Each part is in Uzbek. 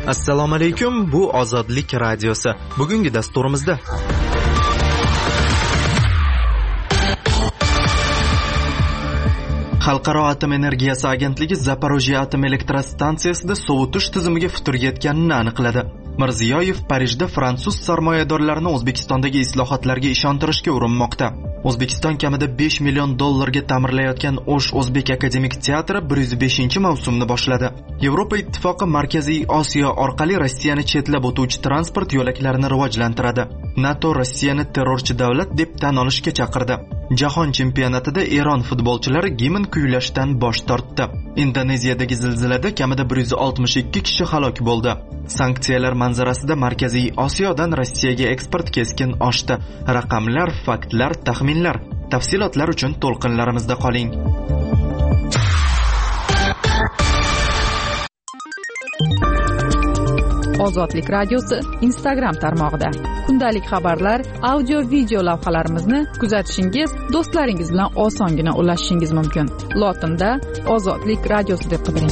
Assalomu alaykum, bu Ozodlik radiosi. Bugungi dasturimizda Xalqaro atom energiyasi agentligi Zaporojye atom elektrostansiyasida sovutish tizimiga futur yetganini aniqladi. Mirziyoyev Parijda fransuz sarmoyadorlarini O'zbekistondagi islohotlarga ishontirishga urinmoqda. O'zbekiston kamida 5 million dollarga ta'mirlayotgan O'sh O'zbek akademik teatri 105-mavsumni boshladi. Yevropa ittifoqi Markaziy Osiyo orqali Rossiyani chetlab o'tuvchi transport yo'laklarini rivojlantiradi. NATO Rossiyani terrorchi davlat deb tan olishga chaqirdi. Jahon chempionatida Eron futbolchilari gimn kuylashdan bosh tortdi. Indoneziyadagi zilzilada kamida 162 kishi halok bo'ldi. Sanksiyalar manzarasida Markaziy Osiyodan Rossiyaga eksport keskin oshdi. Raqamlar, faktlar, taxminlar. Tafsilotlar uchun to'lqinlarimizda qoling. Ozodlik radiosi Instagram tarmog'ida kundalik xabarlar, audio-video lavhalarimizni kuzatishingiz, do'stlaringiz bilan osongina ulashishingiz mumkin. Lotinda Ozodlik radiosi deb qidiring.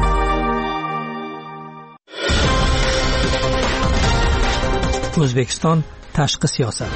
O'zbekiston tashqi siyosat.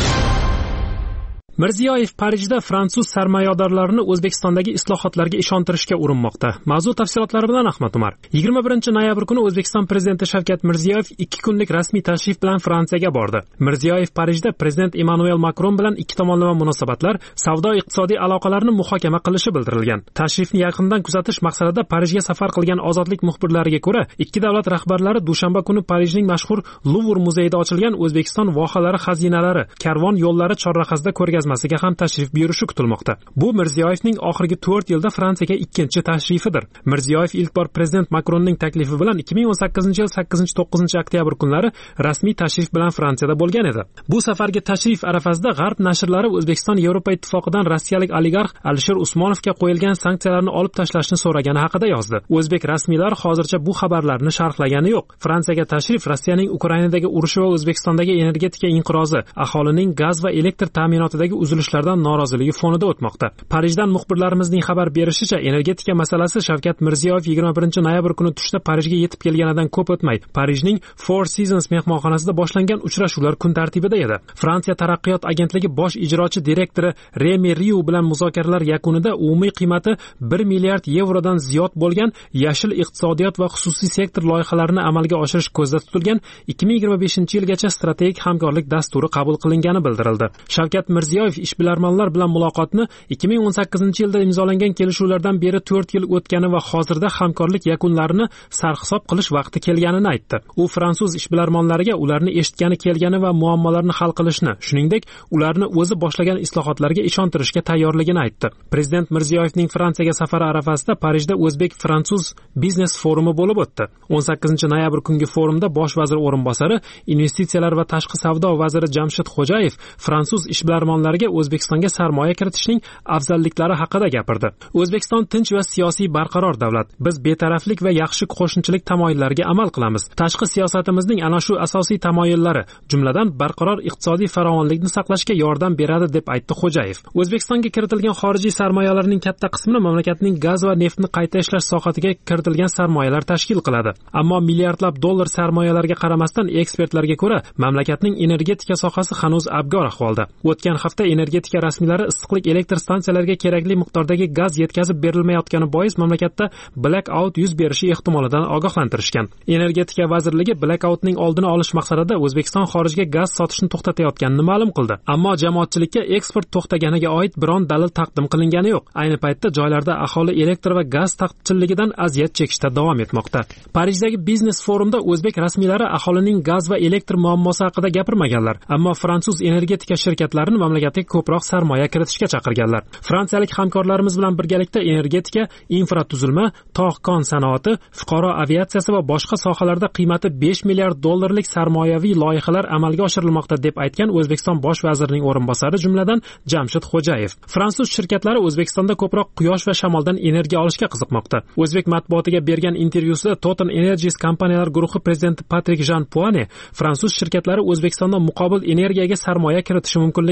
Mirziyoyev Parijda fransuz sarmoyadorlarini O'zbekistondagi islohotlarga ishontirishga urinmoqda. Mavzu tafsilotlari bilan Ahmad Umar. 21-noyabr kuni O'zbekiston prezidenti Shavkat Mirziyoyev 2 kunlik rasmiy tashrif bilan Fransiyaga bordi. Mirziyoyev Parijda prezident Emmanuel Macron bilan ikki tomonlama munosabatlar, savdo-iqtisodiy aloqalarni muhokama qilishi bildirilgan. Tashrifni yaqindan kuzatish maqsadida Parijga safar qilgan Ozodlik muxbirlariga ko'ra, ikki davlat rahbarlari dushanba kuni Parijning mashhur Louvre muzeyida ochilgan O'zbekiston vohalari xazinalari, karvon yo'llari chorrahasida ko'rgazmasiga ham tashrif buyurishi kutilmoqda. Bu Mirziyoyevning oxirgi 4 yilda Fransiyaga ikkinchi tashrifidir. Mirziyoyev ilk bor prezident Macronning taklifi bilan 2018-yil 8-9 oktyabr kunlari rasmiy tashrif bilan Fransiyada bo'lgan edi. Bu safargi tashrif arafasida G'arb nashrlari O'zbekiston Yevropa ittifoqidan rossiyalik oligarx Alisher Usmonovga qo'yilgan sanksiyalarni olib tashlashni so'ragani haqida yozdi. O'zbek rasmiylari hozircha bu xabarlarni sharhlagani yo'q. Fransiyaga tashrif Rossiyaning Ukrainadagi urushi va O'zbekistondagi energetika inqirozi, aholining gaz va elektr ta'minotidagi uzilishlardan noroziligi fonida o'tmoqda. Parijdan muxbirlarimizning xabar berishicha, energetika masalasi Shavkat Mirziyoyev 21-noyabr kuni tushda Parijga yetib kelganidan ko'p o'tmay, Parijning Four Seasons mehmonxonasida boshlangan uchrashuvlar kun tartibida edi. Fransiya taraqqiyot agentligi bosh ijrochi direktori Remy Riu bilan muzokaralar yakunida umumiy qiymati 1 milliard yevrodan ziyod bo'lgan yashil iqtisodiyot va xususiy sektor loyihalarini amalga oshirish ko'zda tutilgan 2025-yilgacha strategik hamkorlik dasturi qabul qilingani bildirildi. Shavkat Mirziyoyev ishbilarmonlar bilan muloqotni 2018-yilda imzolangan kelishuvlardan beri 4 yil o'tgani va hozirda hamkorlik yakunlarini sarhisob qilish vaqti kelganini aytdi. U fransuz ishbilarmonlariga ularni eshitgani kelgani va muammolarni hal qilishni, shuningdek, ularni o'zi boshlagan islohotlarga ishontirishga tayyorligini aytdi. Prezident Mirziyoyevning Fransiyaga safari arafasida Parijda O'zbek-Fransuz biznes forumi bo'lib o'tdi. 18-noyabr kungi forumda bosh vazir o'rinbosari, investitsiyalar va tashqi savdo vaziri Jamshid Xo'jayev fransuz ishbilarmonlariga O'zbekistonga sarmoya kiritishning afzalliklari haqida gapirdi. O'zbekiston tinch va siyosiy barqaror davlat. Biz betaraflik va yaxshi qo'shnichilik tamoyillariga amal qilamiz. Tashqi siyosatimizning ana shu asosiy tamoyillari, jumladan barqaror iqtisodiy farovonlikni saqlashga yordam beradi deb aytdi Xo'jayev. O'zbekistonga kiritilgan xorijiy sarmoyalarning katta qismini mamlakatning gaz va neftni qayta ishlash sohasiga kiritilgan sarmoyalar tashkil qiladi. Ammo milliardlab dollar sarmoyalarga qaramasdan ekspertlarga ko'ra, mamlakatning energetika sohasi hanuz abgor ahvolda. O'tgan hafta energetika rasmiylari issiqlik elektr stansiyalariga kerakli miqdordagi gaz yetkazib berilmayotgani bois mamlakatda blackout yuz berishi ehtimolidan ogohlantirishgan. Energetika vazirligi blackoutning oldini olish maqsadida O'zbekiston xorijga gaz sotishni to'xtatayotganini ma'lum qildi. Ammo jamoatchilikka eksport to'xtaganiga oid biron dalil taqdim qilingani yo'q. Ayni paytda joylarda aholi elektr va gaz taqchilligidan aziyat chekishda davom etmoqda. Parijdagi biznes forumda o'zbek rasmiylari aholining gaz va elektr muammosi haqida gapirmaganlar, ammo fransuz energetika shirkatlarini mamlakatga ko'proq sarmoya kiritishga chaqirganlar. Fransiyalik hamkorlarimiz bilan birgalikda energetika, infratuzilma, tog'-kon sanoati, fuqaro aviatsiyasi va boshqa sohalarda qiymati 5 milliard dollarlik sarmoyaviy loyihalar amalga oshirilmoqda deb aytgan O'zbekiston bosh vazirining o'rinbosari, jumladan Jamshid Xo'jayev. Fransuz shirkatlari O'zbekistonda ko'proq quyosh va shamoldan energiya olishga qiziqmoqda. O'zbek matbuotiga bergan intervyusida Total Energies kompaniyalar guruhi prezidenti Patrik Jean Puane fransuz shirkatlari O'zbekistonda muqobil energiyaga sarmoya kiritishi mumkinligini aytgan.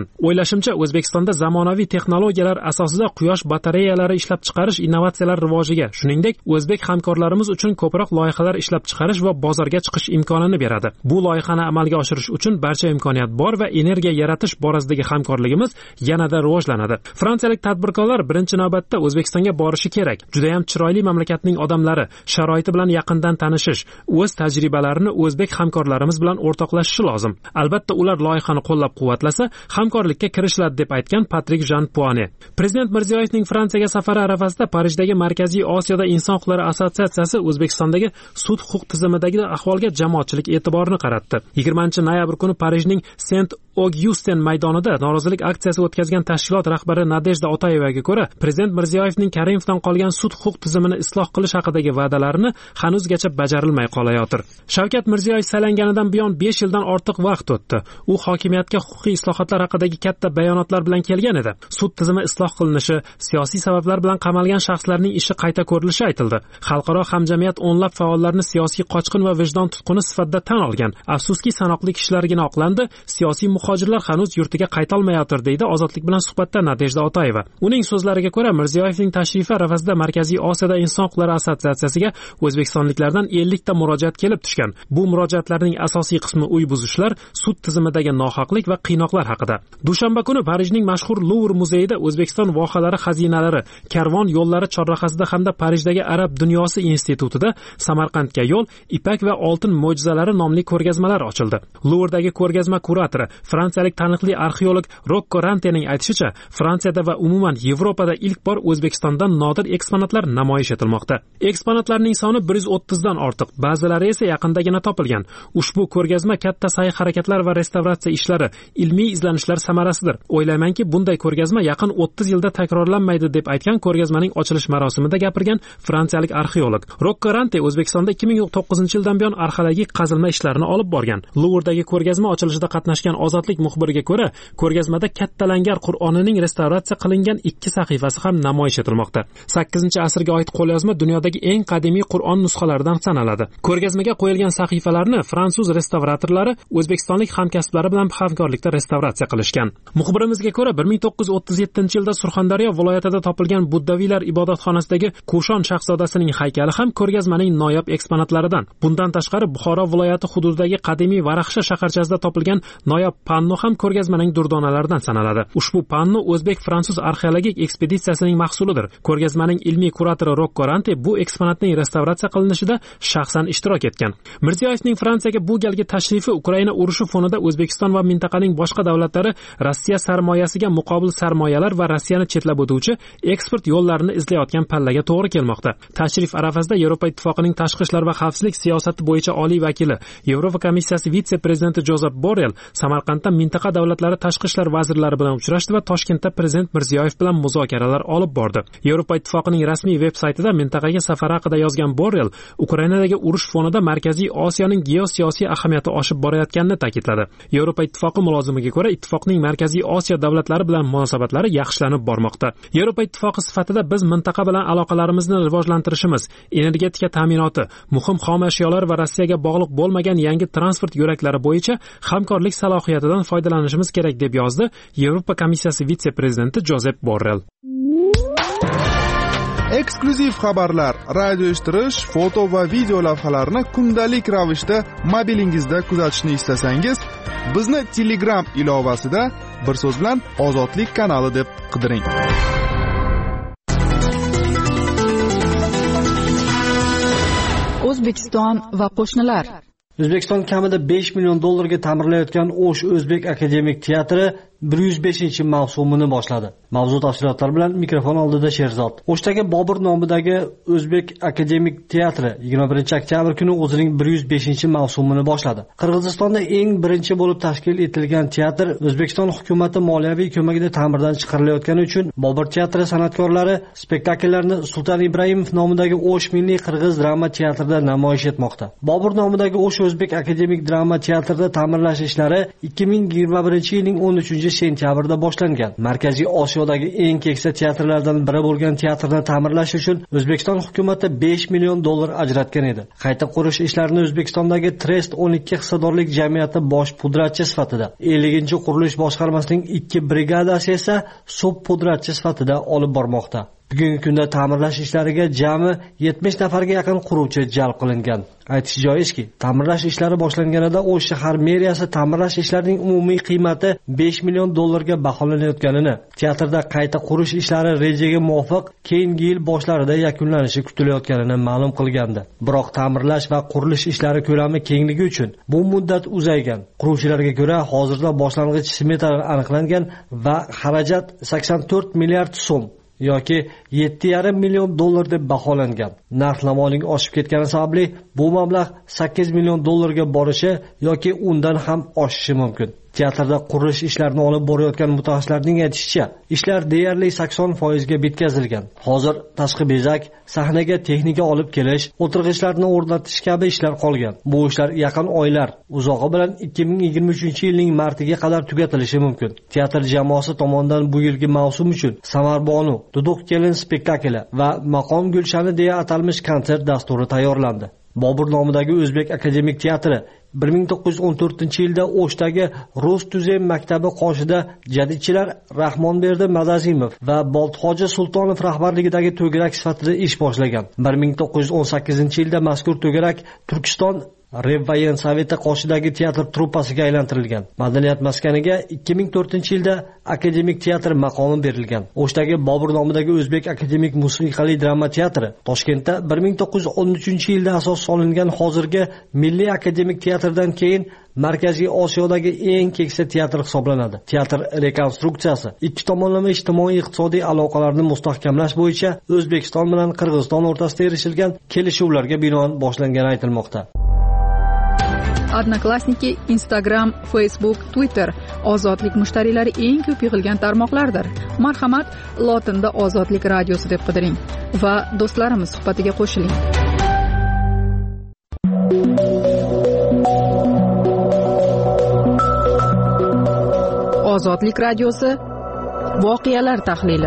qilgan. O'ylashimcha, O'zbekistonda zamonaviy texnologiyalar asosida quyosh batareyalari ishlab chiqarish innovatsiyalar rivojiga, shuningdek, o'zbek hamkorlarimiz uchun ko'proq loyihalar ishlab chiqarish va bozorga chiqish imkonini beradi. Bu loyihani amalga oshirish uchun barcha imkoniyat bor va energiya yaratish borasidagi hamkorligimiz yanada rivojlanadi. Fransiyalik tadbirkorlar birinchi navbatda O'zbekistonga borishi kerak. Juda ham chiroyli mamlakatning odamlari, sharoiti bilan yaqindan tanishish, o'z tajribalarini o'zbek hamkorlarimiz bilan o'rtoqlashishi lozim. Albatta, ular loyihani qo'llab-quvvatlasa, hamkorlikka kirishiladi deb aytgan Patrik Jean Poinet. Prezident Mirziyoyevning Fransiyaga safari arafasida Parijdagi Markaziy Osiyoda inson huquqlari assotsiatsiyasi O'zbekistondagi sud huquq tizimidagi ahvolga jamoatchilik e'tiborini qaratdi. 20-noyabr kuni Parijning Saint-Augustin maydonida norozilik aksiyasi o'tkazgan tashkilot rahbari Nadejda Otayevaga ko'ra, Prezident Mirziyoyevning Karimovdan qolgan sud huquq tizimini isloh qilish haqidagi va'dalarini hanuzgacha bajarilmay qolayotir. Shavkat Mirziyoyev saylanganidan buyon 5 yildan ortiq vaqt o'tdi. U hokimiyatga huquqiy islohotlar haqidagi katta bayonotlar bilan kelgan edi. Sud tizimi isloh qilinishi, siyosiy sabablar bilan qamalgan shaxslarning ishi qayta ko'rilishi aytildi. Xalqaro hamjamiyat o'nlab faollarni siyosiy qochqin va vijdon tutquni sifatida tan olgan. Afsuski, sanoqli kishilargina oqlandi. Siyosiy muhojirlar hanuz yurtiga qayta olmayotir, deydi Ozodlik bilan suhbatda Nadejda Otayeva. Uning so'zlariga ko'ra, Mirziyoyevning tashrifi arafasida Markaziy Osiyoda inson huquqlari assotsiatsiyasiga o'zbekistonliklardan 50 ta murojaat kelib tushgan. Bu murojaatlarning asosiy qismi uy buzishlar, sud tizimidagi nohaqlik va qiynoqlar haqida. Dushanba kuni Parijning mashhur Louvre muzeyida O'zbekiston vohalari xazinalari, karvon yo'llari chorrahasida hamda Parijdagi Arab dunyosi institutida Samarqandga yo'l, ipak va oltin mo'jizalari nomli ko'rgazmalar ochildi. Louvredagi ko'rgazma kuratori, fransiyalik taniqli arxeolog Rocco Rantening aytishicha, Fransiyada va umuman Yevropada ilk bor O'zbekistondan nodir eksponatlar namoyish etilmoqda. Eksponatlarning soni 130 dan ortiq, ba'zilari esa yaqindagina topilgan. Ushbu ko'rgazma katta sa'y-harakatlar va restavratsiya ishlari, ilmiy izlanishlar samarasidir. O'ylaymanki, bunday ko'rgazma yaqin 30 yilda takrorlanmaydi, deb aytgan ko'rgazmaning ochilish marosimida gapirgan fransiyalik arxeolog. Rocco Rante O'zbekistonda 2009-yildan buyon arxeologik qazilma ishlarini olib borgan. Louvredagi ko'rgazma ochilishida qatnashgan Ozodlik muxbiriga ko'ra, ko'rgazmada kattalangar Qur'onining restavratsiya qilingan 2 sahifasi ham namoyish etilmoqda. 8-asrga oid qo'lyozma dunyodagi eng qadimiy Qur'on nusxalaridan sanaladi. Ko'rgazmaga qo'yilgan sahifalarni fransuz restavratorlari o'zbekistonlik hamkasblari bilan hamkorlikda restavratsiya qilishgan. Muxbirimizga ko'ra, 1937-yilda Surxondaryo viloyatida topilgan buddaviylar ibodatxonasidagi Kushon shahzodasining haykali ham ko'rgazmaning noyob eksponatlaridan. Bundan tashqari, Buxoro viloyati hududidagi qadimiy Varaxsha shaharchasida topilgan noyob panno ham ko'rgazmaning durdonalaridan sanaladi. Ushbu panno o'zbek-fransuz arxeologik ekspeditsiyasining mahsulidir. Ko'rgazmaning ilmiy kuratori Rocco Rante bu eksponatning restavratsiya qilinishida shaxsan ishtirok etgan. Mirziyoyevning Fransiyaga bu galgi tashrifi Ukraina urushi fonida O'zbekiston va mintaqaning boshqa davlatlari Rossiya sarmoyasiga muqobil sarmoyalar va Rossiyani chetlab o'tuvchi eksport yo'llarini izlayotgan pallaga to'g'ri kelmoqda. Tashrif arafasida Yevropa Ittifoqining tashqi ishlar va xavfsizlik siyosati bo'yicha oliy vakili, Yevropa komissiyasi vitse-prezidenti Jozef Borrell Samarqandda mintaqa davlatlari tashqi ishlar vazirlari bilan uchrashdi va Toshkentda Prezident Mirziyoyev bilan muzokaralar olib bordi. Yevropa Ittifoqining rasmiy veb-saytida mintaqaga safari haqida yozgan Borrell, Ukrainadagi urush fonida Markaziy Osiyoning geosiyosiy ahamiyati oshib borayotganini ta'kidladi. Yevropa Ittifoqi mulozimiga ko'ra, ittifoqning Markaziy Osiyo davlatlari bilan munosabatlari yaxshilanib bormoqda. Yevropa Ittifoqi sifatida biz mintaqa bilan aloqalarimizni rivojlantirishimiz, energetika ta'minoti, muhim xom ashyolar va Rossiyaga bog'liq bo'lmagan yangi transport yo'laklari bo'yicha hamkorlik salohiyatidan foydalanishimiz kerak, deb yozdi Yevropa komissiyasi vitse-prezidenti Jozef Borrell. Eksklyuziv xabarlar, radio eshittirish, foto va video lavhalarni kundalik ravishda mobilingizda kuzatishni istasangiz, bizni Telegram ilovasida bir so'z bilan Ozodlik kanali deb qidiring. O'zbekiston va qo'shnilar. O'zbekiston kamida 5 million dollarga ta'mirlayotgan O'sh O'zbek akademik teatri 105-mavsumini boshladi. Mavzu tafsilotlari bilan mikrofon oldida Sherzod. O'shdagi Bobur nomidagi O'zbek akademik teatri 21-oktyabr kuni o'zining 105-mavsumini boshladi. Qirg'izistonda eng birinchi bo'lib tashkil etilgan teatr O'zbekiston hukumatı moliyaviy ko'magida ta'mirdan chiqarilayotgani uchun Bobur teatri san'atkorlari spektakllarni Sulton Ibrohimov nomidagi O'sh milliy qirg'iz drama teatrida namoyish etmoqda. Bobur nomidagi O'sh O'zbek akademik drama teatrida ta'mirlash ishlari 2021-yilning 13 sentyabrda boshlangan. Markaziy Osiyodagi eng keksa teatrlardan biri bo'lgan teatrni ta'mirlash uchun O'zbekiston hukumati 5 million dollar ajratgan edi. Qayta qurish ishlarini O'zbekistondagi Trest 12 hissadorlik jamiyati bosh pudratchi sifatida, 50-qurilish boshqarmasining 2 brigadasi esa subpudratchi sifatida olib bormoqda. Bugungi kunda ta'mirlash ishlariga jami 70 nafarga yaqin quruvchi jalb qilingan. Aytish joizki, ta'mirlash ishlari boshlanganida O'sh shahar meriyasi ta'mirlash ishlarining umumiy qiymati 5 million dollarga baholanayotganini, teatrda qayta qurish ishlari rejaga muvofiq keyingi yil boshlarida yakunlanishi kutilayotganini ma'lum qilgandi. Biroq ta'mirlash va qurilish ishlari ko'lami kengligi uchun bu muddat uzaygan. Quruvchilarga ko'ra, hozirda boshlang'ich smetalar aniqlangan va xarajat 84 milliard so'm yoki 7,5 million dollar deb baholangan. Narx-navoning oshib ketgani sababli bu mablag' 8 million dollarga borishi yoki undan ham oshishi mumkin. Teatrda qurilish ishlarini olib borayotgan mutaxassislarning aytishicha, ishlar deyarli 80% ga bitkazilgan. Hozir tashqi bezak, sahnaga texnika olib kelish, o'tirg'ichlarni o'rnatish kabi ishlar qolgan. Bu ishlar yaqin oylar, uzog'i bilan 2023-yilning martiga qadar tugatilishi mumkin. Teatr jamoasi tomonidan bu yilgi mavsum uchun Samarbonu, Duduq kelin spektakli va Maqom Gulshani deya atalmish konsert dasturi tayyorlandi. Bobur nomidagi O'zbek akademik teatri 1914-yilda O'shdagi Rus tuzem maktabi qoshida jadidchilar Rahmonberdi Madazimov va Boltxo'ja Sultonov rahbarligidagi to'garak sifatida ish boshlagan. 1918-yilda mazkur to'garak Turkiston Revvayen Soveti qoshidagi teatr truppasiga aylantirilgan. Madaniyat maskaniga 2004-yilda akademik teatr maqomi berilgan. O'shdagi Bobur nomidagi O'zbek akademik musiqali drama teatri Toshkentda 1913-yilda asos solingan hozirgi Milliy akademik teatrdan keyin Markaziy Osiyodagi eng keksa teatr hisoblanadi. Teatr rekonstruksiyasi ikki tomonlama ijtimoiy-iqtisodiy aloqalarni mustahkamlash bo'yicha O'zbekiston bilan Qirg'iziston o'rtasida erishilgan kelishuvlarga binoan boshlangani aytilmoqda. Odnoklassniki, Instagram, Facebook, Twitter ozodlik mushtariylari eng ko'p yig'ilgan tarmoqlardir. Marhamat, lotinda Ozodlik radiosi deb qidiring va do'stlarimiz suhbatiga qo'shiling. Ozodlik radiosi voqealar tahlili.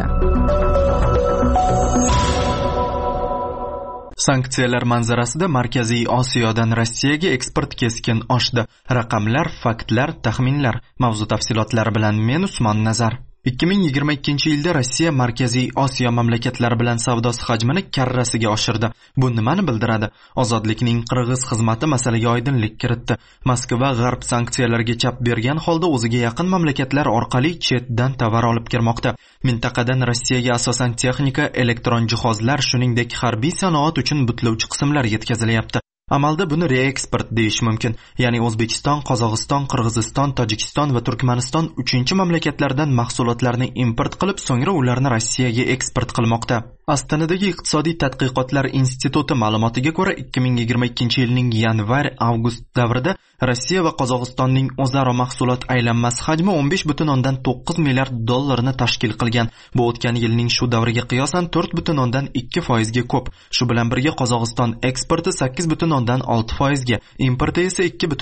Sanksiyalar manzarasida Markaziy Osiyodan Rossiyaga eksport keskin oshdi. Raqamlar, faktlar, taxminlar, mavzu tafsilotlari bilan men Usmon Nazar. 2022-yilda Rossiya Markaziy Osiyo mamlakatlari bilan savdosi hajmini karrasiga oshirdi. Bu nimani bildiradi? Ozodlikning Qirg'iz xizmati masalaga oydinlik kiritdi. Moskva g'arb sanksiyalarga chap bergan holda o'ziga yaqin mamlakatlar orqali chetdan tovar olib kirmoqda. Mintaqadan Rossiyaga asosan texnika, elektron jihozlar, shuningdek harbiy sanoat uchun butlovchi qismlar yetkazilyapti. Amalda buni reeksport deyish mumkin. Ya'ni O'zbekiston, Qozog'iston, Qirg'iziston, Tojikiston va Turkmaniston 3-mamlakatlardan mahsulotlarni import qilib, so'ngra ularni Rossiyaga eksport qilmoqda. Astanadagi iqtisodiy tadqiqotlar instituti ma'lumotiga ko'ra 2022-yilning yanvar-avgust davrida Rossiya va Qozog'istonning o'zaro mahsulot aylanmasi hajmi 15,9 milliard dollarni tashkil qilgan. Bu o'tgan yilning shu davriga qiyosan 4,2% ga ko'p. Shu bilan birga Qozog'iston eksporti 8,6% ga, importi esa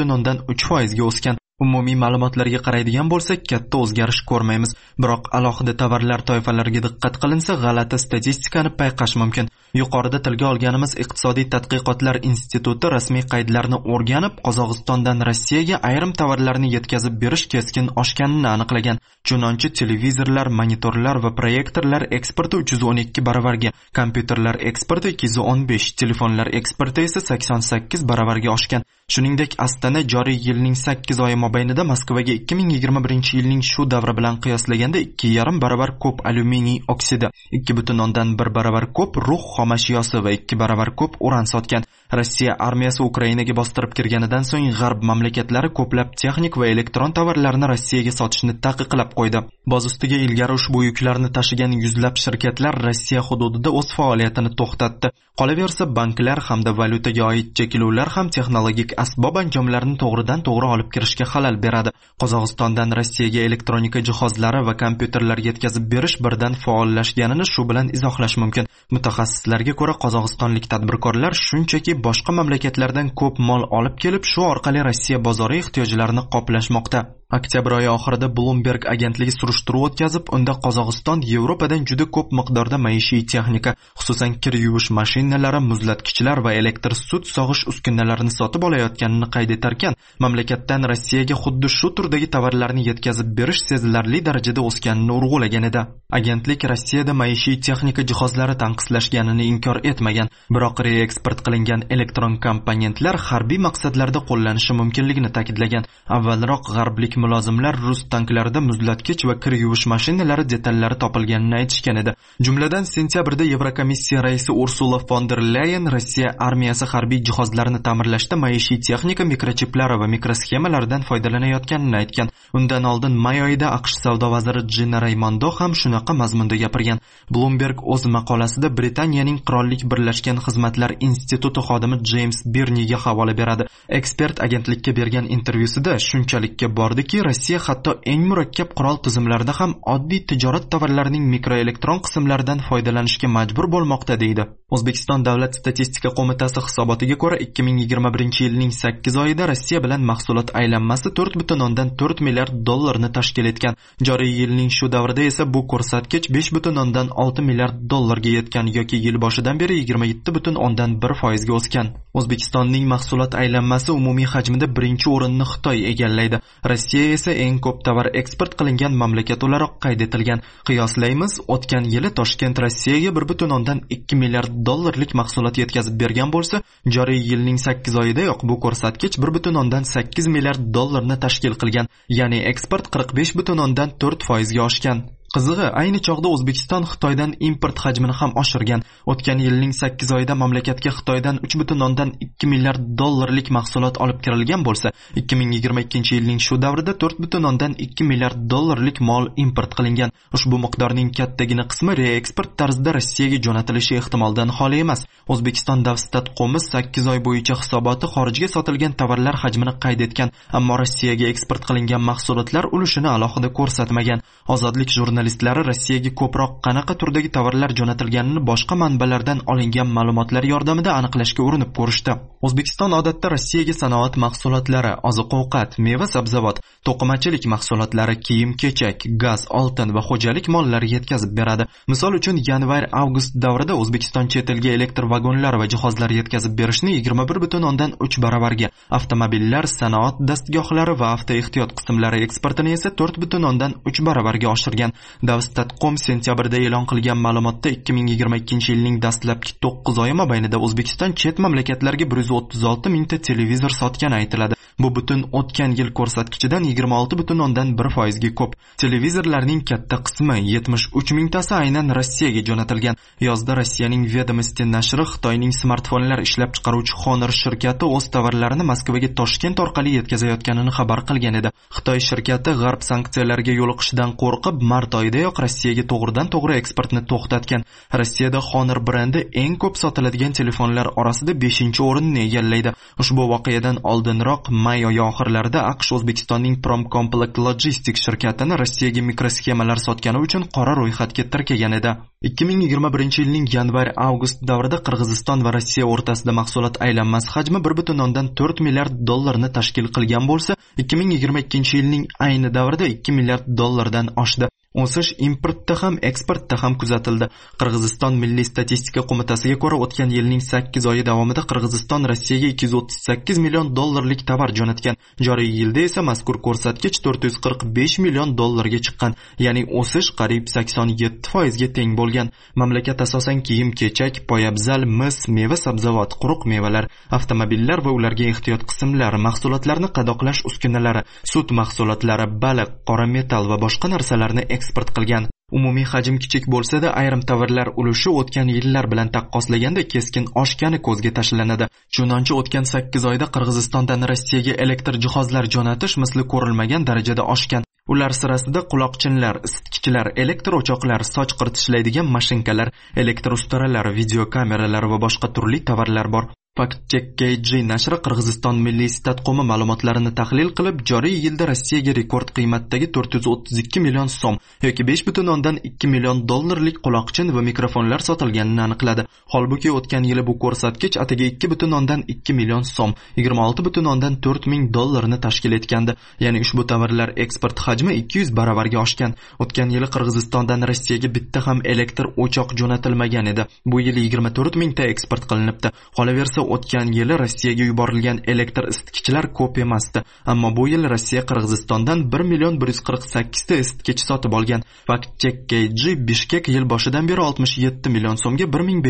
2,3% ga o'sgan. Umumiy ma'lumotlarga qaraydigan bo'lsak, katta o'zgarish ko'rmaymiz. Biroq alohida tovarlar toifalariga diqqat qilinsa, g'alati statistikani payqash mumkin. Yuqorida tilga olganimiz iqtisodiy tadqiqotlar instituti rasmiy qaydlarni o'rganib, Qozog'istondan Rossiyaga ayrim tovarlarni yetkazib berish keskin oshganini aniqlagan. Chunonchi televizorlar, monitorlar va proyektorlar eksporti 312 baravarga, kompyuterlar eksporti 215, telefonlar eksporti esa 88 baravarga oshgan. Shuningdek, Astana joriy yilning 8 oyi mobaynida Moskvaga 2021-yilning shu davri bilan qiyoslaganda 2,5 baravar ko'p alyuminiy oksidi, 2,1 baravar ko'p rux xomashyosi va 2 baravar ko'p uran sotgan. Rossiya armiyasi Ukrainaga bostirib kirganidan so'ng g'arb mamlakatlari ko'plab texnik va elektron tovarlarni Rossiyaga sotishni taqiqlab qo'ydi. Boz ustiga ilgari ushbu yuklarni tashigan yuzlab shirkatlar Rossiya hududida o'z faoliyatini to'xtatdi. Qolaversa, banklar hamda valyutaga oid cheklovlar ham texnologik asbob anjomlarni to'g'ridan-to'g'ri olib kirishga xalal beradi. Qozog'istondan Rossiyaga elektronika jihozlari va kompyuterlar yetkazib berish birdan faollashganini shu bilan izohlash mumkin. Mutaxassislarga ko'ra, qozog'istonlik tadbirkorlar shunchaki boshqa mamlakatlardan ko'p mol olib kelib, shu orqali Rossiya bozori ehtiyojlarini qoplashmoqda. Oktyabr oyi oxirida Bloomberg agentligi surishtiruv o'tkazib, unda Qozog'iston Yevropadan juda ko'p miqdorda maishiy texnika, xususan kir yuvish mashinalari, muzlatgichlar va elektr sut sog'ish uskunalarini sotib olayotganini qayd etarkan, mamlakatdan Rossiyaga xuddi shu turdagi tovarlarni yetkazib berish sezilarli darajada o'sganini urg'ulagan edi. Agentlik Rossiyada maishiy texnika jihozlari tanqislashganini inkor etmagan, biroq reeksport qilingan elektron komponentlar harbiy maqsadlarda qo'llanishi mumkinligini ta'kidlagan. Avvalroq g'arblik mulozimlar rus tanklarida muzlatgich va kir yuvish mashinalari detallari topilganini aytishgan edi. Jumladan, sentyabrda Yevrokomissiya raisi Ursula von der Leyen Rossiya armiyasi harbiy jihozlarini ta'mirlashda maishiy texnika, mikrochiplari va mikrosxemalardan foydalanayotganini aytgan. Undan oldin may oyida AQSh savdo vaziri Gina Raimondo ham shunaqa mazmunda gapirgan. Bloomberg o'z maqolasida Britaniyaning Qirollik birlashgan xizmatlar instituti xodimi James Birniga havola beradi. Ekspert agentlikka bergan intervyusida shunchalikka bordiki, Rossiya hatto eng murakkab qurol tizimlarida ham oddiy tijorat tovarlarining mikroelektron qismlaridan foydalanishga majbur bo'lmoqda deydi. O'zbekiston Davlat statistika qo'mitasi hisobotiga ko'ra 2021-yilning 8 oyida Rossiya bilan mahsulot aylanmasi 4,4 milliard dollarni tashkil etgan. Joriy yilning shu davrida esa bu ko'rsatkich 5,6 milliard dollarga yetgan yoki yil boshidan beri 27,1% ga o'sgan. O'zbekistonning mahsulot aylanmasi umumiy hajmida birinchi o'rinni Xitoy egallaydi. Rossiya esa eng ko'p tovar eksport qilingan mamlakat o'laroq qayd etilgan. Qiyoslaymiz, o'tgan yili Toshkent Rossiyaga 1,2 milliard dollarlik mahsulot yetkazib bergan bo'lsa, joriy yilning 8 oyidayoq bu ko'rsatkich 1,8 milliard dollarni tashkil qilgan, ya'ni eksport 45,4% ga oshgan. Qizig'i, ayni chog'da O'zbekiston Xitoydan import hajmini ham oshirgan. O'tgan yilning 8 oyida mamlakatga Xitoydan 3,2 milliard dollarlik mahsulot olib kirilgan bo'lsa, 2022-yilning shu davrida 4,2 milliard dollarlik mol import qilingan. Ushbu miqdorning kattagina qismi reeksport tarzida Rossiyaga jo'natilishi ehtimoldan xoli emas. O'zbekiston Davstat qo'mi 8 oy bo'yicha hisoboti xorijga sotilgan tovarlar hajmini qayd etgan, ammo Rossiyaga eksport qilingan mahsulotlar ulushini alohida ko'rsatmagan. Ozodlik jurnalistlari Rossiyaga ko'proq qanaqa turdagi tovarlar jo'natilganini boshqa manbalardan olingan ma'lumotlar yordamida aniqlashga urinib ko'rishdi. O'zbekiston odatda Rossiyaga sanoat mahsulotlari, oziq-ovqat, meva-sabzavot, to'qimachilik mahsulotlari, kiyim-kechak, gaz, oltin va xo'jalik mollari yetkazib beradi. Misol uchun, yanvar-avgust davrida O'zbekiston chet elga elektr vagonlar va jihozlar yetkazib berishni 21,3 baravarga, avtomobillar, sanoat dastgohlari va avtoehtiyot qismlari eksportini esa 4,3 baravarga oshirgan. Davstat.com sentyabrda e'lon qilgan ma'lumotda 2022-yilning dastlabki 9 oyi mobaynida O'zbekiston chet mamlakatlarga 136 mingta televizor sotgani aytiladi. Bu butun o'tgan yil ko'rsatkichidan 26,1% ga ko'p. Televizorlarning katta qismi 73 mingtasi aynan Rossiyaga jo'natilgan. Yozda Rossiyaning Vedomosti nashri Xitoyning smartfonlar ishlab chiqaruvchi Honor shirkati o'z tovarlarini Moskvaga Toshkent orqali yetkazayotganini xabar qilgan edi. Xitoy shirkati g'arb sanksiyalarga yo'liqishidan qo'rqib, mart oyidayoq Rossiyaga to'g'ridan-to'g'ri eksportni to'xtatgan. Rossiyada Honor brendi eng ko'p sotiladigan telefonlar orasida 5-o'rinni egallaydi. Ushbu voqeadan oldinroq may oyi oxirlarida AQSh O'zbekistonning Promcomplex Logistics shirkatini Rossiyaga mikrosxemalar sotgani uchun qora ro'yxatga tirkagan edi. 2021-yilning yanvar-avgust davrida Qirg'iziston va Rossiya o'rtasida mahsulot aylanmasi hajmi 1,4 milliard dollarni tashkil qilgan bo'lsa, 2022-yilning ayni davrida 2 milliard dollardan oshdi. O'sish importda ham, eksportda ham kuzatildi. Qirg'iziston Milliy statistika qo'mitasiga ko'ra, o'tgan yilning 8 oyi davomida Qirg'iziston Rossiyaga 238 million dollarlik tovar jo'natgan. Joriy yilda esa mazkur ko'rsatkich 445 million dollarga chiqqan, ya'ni o'sish qariyb 87% ga teng bo'lgan. Mamlakat asosan kiyim-kechak, poyabzal, mis, meva-sabzavot, quruq mevalar, avtomobillar va ularga ehtiyot qismlari, mahsulotlarni qadoqlash uskunalari, sut mahsulotlari, baliq, qora metal va boshqa narsalarni eksport qilgan. Umumiy hajm kichik bo'lsa-da, ayrim tovarlar ulushi o'tgan yillar bilan taqqoslaganda keskin oshgani ko'zga tashlanadi. Chunonchi o'tgan 8 oyda Qirg'izistondan Rossiyaga elektr jihozlar jo'natish misli ko'rilmagan darajada oshgan. Ular sirasida quloqchinlar, isitgichlar, elektr o'choqlar, soch qiritishlaydigan mashinkalar, elektr ustaralar, video kameralar va boshqa turli tovarlar bor. Fact-Check.kg nashri Qirg'iziston Milliy statqo'mi ma'lumotlarini tahlil qilib, joriy yilda Rossiyaga rekord qiymatdagi 432 million so'm yoki 5.2 million dollarlik quloqchin va mikrofonlar sotilganini aniqladi. Holbuki o'tgan yili bu ko'rsatkich atigi 2.2 million so'm, 26.4 ming dollarni tashkil etgandi. Ya'ni ushbu tovarlar eksport hajmi 200 baravarga oshgan. O'tgan yili Qirg'izistondan Rossiyaga bitta ham elektr o'choq jo'natilmagan edi. Bu yil 24 mingta eksport qilinibdi. Qolaversa, o'tgan yili Rossiyaga yuborilgan elektr isitgichlar ko'p emasdi, ammo bu yil Rossiya Qirg'izistondan 1.148 ta isitgich sotib olgan. Fact-Check.kg Bishkek yil boshidan beri 67 million so'mga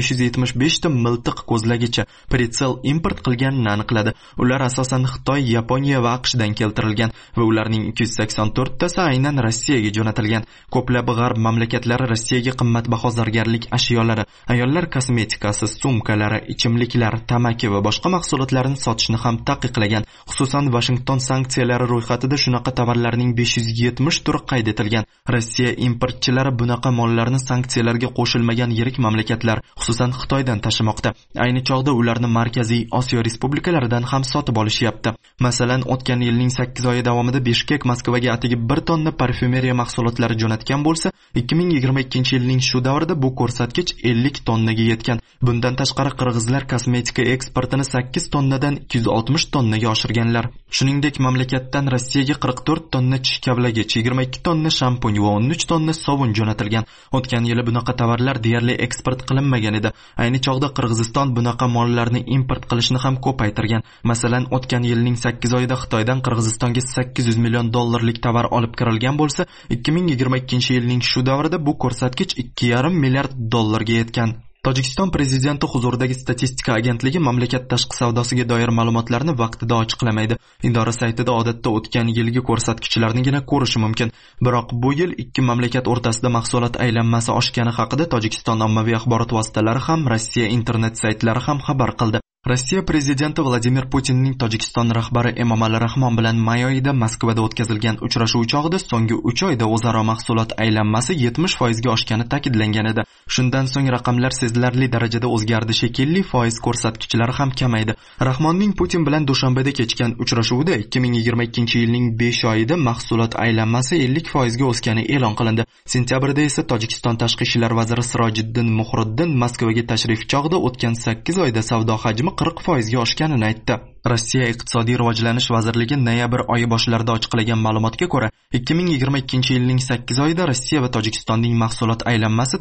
1575 ta miltiq ko'zlagicha pritsel import qilganini aniqladi. Ular asosan Xitoy, Yaponiya va AQShdan keltirilgan va ularning 284 tasi aynan Rossiyaga jo'natilgan. Ko'plab g'arb mamlakatlari Rossiyaga qimmatbaho zargarlik ashyolari, ayollar kosmetikasi, sumkalari, ichimliklar, tamaki va boshqa mahsulotlarni sotishni ham taqiqlagan. Xususan, Washington sanksiyalari ro'yxatida shunaqa tovarlarning 570 turi qayd etilgan. Rossiya importchilari bunaqa mollarni sanksiyalarga qo'shilmagan yirik mamlakatlar, xususan Xitoydan tashimoqda. Ayni chog'da ularni Markaziy Osiyo respublikalaridan ham sotib olishyapti. Masalan, o'tgan yilning 8 oyi davomida Bishkek Moskvaga atigi 1 tonna parfyumeriya mahsulotlari jo'natgan bo'lsa, 2022-yilning shu davrida bu ko'rsatkich 50 tonnaga yetgan. Bundan tashqari qirg'izlar kosmetika eksportini 8 tonnadan 260 tonnaga oshirganlar. Shuningdek, mamlakatdan Rossiyaga 44 tonna tish kavlagich, 22 tonna shampun va 13 tonna sovun jo'natilgan. O'tgan yili bunaqa tovarlar deyarli eksport qilinmagan edi. Ayni chog'da Qirg'iziston bunaqa mollarni import qilishni ham ko'paytirgan. Masalan, o'tgan yilning 8 oyida Xitoydan Qirg'izistonga 800 million dollarlik tovar olib kirilgan bo'lsa, 2022-yilning shu davrida bu ko'rsatkich 2,5 milliard dollarga yetgan. Tojikiston prezidenti huzuridagi statistika agentligi mamlakat tashqi savdosiga doir ma'lumotlarni vaqtida ochiqlamaydi. Idora saytida odatda o'tgan yilgi ko'rsatkichlarnigina ko'rish mumkin. Biroq bu yil ikki mamlakat o'rtasida mahsulot aylanmasi oshgani haqida Tojikiston ommaviy axborot vositalari ham, Rossiya internet saytlari ham xabar qildi. Rossiya prezidenti Vladimir Putinning Tojikiston rahbari Emomali Rahmon bilan may oyida Moskvada o'tkazilgan uchrashuv chog'ida so'nggi 3 oyda o'zaro mahsulot aylanmasi 70% ga oshgani ta'kidlangan edi. Shundan so'ng raqamlar sezilarli darajada o'zgardi shekilli, foiz ko'rsatkichlari ham kamaydi. Rahmonning Putin bilan Dushanbeda kechgan uchrashuvida 2022-yilning 5 oyida mahsulot aylanmasi 50% ga o'sgani e'lon qilindi. Sentyabrda esa Tojikiston tashqi ishlar vaziri Sirojiddin Muhriddin Moskvaga tashrif chog'ida o'tgan 8 oyda savdo hajmi 40% ga oshganini aytdi. Rossiya iqtisodiy rivojlanish vazirligi noyabr oyi boshlarida ochiqlagan ma'lumotga ko'ra, 2022-yilning 8 oyida Rossiya va Tojikistonning mahsulot aylanmasi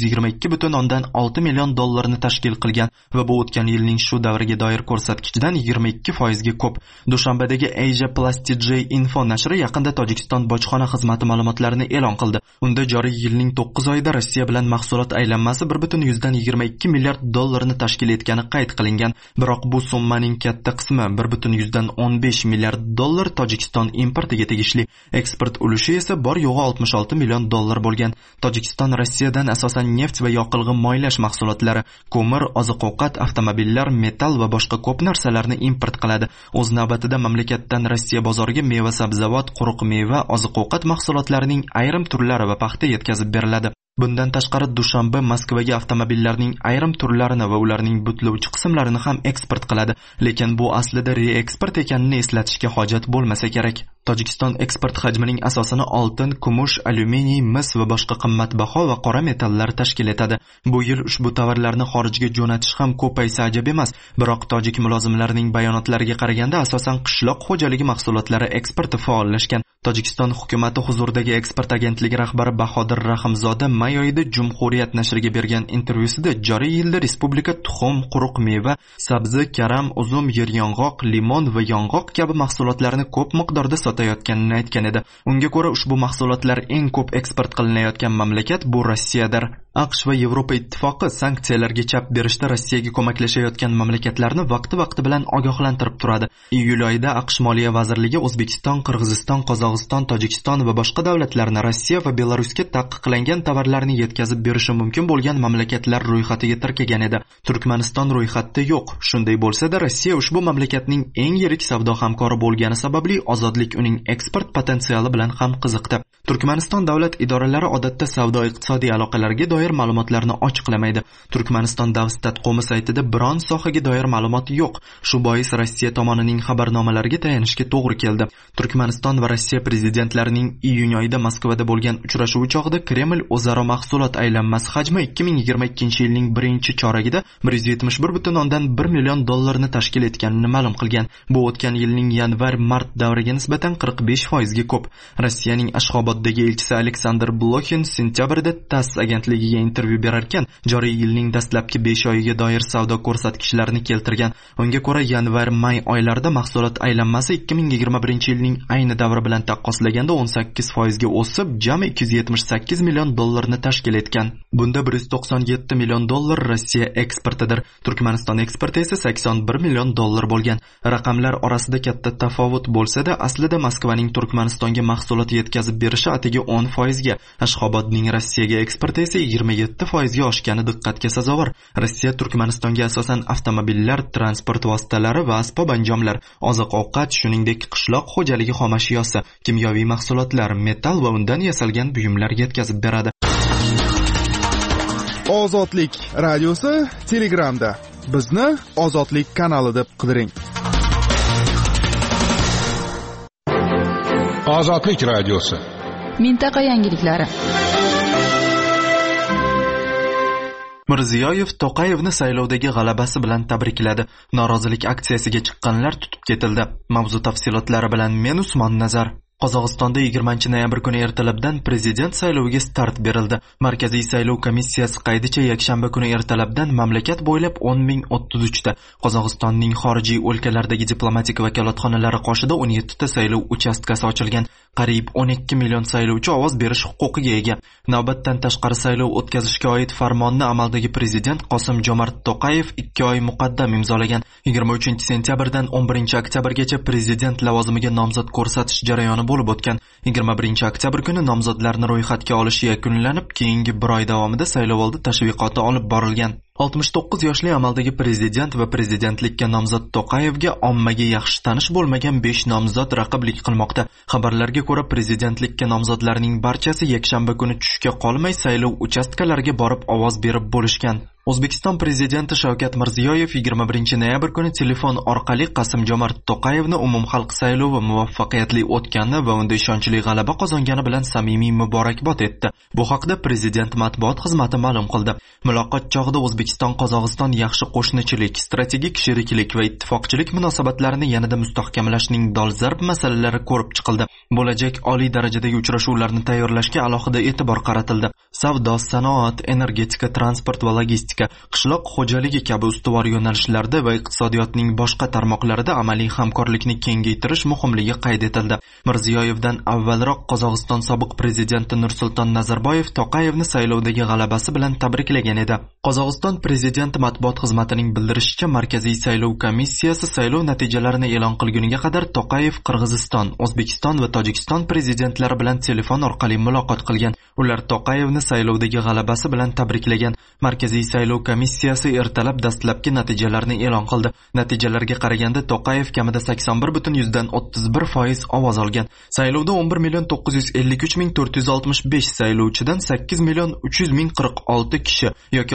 922.6 million dollarni tashkil qilgan va bu o'tgan yilning shu davriga doir ko'rsatkichdan 22% ga ko'p. Dushanbadagi Asia Plastic Info nashri yaqinda Tojikiston bojxona xizmati ma'lumotlarini e'lon qildi. Unda joriy yilning 9 oyida Rossiya bilan mahsulot aylanmasi 1.22 milliard dollarni tashkil etgani qayd qilingan. Biroq bu summaning katta qismi 1.15 milliard dollar Tojikiston importiga tegishli. Eksport ulushi esa bor yo'g'i 66 million dollar bo'lgan. Tojikiston Rossiyadan asosan neft va yoqilg'i moylash mahsulotlari, ko'mir, oziq-ovqat, avtomobillar, metall va boshqa ko'p narsalarni import qiladi. O'z navbatida mamlakatdan Rossiya bozoriga meva-sabzavot, quruq meva, oziq-ovqat mahsulotlarining ayrim turlari va paxta yetkazib beriladi. Bundan tashqari Dushanbe Moskvaga avtomobillarning ayrim turlarini va ularning butlovchi qismlarini ham eksport qiladi, lekin bu aslida reeksport ekanini eslatishga hojat bo'lmasa kerak. Tojikiston eksport hajmining asosini oltin, kumush, alyuminiy, mis va boshqa qimmatbaho va qora metallar tashkil etadi. Bu yil ushbu tovarlarni xorijga jo'natish ham ko'paysa ajab emas, biroq tojik mulozimlarining bayonotlariga qaraganda asosan qishloq xo'jaligi mahsulotlari eksporti faollashgan. Tojikiston hukumati huzuridagi eksport agentligi rahbari Bahodir Rahimzoda may oyida Jumhuriyat nashriga bergan intervyusida joriy yilda respublika tuxum, quruq meva, sabzi, karam, uzum, yeryong'oq, limon va yong'oq kabi mahsulotlarni ko'p miqdorda sotayotganini aytgan edi. Unga ko'ra ushbu mahsulotlar eng ko'p eksport qilinayotgan mamlakat bu Rossiyadir. AQSh va Yevropa ittifoqi sanksiyalarga chap berishda Rossiyaga ko'maklashayotgan mamlakatlarni vaqti bilan ogohlantirib turadi. Iyul oyida AQSh Moliya vazirligi O'zbekiston, Qirg'iziston, Qozog'iston, Tojikiston va boshqa davlatlarni Rossiya va Belarusga taqiqlangan tovarlarni yetkazib berishi mumkin bo'lgan mamlakatlar ro'yxatiga tirkagan edi. Turkmaniston ro'yxatda yo'q. Shunday bo'lsa-da, Rossiya ushbu mamlakatning eng yirik savdo hamkori bo'lgani sababli ozodlik uning eksport potensiali bilan ham qiziqdi. Turkmaniston davlat idoralari odatda savdo-iqtisodiy aloqalarga doir doir ma'lumotlarni ochiqlamaydi. Turkmaniston Davstat qo'mi saytida biron sohaga doir ma'lumot yo'q. Shu bois Rossiya tomonining xabarnomalariga tayanishga to'g'ri keldi. Turkmaniston va Rossiya prezidentlarining iyun oyida Moskvada bo'lgan uchrashuvi chog'ida Kreml o'zaro mahsulot aylanmasi hajmi 2022-yilning birinchi choragida 171,1 million dollarni tashkil etganini ma'lum qilgan. Bu o'tgan yilning yanvar-mart davriga nisbatan 45% ga ko'p. Rossiyaning Ashxoboddagi elchisi Aleksandr Blokhin sentabrda TASS agentligiga intervyu berar ekan, joriy yilning dastlabki 5 oyiga doir savdo ko'rsatkichlarini keltirgan. Unga ko'ra, yanvar-may oylarida mahsulot aylanmasi 2021-yilning ayni davri bilan taqqoslaganda 18% ga o'sib, jami 278 million dollarni tashkil etgan. Bunda 197 million dollar Rossiya eksportidir. Turkmaniston eksporti esa 81 million dollar bo'lgan. Raqamlar orasida katta tafovut bo'lsa-da, aslida Moskvaning Turkmanistonga mahsulot yetkazib berishi atigi 10% ga, Ashxobodning Rossiyaga eksporti esa 27% ga oshgani diqqatga sazovor. Rossiya Turkmanistonga asosan avtomobillar, transport vositalari va asbob anjomlar, oziq-ovqat, shuningdek qishloq xo'jaligi xomashyosi, kimyoviy mahsulotlar, metall va undan yasalgan buyumlar yetkazib beradi. Ozodlik radiosi Telegramda. Bizni Ozodlik kanali deb qidiring. Ozodlik radiosi. Mintaqa yangiliklari. Mirziyoyev To'qayevni saylovdagi g'alabasi bilan tabrikladi. Norozilik aksiyasiga chiqqanlar tutib ketildi. Mavzu tafsilotlari bilan men Usmon Nazar. Qozog'istonda 20-noyabr kuni ertalabdan prezident sayloviga start berildi. Markaziy saylov komissiyasi qaydicha yakshanba kuni ertalabdan mamlakat bo'ylab 10,033 ta, Qozog'istonning xorijiy o'lkalardagi diplomatik vakolatxonalari qoshida 17 ta saylov uchastkasi ochilgan. Qariyb 12 million saylovchi ovoz berish huquqiga ega. Navbatdan tashqari saylov o'tkazishga oid farmonni amaldagi prezident Qosim-Jomart To'qayev 2 oy muqaddam imzolagan. 23-sentyabrdan 11-oktyabrgacha prezident lavozimiga nomzod ko'rsatish jarayoni bo'lib o'tgan. 21-oktyabr kuni nomzodlarni ro'yxatga olish yakunlanib, keyingi bir oy davomida saylovoldi tashviqoti olib borilgan. 69 yoshli amaldagi prezident va prezidentlikka nomzod To'qayevga ommaga yaxshi tanish bo'lmagan 5 nomzod raqiblik qilmoqda. Xabarlarga ko'ra, prezidentlikka nomzodlarning barchasi yakshanba kuni tushga qolmay saylov uchastkalariga borib ovoz berib bo'lishgan. O'zbekiston prezidenti Shavkat Mirziyoyev 21-noyabr kuni telefon orqali Qosim-Jomart To'qayevni umumxalq saylovi muvaffaqiyatli o'tgani va unda ishonchli g'alaba qozongani bilan samimiy muborakbod etdi. Bu haqda prezident matbuot xizmati ma'lum qildi. Muloqot chog'ida O'zbekiston-Qozog'iston yaxshi qo'shnichilik, strategik sheriklik va ittifoqchilik munosabatlarini yanada mustahkamlashning dolzarb masalalari ko'rib chiqildi. Bo'lajak oliy darajadagi uchrashuvlarni tayyorlashga alohida e'tibor qaratildi. Savdo, sanoat, energetika, transport va logistika, qishloq xo'jaligi kabi ustuvor yo'nalishlarda va iqtisodiyotning boshqa tarmoqlarida amaliy hamkorlikni kengaytirish muhimligi qayd etildi. Mirziyoyevdan avvalroq Qozog'iston sobiq prezidenti Nursulton Nazarboyev To'qayevni saylovdagi g'alabasi bilan tabriklagan edi. Qozog'iston prezidenti matbuot xizmatining bildirishicha, Markaziy saylov komissiyasi saylov natijalarini e'lon qilguniga qadar To'qayev Qirg'iziston, O'zbekiston va Tojikiston prezidentlari bilan telefon orqali muloqot qilgan. Ular To'qayevni saylovdagi g'alabasi bilan tabriklagan. Markaziy saylov komissiyasi ertalab dastlabki natijalarni e'lon qildi. Natijalarga qaraganda To'qayev kamida 81,31% ovoz olgan. Saylovda 11,953,465 saylovchidan 8,300,046 kishi yoki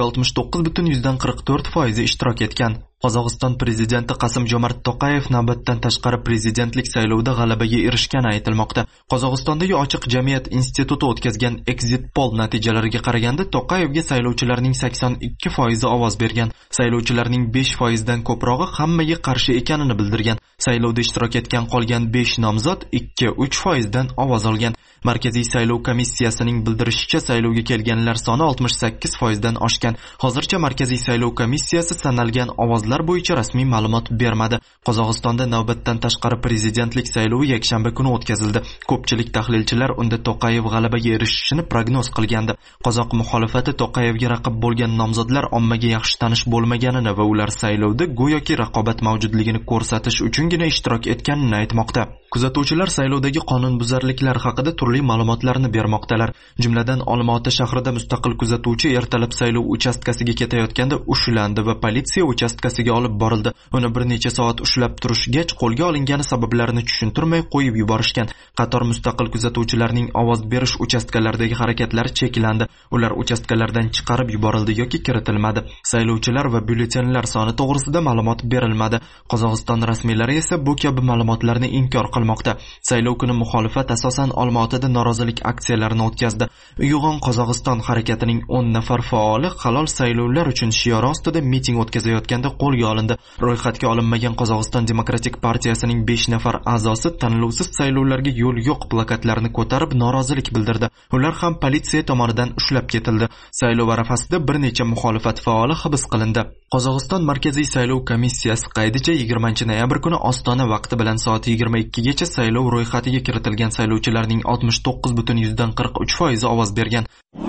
69,44% ishtirok etgan. Qozog'iston prezidenti Qosim-Jomart To'qayev navbatdan tashqari prezidentlik saylovida g'alabaga erishgani aytilmoqda. Qozog'istondagi ochiq jamiyat instituti o'tkazgan exit poll natijalariga qaraganda To'qayevga saylovchilarning 82% ovoz bergan. Saylovchilarning 5% dan ko'prog'i hammaga qarshi ekanini bildirgan. Saylovda ishtirok etgan qolgan 5 nomzod 2-3% dan ovoz olgan. Markaziy saylov komissiyasining bildirishicha, saylovga kelganlar soni 68% dan oshgan. Hozircha Markaziy saylov komissiyasi sanalgan ovozlar bo'yicha rasmiy ma'lumot bermadi. Qozog'istonda navbatdan tashqari prezidentlik saylovi yakshanba kuni o'tkazildi. Ko'pchilik tahlilchilar unda To'qayev g'alabaga erishishini prognoz qilgandi. Qozoq muxolifati To'qayevga raqib bo'lgan nomzodlar ommaga yaxshi tanish bo'lmaganini va ular saylovda go'yoki raqobat mavjudligini ko'rsatish uchungina ishtirok etganini aytmoqda. Kuzatuvchilar saylovdagi qonunbuzarliklar haqida turli ma'lumotlarni bermoqdalar. Jumladan, Olmaota shahrida mustaqil kuzatuvchi ertalab saylov uchastkasiga ketayotganda ushlandi va politsiya uchastkasiga olib borildi. Uni bir necha soat ushlab turishgach, qo'lga olingani sabablarini tushuntirmay qo'yib yuborishgan. Qator mustaqil kuzatuvchilarning ovoz berish uchastkalaridagi harakatlari cheklandi. Ular uchastkalardan chiqarib yuborildi yoki kiritilmadi. Saylovchilar va byulletenlar soni to'g'risida ma'lumot berilmadi. Qozog'iston rasmiylari esa bu kabi ma'lumotlarni inkor qilmoqda. Saylov kuni muxolifat asosan Olmaotada norozilik aksiyalarini o'tkazdi. Uyg'on Qozog'iston harakatining 10 nafar faoli halol saylovlar uchun shiori ostida miting o'tkazayotganda qo'lga olindi. Ro'yxatga olinmagan Qozog'iston Demokratik partiyasining 5 nafar a'zosi tanlovsiz saylovlarga yo'l yo'q plakatlarini ko'tarib norozilik bildirdi. Ular ham politsiya tomonidan ushlab ketildi. Saylov arafasida bir necha muxolifat faoli hibs qilindi. Qozog'iston Markaziy saylov komissiyasi qaydicha 20-noyabr kuni Ostona vaqti bilan soat 22 gacha saylov ro'yxatiga kiritilgan saylovchilarning 69,43% ovoz bergan.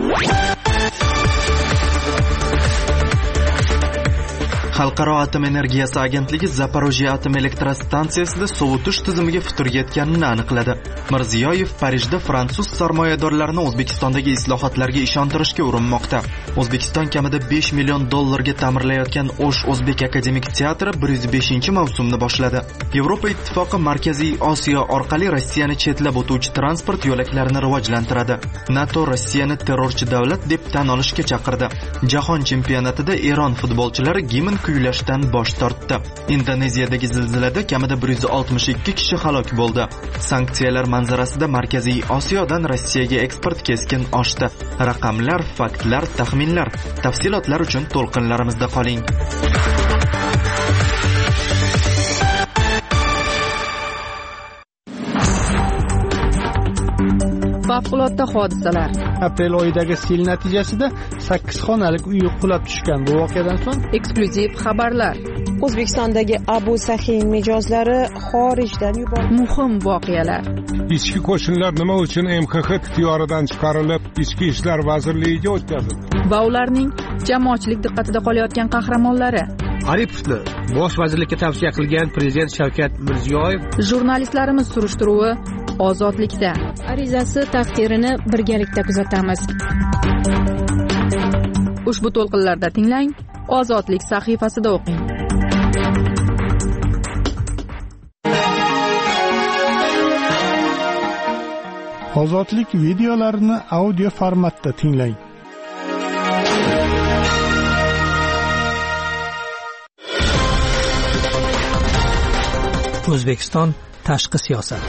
Xalqaro atom energiyasi agentligi Zaporojye atom elektrostansiyasida sovutish tizimiga futur yetganini aniqladi. Mirziyoyev Parijda fransuz sarmoyadorlarini O'zbekistondagi islohotlarga ishontirishga urinmoqda. O'zbekiston kamida 5 million dollarga ta'mirlayotgan O'sh O'zbek akademik teatri 105-mavsumni boshladi. Yevropa ittifoqi Markaziy Osiyo orqali Rossiyani chetlab o'tuvchi transport yo'laklarini rivojlantiradi. NATO Rossiyani terrorchi davlat deb tan olishga chaqirdi. Jahon chempionatida Eron futbolchilari gimn kuylashdan bosh tortdi. Indoneziyadagi zilzilada kamida 162 kishi halok bo'ldi. Sanksiyalar manzarasida Markaziy Osiyodan Rossiyaga eksport keskin oshdi. Raqamlar, faktlar, taxminlar. Tafsilotlar uchun to'lqinlarimizda qoling. Favqulodda hodisalar. Aprel oyidagi sel natijasida 8 xonalik uy qulab tushgan. Bu voqeadan so'ng eksklyuziv xabarlar. O'zbekistondagi Abu Sahiy mijozlari xorijdan yuborildi. Muhim voqealar. Ichki qo'shinlar nima uchun MXX ixtiyoridan chiqarilib, Ichki ishlar vazirligiga o'tkazildi? Va ularning jamoatchilik diqqatida qolayotgan qahramonlari. Aripovni bosh vazirlikka tavsiya qilgan prezident Shavkat Mirziyoyev. Jurnalistlarimiz surishtiruvi ozodlikda. Arizasi taqdirini birgalikda kuzatamiz. Ushbu to'lqinlarda tinglang, Ozodlik sahifasida o'qing. Ozodlik videolarini audio formatda tinglang. O'zbekiston tashqi siyosat.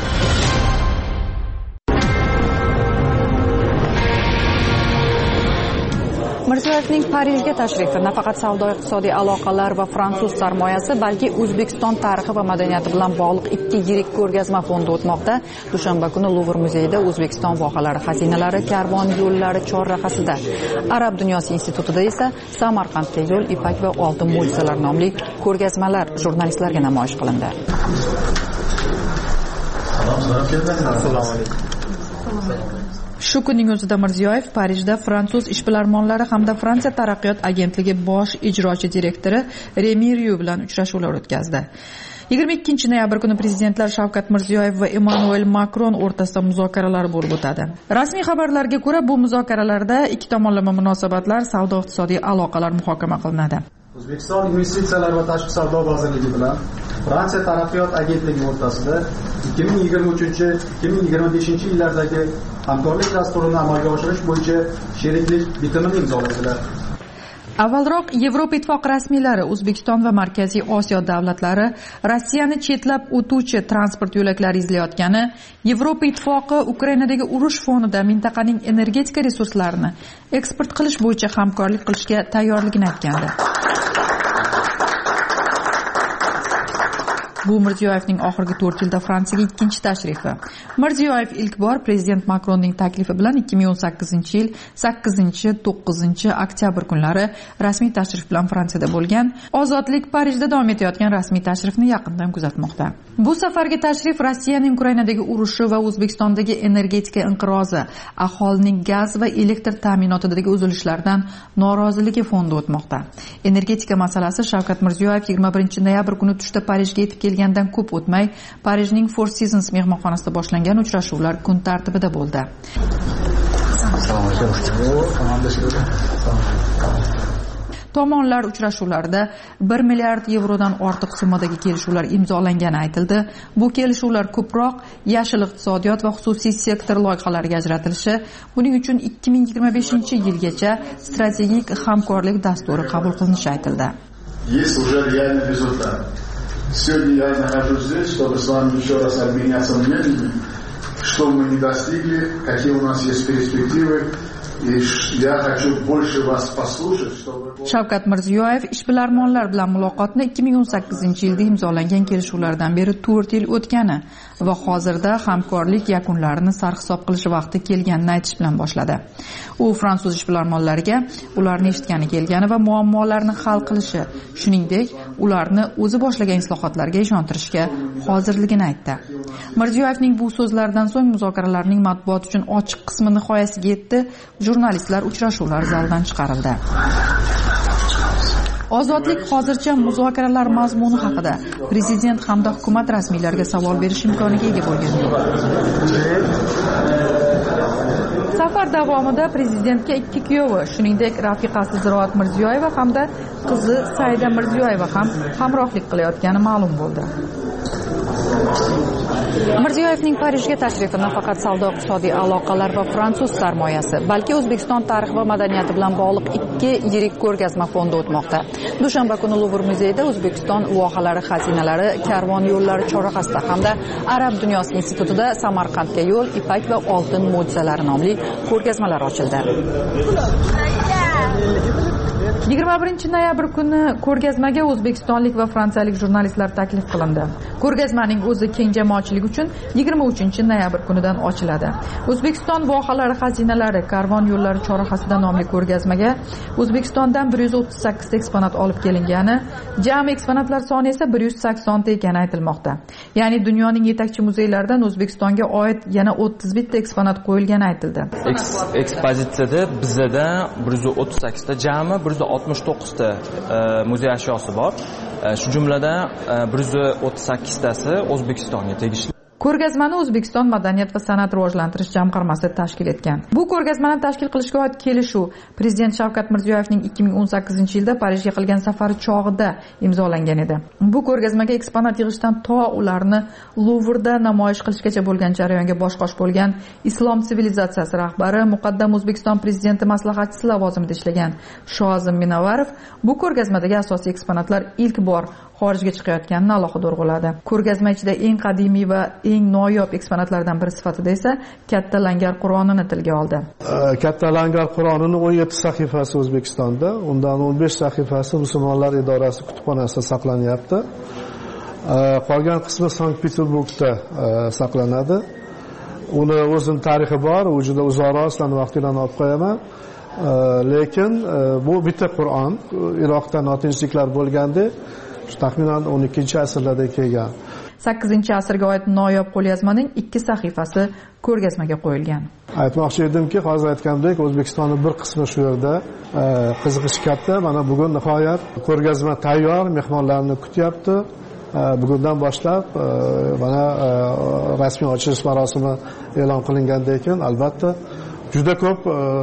Mirziyoyevning Parijga tashrifi nafaqat savdo-iqtisodiy aloqalar va fransuz sarmoyasi, balki O'zbekiston tarixi va madaniyati bilan bog'liq ikki yirik ko'rgazma fondi o'tmoqda. Dushanba kuni Luvr muzeyida O'zbekiston vohalari xazinalari karvon yo'llari chorrahasida, Arab dunyosi institutida esa Samarqandga yo'l, ipak va oltin mo'jizalar nomli ko'rgazmalar jurnalistlarga namoyish qilindi. Assalomu alaykum. Shu kunning o'zida Mirziyoyev Parijda fransuz ishbilarmonlari hamda Fransiya taraqqiyot agentligi bosh ijrochi direktori Remi Rieu bilan uchrashuvlar o'tkazdi. 22-noyabr kuni prezidentlar Shavkat Mirziyoyev va Emmanuel Macron o'rtasida muzokaralar bo'lib o'tadi. Rasmiy xabarlarga ko'ra, bu muzokaralarda ikki tomonlama munosabatlar, savdo-iqtisodiy aloqalar muhokama qilinadi. O'zbekiston investitsiyalar va tashqi savdo vazirligi bilan Fransiya taraqqiyot agentligi o'rtasida 2023-2025 yillardagi hamkorlik dasturini amalga oshirish bo'yicha sheriklik bitimini imzoladilar. Avvalroq Yevropa ittifoqi rasmiylari O'zbekiston va Markaziy Osiyo davlatlari Rossiyani chetlab o'tuvchi transport yo'laklari izlayotgani, Yevropa ittifoqi Ukrainadagi urush fonida mintaqaning energetika resurslarini eksport qilish bo'yicha hamkorlik qilishga tayyorligini aytgandi. Bu Mirziyoyevning oxirgi 4 yilda Fransiyaga ikkinchi tashrifi. Mirziyoyev ilk bor prezident Macronning taklifi bilan 2018-yil 8-9 kunlari rasmiy tashrif bilan Fransiyada bo'lgan. Ozodlik Parijda davom etayotgan rasmiy tashrifni yaqindan kuzatmoqda. Bu safargi tashrif Rossiyaning Ukrainadagi urushi va O'zbekistondagi energetika inqirozi, aholining gaz va elektr ta'minotidagi uzilishlardan noroziligi fonida o'tmoqda. Energetika masalasi Shavkat Mirziyoyev 21-noyabr kuni tushda Parijga yetib kelgan kelgandan ko'p o'tmay Parijning Four Seasons mehmonxonasida boshlangan uchrashuvlar kun tartibida bo'ldi. Tomonlar uchrashuvlarda 1 milliard yevrodan ortiq summadagi kelishuvlar imzolangani aytildi. Bu kelishuvlar ko'proq yashil iqtisodiyot va xususiy sektor loyihalariga ajratilishi, buning uchun 2025-yilgacha strategik hamkorlik dasturi qabul qilinishi aytildi. Сегодня я нахожусь здесь, чтобы с вами еще раз обменяться мнениями, что мы не достигли, какие у нас есть перспективы. Shavkat Mirziyoyev ishbilarmonlar bilan muloqotni 2018-yilda imzolangan kelishuvlardan beri 4 yil o'tgani va hozirda hamkorlik yakunlarini sarhisob qilish vaqti kelganini aytish bilan boshladi. U fransuz ishbilarmonlariga ularni eshitgani kelgani va muammolarni hal qilishi, shuningdek, ularni o'zi boshlagan islohotlarga ishontirishga hozirligini aytdi. Mirziyoyevning bu so'zlaridan so'ng muzokaralarning matbuot uchun ochiq qismi nihoyasiga yetdi. Jurnalistlar uchrashuvlar zalidan chiqarildi. Ozodlik hozircha muzokaralar mazmuni haqida prezident hamda hukumat rasmiylariga savol berish imkoniga ega bo'lgan yo'q. Safar davomida prezidentga ikki kuyovi, shuningdek rafiqasi Ziroat Mirziyoyeva hamda qizi Saida Mirziyoyeva ham hamrohlik qilayotgani ma'lum bo'ldi. Mirziyoyevning Parijga tashrifi nafaqat savdo-iqtisodiy aloqalar va fransuz sarmoyasi, balki O'zbekiston tarixi va madaniyati bilan bog'liq ikki yirik ko'rgazma fonida o'tmoqda. Dushanba kuni Luvr muzeyida O'zbekiston vohalari xazinalari, karvon yo'llari chorrahasida hamda Arab dunyosi institutida Samarqandga yo'l, ipak va oltin mo'jizalari nomli ko'rgazmalar ochildi. 21 noyabr kuni ko'rgazmaga o'zbekistonlik va fransiyalik jurnalistlar taklif qilindi. Ko'rgazmaning o'zi keng jamoatchilik uchun 23 noyabr kunidan ochiladi. O'zbekiston vohalari xazinalari, karvon yo'llari chorrahasida nomli ko'rgazmaga O'zbekistondan 138 eksponat olib kelingani, jami eksponatlar soni esa 180 ta ekani aytilmoqda. Ya'ni dunyoning yetakchi muzeylaridan O'zbekistonga oid yana 31 ta eksponat qo'yilgani aytildi. Ekspozitsiyada bizda 138 ta jami 169 ta muzey ashyosi bor. Shu jumladan 138 tasi O'zbekistonga tegishli. Ko'rgazmani O'zbekiston madaniyat va san'at rivojlantirish jamg'armasi tashkil etgan. Bu ko'rgazmani tashkil qilishga oid kelishuv Prezident Shavkat Mirziyoyevning 2018-yilda Parijga qilgan safari chog'ida imzolangan edi. Bu ko'rgazmaga eksponat yig'ishdan to ularni Luvrda namoyish qilishgacha bo'lgan jarayonga bosh-qosh bo'lgan Islom sivilizatsiyasi rahbari, muqaddam O'zbekiston prezidenti maslahatchisi lavozimida ishlagan Shozim Minovarov bu ko'rgazmadagi asosiy eksponatlar ilk bor xorijga chiqayotganini alohida urg'uladi. Ko'rgazma ichida eng qadimiy va eng noyob eksponatlardan biri sifatida esa Katta Langar Qur'onini tilga oldi. Katta Langar Qur'onining 17 sahifasi O'zbekistonda, undan 15 sahifasi Musulmonlar idorasi kutubxonasida saqlanyapti. Qolgan qismi Sankt-Peterburgda saqlanadi. Uni o'zining tarixi bor, u juda uzoqroq, sizlarni vaqtinglarni olib qo'yaman. Lekin bu bitta Qur'on, Iroqda notinchliklar bo'lganda taxminan 12-asrlarda kelgan. 8-asrga oid noyob qo'lyozmaning 2 sahifasi ko'rgazmaga qo'yilgan. Aytmoqchi edimki, hozir aytgandek, O'zbekistonning bir qismi shu yerda qiziqish katta. Mana bugun nihoyat ko'rgazma tayyor, mehmonlarni kutyapti. Bugundan boshlab mana rasmiy ochilish marosimi e'lon qilingandan keyin albatta juda ko'p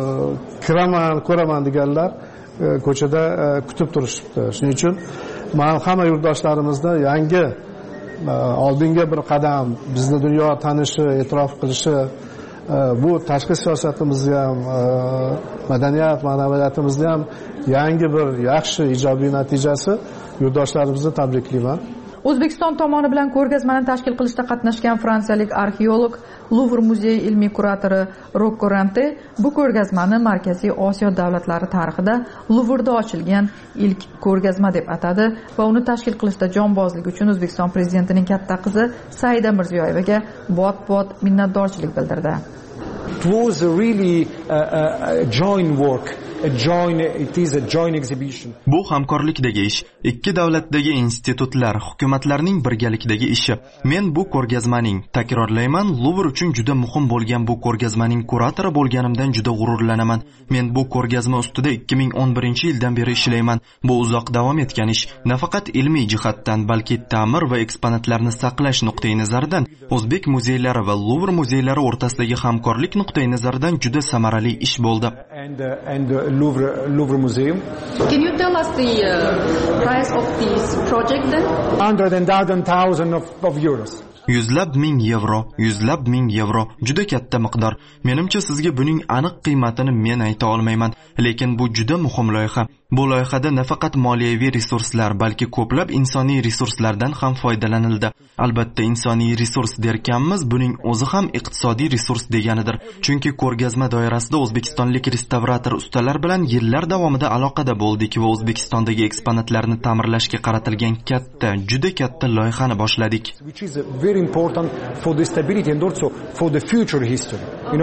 ko'raman deganlar ko'chada kutib turishibdi. Shuning uchun men hamma yurtdoshlarimizda yangi oldinga bir qadam bizni dunyo tanishi, e'tirof qilishi, bu tashqi siyosatimizni ham, madaniyat, ma'naviyatimizni ham yangi bir yaxshi ijobiy natijasi. Yurtdoshlarimizni tabriklayman. O'zbekiston tomoni bilan ko'rgazmani tashkil qilishda qatnashgan fransiyalik arxeolog, Luvr muzeyi ilmiy kuratori Rocco Rante bu ko'rgazmani Markaziy Osiyo davlatlari tarixida Luvrda ochilgan ilk ko'rgazma deb atadi va uni tashkil qilishda jonbozlik uchun O'zbekiston prezidentining katta qizi Saida Mirziyoyevaga bot minnatdorchilik bildirdi. It was a really joint work Bu hamkorlikdagi ish, ikki davlatdagi institutlar, hukumatlarning birgalikdagi ishi. Men bu ko'rgazmaning, takrorlayman, Luvr uchun juda muhim bo'lgan bu ko'rgazmaning kuratori bo'lganimdan juda g'ururlanaman. Men bu ko'rgazma ustida 2011-yildan beri ishlayman. Bu uzoq davom etgan ish, nafaqat ilmiy jihatdan, balki ta'mir va eksponatlarni saqlash nuqtai nazaridan, o'zbek muzeylari va Luvr muzeylari o'rtasidagi hamkorlik nuqtai nazaridan juda samarali ish bo'ldi. And Louvre Museum. Can you tell us the price of this project then? 100,000 of euros. Yuzlab ming yevro, juda katta miqdor. Menimcha sizga buning aniq qiymatini men ayta olmayman, lekin bu juda muhim loyiha. Bu loyihada nafaqat moliyaviy resurslar, balki ko'plab insoniy resurslardan ham foydalanildi. Albatta, insoniy resurs derkanmiz, buning o'zi ham iqtisodiy resurs deganidir. Chunki ko'rgazma doirasida o'zbekistonlik restavrator ustalar bilan yillar davomida aloqada bo'ldik va O'zbekistondagi eksponatlarni ta'mirlashga qaratilgan juda katta loyihani boshladik. Important for the stability and also for the future history,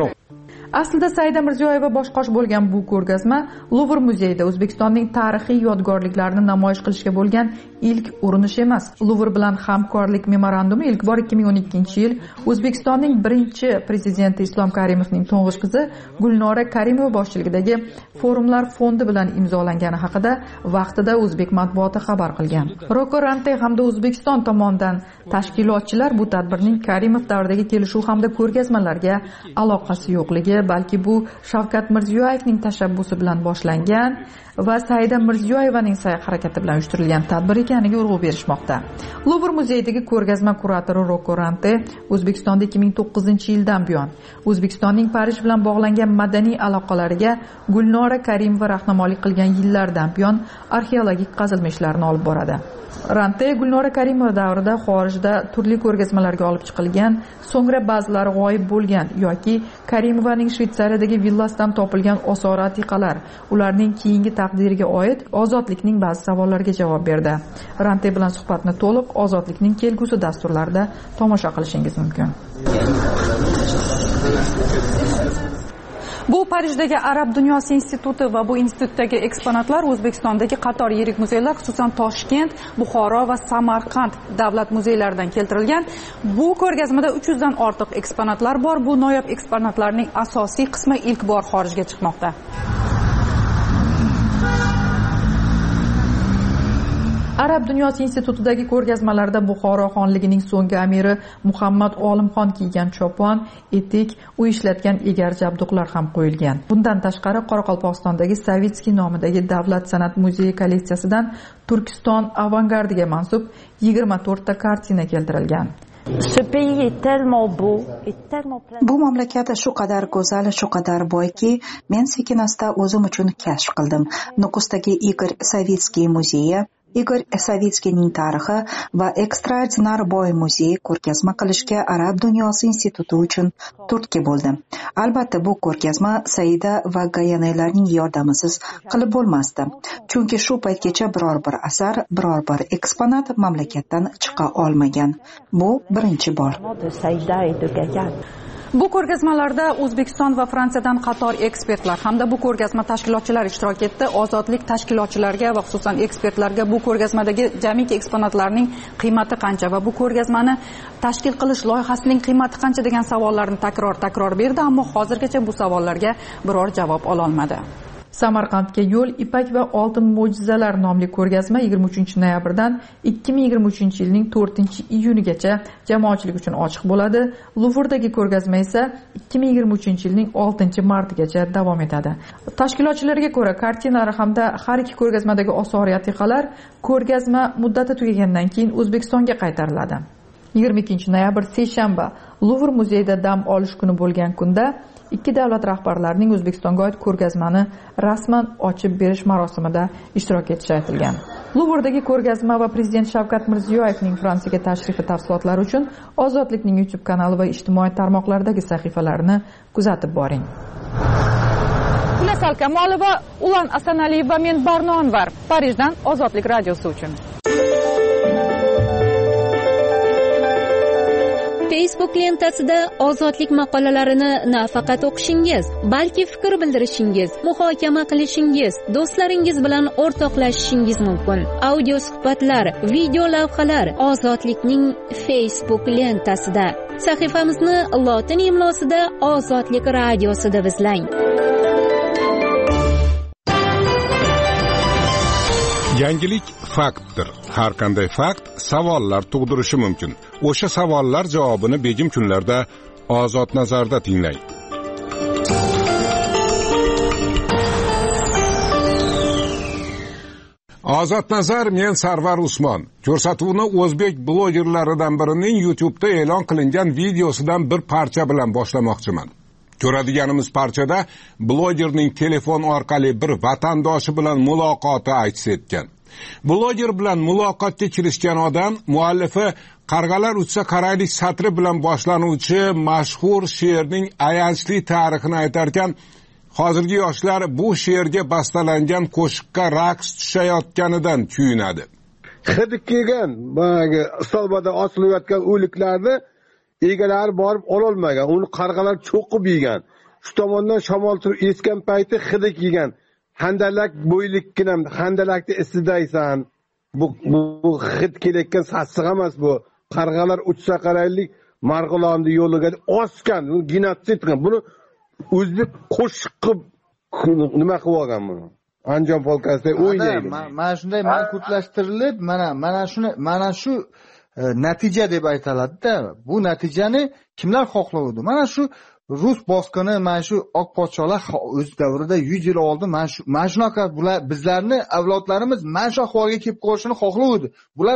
Aslida Saida Mirziyoyeva boshqosh bo'lgan bu ko'rgazma Luvr muzeyida O'zbekistonning tarixiy yodgorliklarini namoyish qilishga bo'lgan ilk urinish emas. Luvr bilan hamkorlik memorandumi ilk bor 2012-yil O'zbekistonning birinchi prezidenti Islom Karimovning to'ng'ich qizi Gulnora Karimova boshchiligidagi Forumlar fondi bilan imzolangani haqida vaqtida o'zbek matbuoti xabar qilgan. Roko Rante hamda O'zbekiston tomonidan tashkilotchilar bu tadbirning Karimov davridagi kelishuv hamda ko'rgazmalarga aloqasi yo'qligi, balki bu Shavkat Mirziyoyevning tashabbusi bilan boshlangan va Saida Mirziyoyevaning sa'y-harakati bilan uyushtirilgan tadbir ekaniga urg'u berishmoqda. Luvr muzeyidagi ko'rgazma kuratori Roko Rante O'zbekistonda 2009-yildan buyon O'zbekistonning Parij bilan bog'langan madaniy aloqalariga Gulnora Karimova rahnamolik qilgan yillardan buyon arxeologik qazilma ishlarini olib boradi. Rante Gulnora Karimova davrida xorijda turli ko'rgazmalarga olib chiqilgan, so'ngra ba'zilari g'oyib bo'lgan yoki Karimovaning Shvetsariyadagi villasidan topilgan osori atiqalar, ularning keyingi taqdiriga oid Ozodlikning ba'zi savollariga javob berdi. Rante bilan suhbatni to'liq Ozodlikning kelgusi dasturlarida tomosha qilishingiz mumkin. Bu Parijdagi Arab dunyosi instituti va bu institutdagi eksponatlar O'zbekistondagi qator yirik muzeylar, xususan Toshkent, Buxoro va Samarqand davlat muzeylaridan keltirilgan. Bu ko'rgazmada 300 dan ortiq eksponatlar bor. Bu noyob eksponatlarning asosiy qismi ilk bor xorijga chiqmoqda. Arab dunyosi institutidagi ko'rgazmalarda Buxoro xonligining so'nggi amiri Muhammad Olimxon kiygan chopon, etik, u ishlatgan egar jabduqlar ham qo'yilgan. Bundan tashqari Qoraqalpog'istondagi Savitskiy nomidagi davlat san'at muzeyi kolleksiyasidan Turkiston avangardiga mansub 24 ta kartina keltirilgan. Bu mamlakat shu qadar go'zal, shu qadar boyki, men sekin-asta o'zim uchun kashf qildim. Nukusdagi Igor Savitskiy muzeyi, Igor Savitskiyning tarixi va ekstraordinar boy muzeyi ko'rgazma qilishga Arab dunyosi instituti uchun turtki bo'ldi. Albatta, bu ko'rgazma Saida va Gayanaylarning yordamisiz qilib bo'lmasdi. Chunki shu paytgacha biror bir asar, biror bir eksponat mamlakatdan chiqa olmagan. Bu birinchi bor. Bu ko'rgazmalarda O'zbekiston va Fransiyadan qator ekspertlar hamda bu ko'rgazma tashkilotchilari ishtirok etdi. Ozodlik tashkilotchilariga va xususan ekspertlarga bu ko'rgazmadagi jamiki eksponatlarning qiymati qancha va bu ko'rgazmani tashkil qilish loyihasining qiymati qancha degan savollarni takror berdi, ammo hozirgacha bu savollarga biror javob ola olmadi. Samarqandga yo'l, ipak va oltin mo'jizalar nomli ko'rgazma 23-noyabrdan 2023-yilning 4-iyunigacha jamoatchilik uchun ochiq bo'ladi. Luvrdagi ko'rgazma esa 2023-yilning 6-martigacha davom etadi. Tashkilotchilarga ko'ra, kartinalar hamda har ikki ko'rgazmadagi osori atiqalar ko'rgazma muddati tugagandan keyin O'zbekistonga qaytariladi. 22-noyabr seshanba Luvr muzeyida dam olish kuni bo'lgan kunda ikki davlat rahbarlarining O'zbekistonga oid ko'rgazmani rasman ochib berish marosimida ishtirok etishi aytilgan. Luvrdagi ko'rgazma va prezident Shavkat Mirziyoyevning Fransiyaga tashrifi tafsilotlari uchun Ozodlikning YouTube kanali va ijtimoiy tarmoqlardagi sahifalarini kuzatib boring. Xullas Kamolova, Ulan Asanaliyev va men Barno Anvar, Parijdan Ozodlik radiosi uchun. Facebook lentasida ozodlik maqolalarini nafaqat o'qishingiz, balki fikr bildirishingiz, muhokama qilishingiz, do'stlaringiz bilan o'rtoqlashishingiz mumkin. Audio suhbatlar, video lavhalar Ozodlikning Facebook lentasida. Sahifamizni lotin imlosida Ozodlik radiosida izlang. Yangilik faktdir. Har qanday fakt savollar tug'dirishi mumkin. O'sha savollar javobini begim kunlarda Ozod nazarda tinglang. Ozod nazar, men Sarvar Usmon. Ko'rsatuvni o'zbek blogerlaridan birining YouTube'da e'lon qilingan videosidan bir parcha bilan boshlamoqchiman. Ko'radiganimiz parchada blogerning telefon orqali bir vatandoshi bilan muloqoti aks etgan. Bloger bilan muloqotga kirishgan odam muallifi Qarg'alar uchsa qaraylik satri bilan boshlanuvchi mashhur she'rning ayanchli tarixini aytarkan, hozirgi yoshlar bu she'rga bastalangan qo'shiqqa raqs tushayotganidan kuyunadi. Hidi kelgan, bagi stolbada osilayotgan o'liklarni egalari borib ololmagan, uni qarg'alar cho'qib yegan. Shu tomondan shamol turib esgan payti hidi kelgan. Handalak bo'ylikkinam, handalakni istidaysan. Bu hid kelayotgan sassiq emas bu. Qarg'alar uchsa qaraylik Marg'ilonni yo'liga osgan, genotsid qilgan. Buni o'zbek qo'shiq qilib nima qilib olgan buni? Anjom polkasida o'ynaydi. Mana shunday manqurtlashtirilib, mana shu natija deb aytiladi-da. Bu natijani kimlar xohlaydi? Mana shu Rus bosqini, mana shu oq podsholar o'z davrida 100 yil oldin mana shunaqa bizlarni avlodlarimiz mana shu ahvolga kelib qolishini xohlaydi.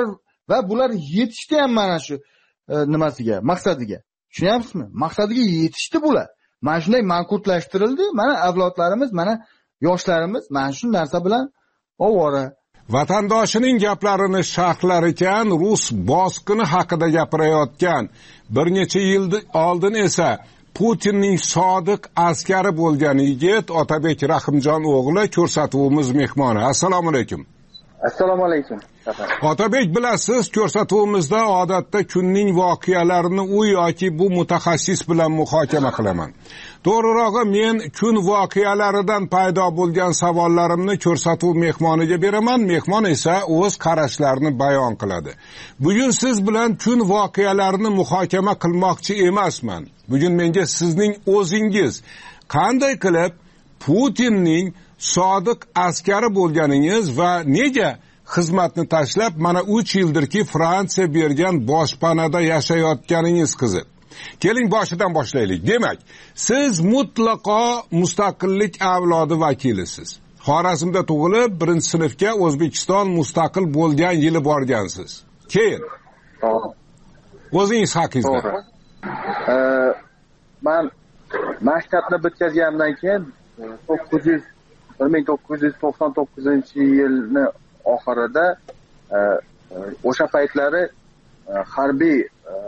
Bular yetishdi ham mana shu nimasiga, maqsadiga. Tushunyapsizmi? Maqsadiga yetishdi bular. Mana shunday manqurtlashtirildi. Mana avlodlarimiz, mana yoshlarimiz mana shu narsa bilan ovora. Vatandoshining gaplarini sharhlar ekan, Rus bosqini haqida gapirayotgan. Bir necha yil oldin esa Putinning sodiq askari bo'lgan yigit Otabek Rahimjon o'g'li ko'rsatuvimiz mehmoni. Assalomu alaykum. Assalomu alaykum. Otabek, bilasiz, ko'rsatuvimizda odatda kunning voqealarini u yoki bu mutaxassis bilan muhokama qilaman. To'g'rirog'i, men kun voqealaridan paydo bo'lgan savollarimni ko'rsatuv mehmoniga beraman, mehmon esa o'z qarashlarini bayon qiladi. Bugun siz bilan kun voqealarini muhokama qilmoqchi emasman. Bugun menga sizning o'zingiz qanday qilib Putinning sodiq askari bo'lganingiz va nega xizmatni tashlab mana 3 yildirki Fransiya bergan boshpanada yashayotganingiz qiziq. Keling boshidan boshlaylik. Demak, siz mutlaqo mustaqillik avlodi vakilisiz. Xorazmda tug'ilib, 1-sinfga O'zbekiston mustaqil bo'lgan yili borgansiz. Keyin o'zingiz haqingizda. Men maktabni bitkazgandan keyin 1999-yilni oxirida o'sha paytlari harbiy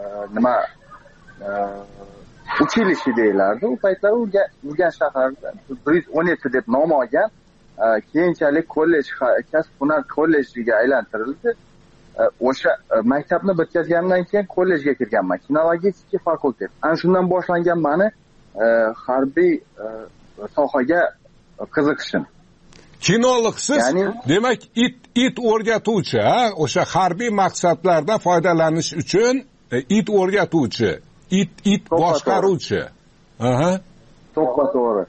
uchilishi deyilardi. U paytlar Urganch shahrida 117 deb nom olgan, keyinchalik kollej, kasb hunar kollejiga aylantirildi. O'sha maktabni bitkazgandan keyin kollejga kirganman, kinologika fakultet. Ana shundan boshlangan meni harbiy sohaga qiziqishim. Kinologsiz, yani, demak it o'rgatuvchi, o'sha harbiy maqsadlarda foydalanish uchun it o'rgatuvchi, it boshqaruvchi. Aha. To'g'ri.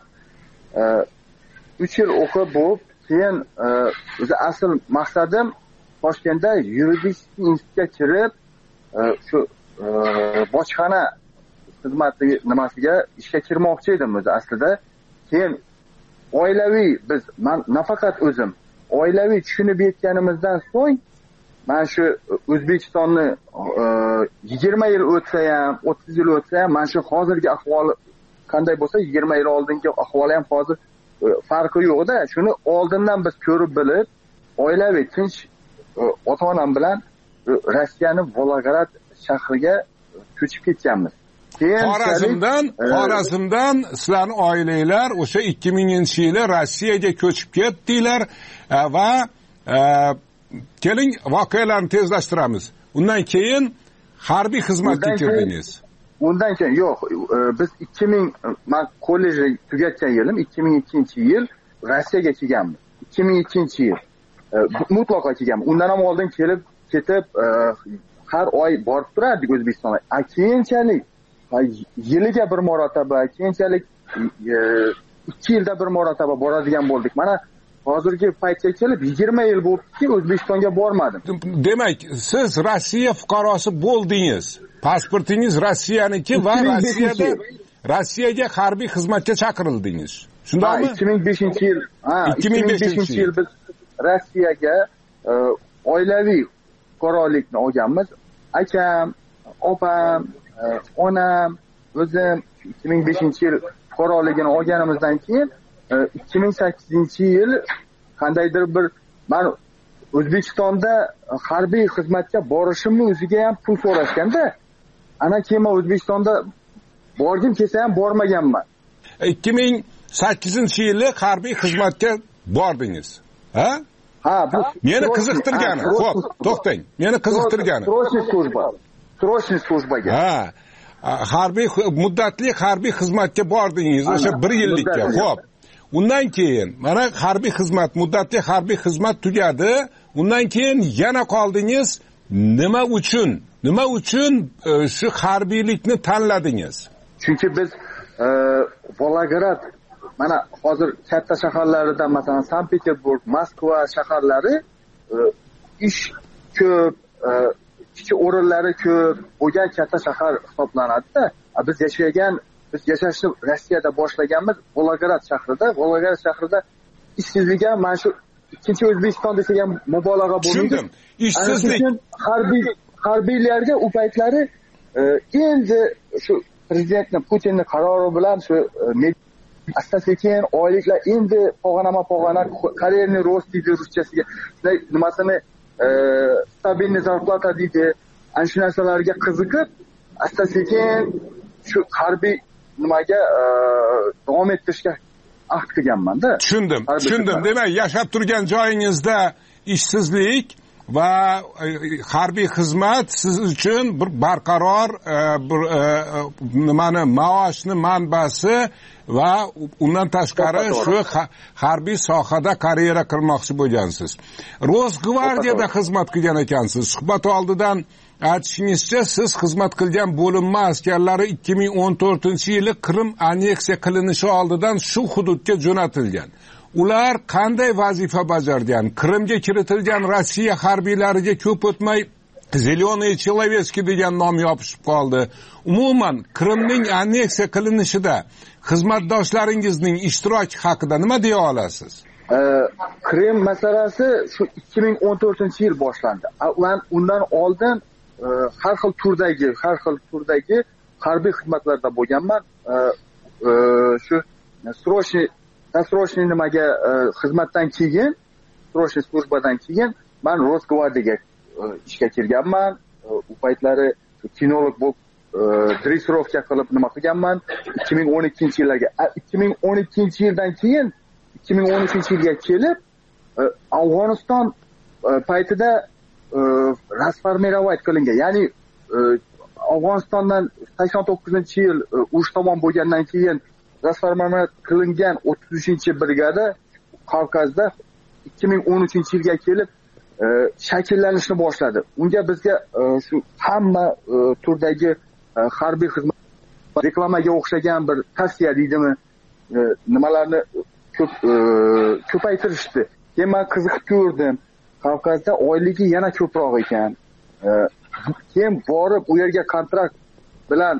3 yil o'qib bo'lib, keyin o'zi asl maqsadim Toshkentda yuridik institutga kirib, shu bojxona xizmati nimasiga ishga kirmoqchi edim o'zi aslida. Keyin oilaviy men nafaqat o'zim oilaviy tushunib yetganimizdan so'ng mana shu O'zbekistonni 20 yil o'tsa ham, 30 yil o'tsa ham mana shu hozirgi ahvoli qanday bo'lsa, 20 yil oldingi ahvoli ham hozir farqi yo'q-da. Shuni oldindan biz ko'rib bilib, oilaviy tinch ota-onam bilan Rossiyaning Volgograd shahriga ko'chib ketganmiz. Xorazmdan sizlarning oilalar o'sha 2000-yili Rossiyaga ko'chib ketdilar va keling voqealarni tezlashtiramiz. Undan keyin harbiy xizmatga kirdingiz. undan keyin yo'q, biz 2000 men kollejni tugatgan yilim 2002-yil Rossiyaga kelganman. 2002-yil mutlaqo kelganman. Undan ham oldin kelib ketib har oy borib turardik O'zbekistonga. Keyinchalik yiliga bir marotaba, keyinchalik 2 yilda bir marotaba boradigan bo'ldik. Mana hozirgi paytga kelib 20 yil bo'libdiki O'zbekistonga bormadim. Demak, siz Rossiya fuqarosi bo'ldingiz. Pasportingiz Rossiyaniki va Rossiyaga harbiy xizmatga chaqirildingiz. Shundaymi? 2005-yil. 2005-yil biz Rossiyaga oilaviy fuqarolikni olganmiz. Akam, opam, onam, o'zim 2005-yil fuqaroligini olganimizdan keyin 2008-yil qandaydir bir men O'zbekistonda harbiy xizmatga borishimni o'ziga ham pul so'rashganda, ana keyin O'zbekistonda borgim kelsa ham bormaganman. 2008-yili harbiy xizmatga bordingiz. Ha? Ha, bu meni qiziqtirgani. Xo'p, to'xtang. Meni qiziqtirgani. Срочный службаga. Ha. Harbiy muddatli harbiy xizmatga bordingiz, o'sha 1 yillikka. Xo'p. Undan keyin mana harbiy xizmat, muddatli harbiy xizmat tugadi. Undan keyin yana qoldingiz. Nima uchun shu harbiylikni tanladingiz? Chunki biz Volgograd, mana hozir katta shaharlaridan, masalan, Sankt-Peterburg, Moskva shaharlari ish ko'p, kichik o'rinlari ko'p bo'lgan katta shahar hisoblanadi-da. Biz yashashni Rossiyada boshlaganmiz Volgograd shahrida. Volgograd shahrida ishsizlik ham mana shu ikkinchi O'zbekiston desak ham mubolag'a bo'lmaydi. Ishsizlik harbiylarga u paytlari endi shu prezidentni Putinning qarori bilan shu asta-sekin oyliklar endi pog'ona karerniy rost deydi ruschasiga. Nimasini stabilniy zarplata deydi. Ana shu narsalarga qiziqib, asta-sekin shu harbiy nimaga davom ettirishga ahd qilganman-da. Tushundim. Demak, yashab turgan joyingizda ishsizlik va harbiy xizmat siz uchun bir barqaror bir maoshni manbasi va undan tashqari shu harbiy sohada karyera qilmoqchi bo'lgansiz. Rosgvardiyada xizmat qilgan ekansiz. Suhbat oldidan aytishingizcha, siz xizmat qilgan bo'linma askarlari 2014-yili Qrim anneksiya qilinishi oldidan shu hududga jo'natilgan. Ular qanday vazifa bajargan? Qrimga kiritilgan Rossiya harbiylariga ko'p o'tmay Zelenoy Chelovetskiy degan nom yopishib qoldi. Umuman Qrimning anneksiya qilinishida xizmatdoshlaringizning ishtiroki haqida nima deya olasiz? Qrim masalasi shu 2014-yil boshlandi. Undan oldin har xil turdagi harbiy xizmatlarda bo'lganman. Shu srochniy nimaga xizmatdan keyin, srochniy slujbadan keyin men Rosgvardiyaga ishga kirganman. U paytlari kinolog bo'lib dressirovka qilib nima qilganman 2012-yillarga. 2012-yildan keyin 2013-yilga kelib Afg'oniston paytida rasformirovать qilingan. Ya'ni Afg'onistondan 89-yil urush tamom bo'lgandan keyin rasformirovать qilingan 33-brigada Qafqazda 2013-yilga kelib shakllanishni boshladi. Unga bizga shu hamma turdagi harbiy xizmat reklamaga o'xshagan bir tavsiya deydimi, nimalarni ko'paytirishdi. Keyin men qiziqib ko'rdim. Qafqazda oyligi yana ko'proq ekan. Keyin borib u yerga kontrakt bilan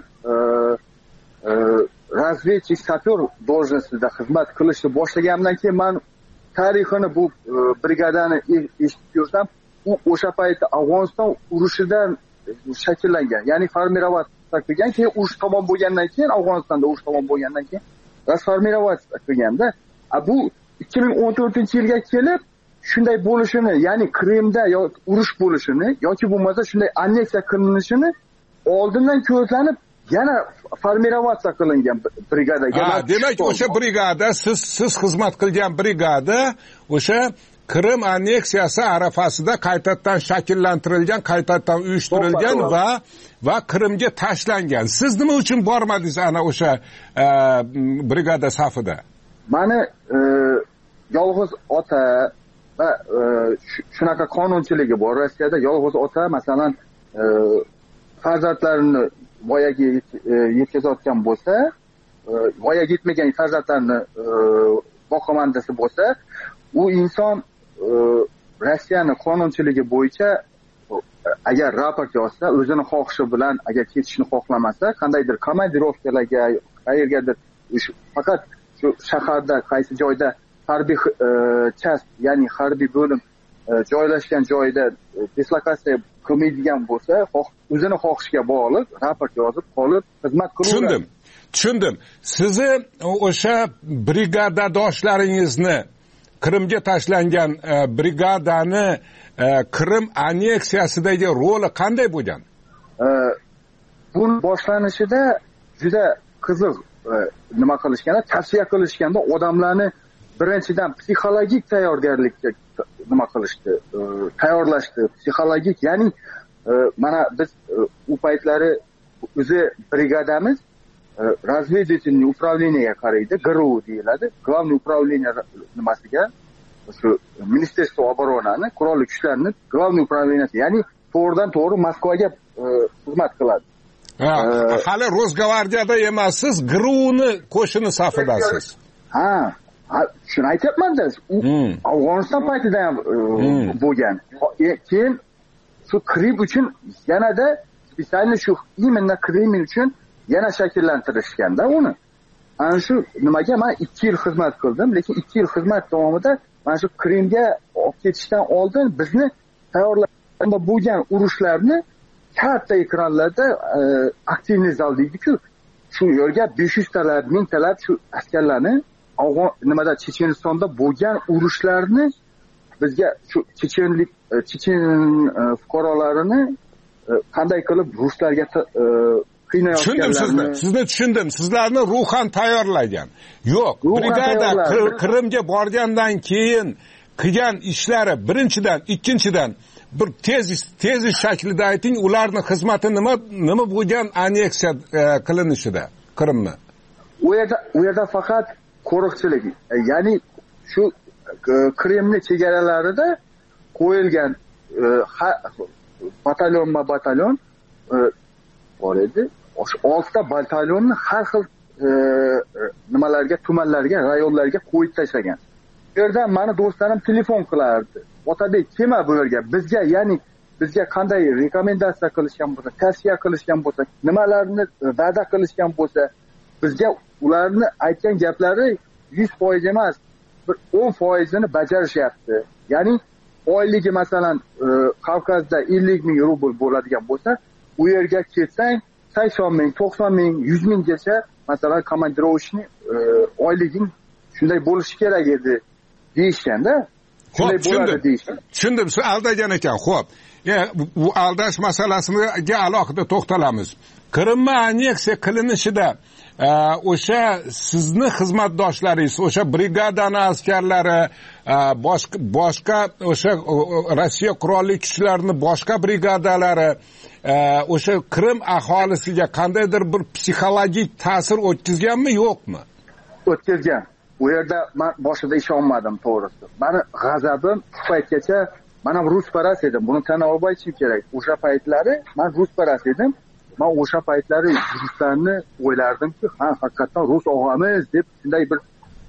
razvedchik sapyor должностida xizmat qilishni boshlagandan keyin men tarixini bu brigadani eshitib ko'rsam, u o'sha paytda Afg'oniston urushidan shakllangan. Ya'ni formirovat qilgan, keyin urush tamom bo'lgandan keyin Afg'onistonda urush tamom bo'lgandan keyin rasformirovat qilganda, bu 2014-yilga kelib shunday bo'lishini, ya'ni Qrimda urush bo'lishini yoki bo'lmasa shunday anneksiya qilinishini oldindan ko'zlanib yana formiravatsiya qilingan brigadaga. Demak, o'sha brigada siz xizmat qilgan brigada o'sha Krim anneksiyasi arafasida qaytadan shakllantirilgan, qaytadan uyushtirilgan va Krimga tashlangan. Siz nima uchun bormadingiz ana o'sha brigada safida? Mani yolg'iz ota va shunaqa qonunchiligi bor Rossiyada. Yolg'iz ota masalan farzandlarini voyaga yetkazayotgan bo'lsa, voyaga yetmagan farzandlarini boqaman desa bo'lsa, u inson Rossiyani qonunchiligi bo'yicha agar raport yozsa, o'zini xohishi bilan agar ketishni xohlamasa, qandaydir komandirovkalarga, qayergadir faqat shu shaharda qaysi joyda harbiy chast, ya'ni harbiy bo'lim joylashgan joyda dislokatsiya qilmaydigan bo'lsa, o'zini xohishiga bog'liq raport yozib qolib xizmat qilaveradi. Tushundim. Sizni o'sha brigadadoshlaringizni Krimga tashlangan brigadani Krim anneksiyasidagi roli qanday bo'lgan? Bu boshlanishida juda qiziq nima qilishganda, tavsiya qilishganda odamlarni birinchidan psixologik tayyorgarlikka nima qilishdi, tayyorlashdi, psixologik, ya'ni mana biz u paytlari o'zi brigadamiz разведывательный управлениеga qaraydi, GRU deyiladi. Главный управление nimasiga, shu Ministerstvo оборонani, qurolli kuchlarni главный управленияsi, ya'ni to'g'ridan to'g'ri Moskvaga xizmat qiladi. Hali Rosgvardiyada emassiz, GRUni qo'shini safidasiz. Ha, shuni aytyapman-da. U Afg'oniston paytida ham bo'lgan. Keyin shu Krim uchun yanada spesialni shu именно Krim uchun yana shakllantirishganda uni. Ana shu nimaga men 2 yil xizmat qildim, lekin 2 yil xizmat davomida mana shu Krimga olib ketishdan oldin bizni tayyorlashda bo'lgan urushlarni katta ekranlarda aktivniy zal deydi-ku, shu yerga 500 talab, 1000 talab shu askarlarni nimada Chechenistonda bo'lgan urushlarni bizga shu chechen fuqarolarini qanday qilib ruslarga Sizni tushundim. Sizlarni ruhan tayyorlagan. Yo'q, brigada Krimga borgandan keyin qilgan ishlari birinchidan, ikkinchidan bir tez shaklida ayting, ularning xizmati nima bo'lgan anneksiya qilinishida Krimni? U yerda faqat qo'riqchilik, ya'ni shu Krimni chegaralarida qo'yilgan batalyon bor edi. 6 ta batalyonni har xil nimalarga, tumanlarga, rayonlarga qo'yib tashlagan. Bu yerdan meni do'stlarim telefon qilardi. Otabek, kelma bu yerga. Bizga qanday rekomendatsiya qilishgan bo'lsa, tavsiya qilishgan bo'lsa, nimalarni va'da qilishgan bo'lsa, bizga ularni aytgan gaplari 100% emas, 10%ni bajarishyapti. Ya'ni oyligi masalan Qafqazda 50 ming rubl bo'ladigan bo'lsa, u yerga ketsang 80 ming, 90 ming, 100 minggacha masalan komandirovishni oyliging shunday bo'lishi kerak edi deyishganda. Shunday bo'ladi deyishgan. Tushundim, siz aldagan ekan. Xo'p. Bu aldash masalasiga alohida to'xtalamiz. Krimni anneksiya qilinishida o'sha sizni xizmatdoshlaringiz, o'sha brigadani askarlari, boshqa o'sha Rossiya qurolli kuchlarining boshqa brigadalari o'sha Krim aholisiga qandaydir bir psixologik ta'sir o'tkazganmi, yo'qmi? O'tkazgan. U yerda men boshida ishonmadim, to'g'risi. Meni g'azabim shu paytgacha, men ham rusparast edim. Buni tan olib aytishim kerak. O'sha paytlari men rusparast edim. Men o'sha paytlari ruslarni o'ylardimki, haqiqatan rus og'amiz deb shunday bir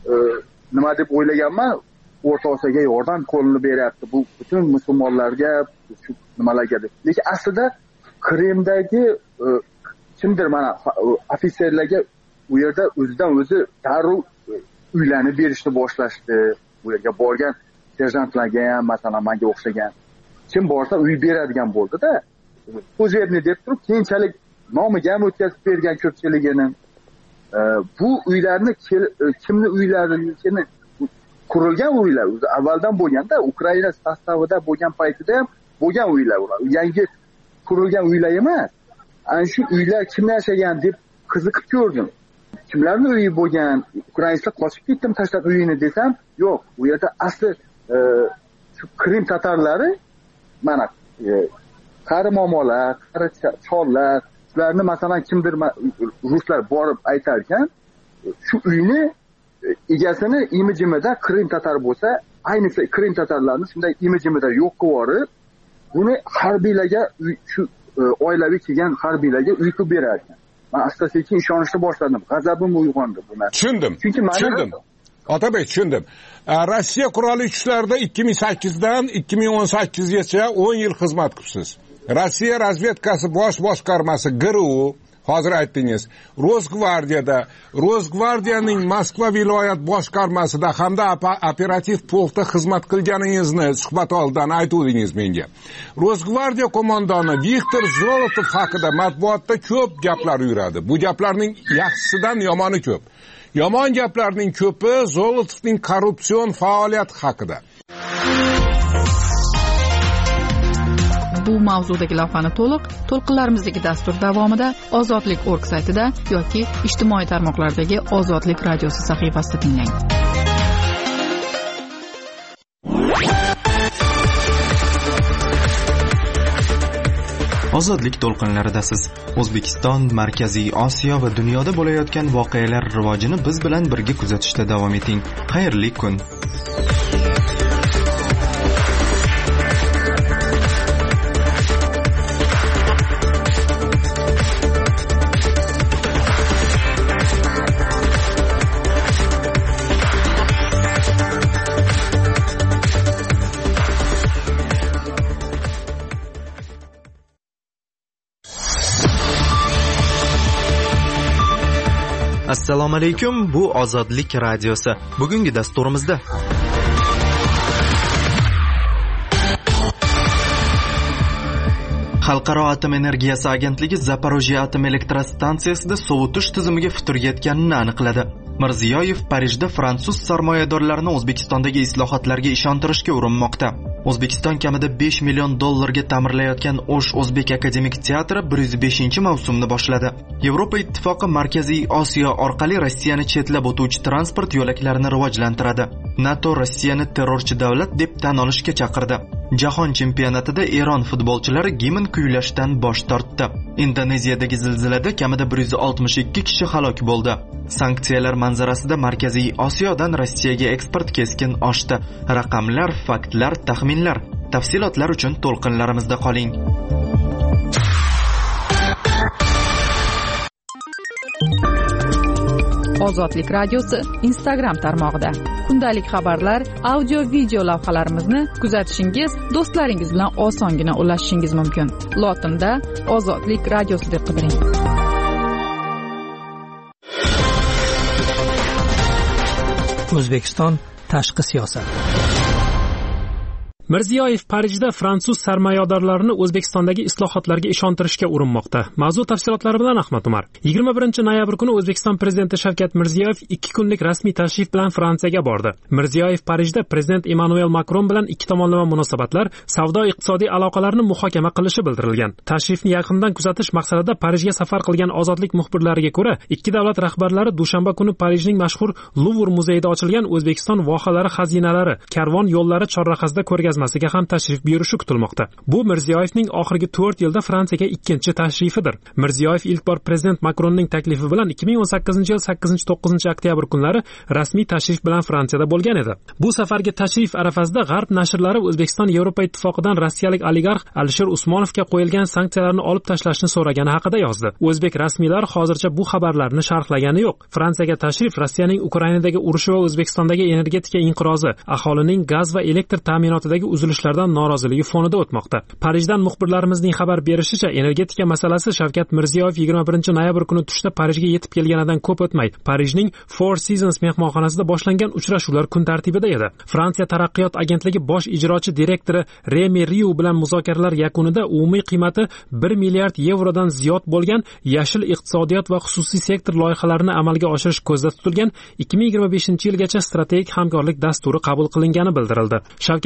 nima deb o'ylaganman. O'rta Osiyoga yordam qo'lini beryapti. Bu butun musulmonlarga, shu nimalarga deb. Lekin aslida Krimdagi kimdir mana ofitserlarga u yerda o'zidan o'zi darrov uylarni berishni boshlashdi. Bu yerga borgan serjantlarga ham masalan menga o'xshagan kim borsa uy beradigan bo'ldi-da. O'zebni deb turib, keyinchalik nomiga ham o'tkazib bergan ko'pchiligini. Bu uylarni kimni uylarini qurilgan uylar, o'zi avvaldan bo'lganda, Ukraina sastavida bo'lgan paytida ham bo'lgan uylar ular. Yangi qurilgan uylar emas. Ana shu uylar kimlar yashagan deb qiziqib ko'rdim. Kimlarning uyi bo'lgan, Ukrainaga qochib ketdim tashlab uyini desam, yo'q. U yerda asli shu Krim tatarlari mana qari momolar, qari chollar, shularni masalan kimdir ruslar borib aytar ekan, shu uyni egasini imijimida Krim tatar bo'lsa, ayniqsa Krim tatarlarni shunday imijimida yo'q qilib yuborib, buni harbiylarga shu oilaviy kelgan harbiylarga uy qilib berar ekan. Men asta-sekin ishonishni boshladim. G'azabim uyg'ondi bu narsa. Tushundim. Otabek, tushundim. Rossiya qurolli kuchlarida 2008dan 2018gacha 10 yil xizmat qilibsiz. Rossiya razvedkasi bosh boshqarmasi GRU, hozir aytdingiz, Rosgvardiyaning Moskva viloyat boshqarmasida hamda operativ polkda xizmat qilganingizni suhbat oldidan aytdingiz menga. Rosgvardiya qo'mondoni Viktor Zolotov haqida matbuotda ko'p gaplar yuradi. Bu gaplarning yaxshisidan yomoni ko'p. Yomon gaplarning ko'pi Zolotovning korrupsion faoliyati haqida. Bu mavzudagi lavhani to'lqinlarimizdagi dastur davomida Ozodlik.org saytida yoki ijtimoiy tarmoqlardagi Ozodlik radiosi sahifasida tinglang. Ozodlik to'lqinlaridasiz. O'zbekiston, Markaziy Osiyo va dunyoda bo'layotgan voqealar rivojini biz bilan birga kuzatishda davom eting. Xayrli kun. Assalomu alaykum, bu Ozodlik radiosi. Bugungi dasturimizda Xalqaro atom energiyasi agentligi Zaporojye atom elektrostansiyasida sovutish tizimiga futur yetganini aniqladi. Mirziyoyev Parijda fransuz sarmoyadorlarini O'zbekistondagi islohotlarga ishontirishga urinmoqda. O'zbekiston kamida 5 million dollarga ta'mirlayotgan O'sh O'zbek akademik teatri 105-mavsumni boshladi. Yevropa ittifoqi Markaziy Osiyo orqali Rossiyani chetlab o'tuvchi transport yo'laklarini rivojlantiradi. NATO Rossiyani terrorchi davlat deb tan olishga chaqirdi. Jahon chempionatida Eron futbolchilari gimn kuylashdan bosh tortdi. Indoneziyadagi zilzilada kamida 162 kishi halok bo'ldi. Sanksiyalar manzarasida Markaziy Osiyodan Rossiyaga eksport keskin oshdi. Raqamlar, faktlar, taxminlar. Tafsilotlar uchun to'lqinlarimizda qoling. Ozodlik radiosi Instagram tarmog'ida. Kundalik xabarlar, audio video lavhalarimizni kuzatishingiz, do'stlaringiz bilan osongina ulashishingiz mumkin. Lotinda Ozodlik radiosi deb qidiring. O'zbekiston tashqi siyosat. Mirziyoyev Parijda fransuz sarmoyadorlarini O'zbekistondagi islohotlarga ishontirishga urinmoqda. Mavzu tafsilotlari bilan Ahmad Umar. 21 noyabr kuni O'zbekiston prezidenti Shavkat Mirziyoyev 2 kunlik rasmiy tashrif bilan Fransiyaga bordi. Mirziyoyev Parijda prezident Emmanuel Macron bilan ikki tomonlama munosabatlar, savdo-iqtisodiy aloqalarni muhokama qilishi bildirilgan. Tashrifni yaqindan kuzatish maqsadida Parijga safar qilgan Ozodlik muxbirlariga ko'ra, ikki davlat rahbarlari dushanba kuni Parijning mashhur Louvre muzeyida ochilgan O'zbekiston vohalari xazinalari, karvon yo'llari chorrahasida ko'rgazmasiga ham tashrif buyurishi kutilmoqda. Bu Mirziyoyevning oxirgi 4 yilda Fransiyaga ikkinchi tashrifidir. Mirziyoyev ilk bor prezident Macronning taklifi bilan 2018-yil 8-9 oktyabr kunlari rasmiy tashrif bilan Fransiyada bo'lgan edi. Bu safargi tashrif arafasida G'arb nashrlari O'zbekiston Yevropa ittifoqidan rossiyalik oligarx Alisher Usmonovga qo'yilgan sanksiyalarni olib tashlashni so'ragani haqida yozdi. O'zbek rasmiylari hozircha bu xabarlarni sharhlagani yo'q. Fransiyaga tashrif Rossiyaning Ukrainadagi urushi va O'zbekistondagi energetika inqirozi, aholining gaz va elektr ta'minotidagi uzilishlardan noroziligi fonida o'tmoqda. Parijdan muxbirlarimizning xabar berishicha, energetika masalasi Shavkat Mirziyoyev 21 noyabr kuni tushda Parijga yetib kelganidan ko'p o'tmay, Parijning Four Seasons mehmonxonasida boshlangan uchrashuvlar kun tartibida edi. Fransiya taraqqiyot agentligi bosh ijrochi direktori Remy Riu bilan muzokaralar yakunida umumiy qiymati 1 milliard yevrodan ziyod bo'lgan yashil iqtisodiyot va xususiy sektor loyihalarini amalga oshirish ko'zda tutilgan 2025-yilgacha strategik hamkorlik dasturi qabul qilingani bildirildi. Shavkat Mirziyoyev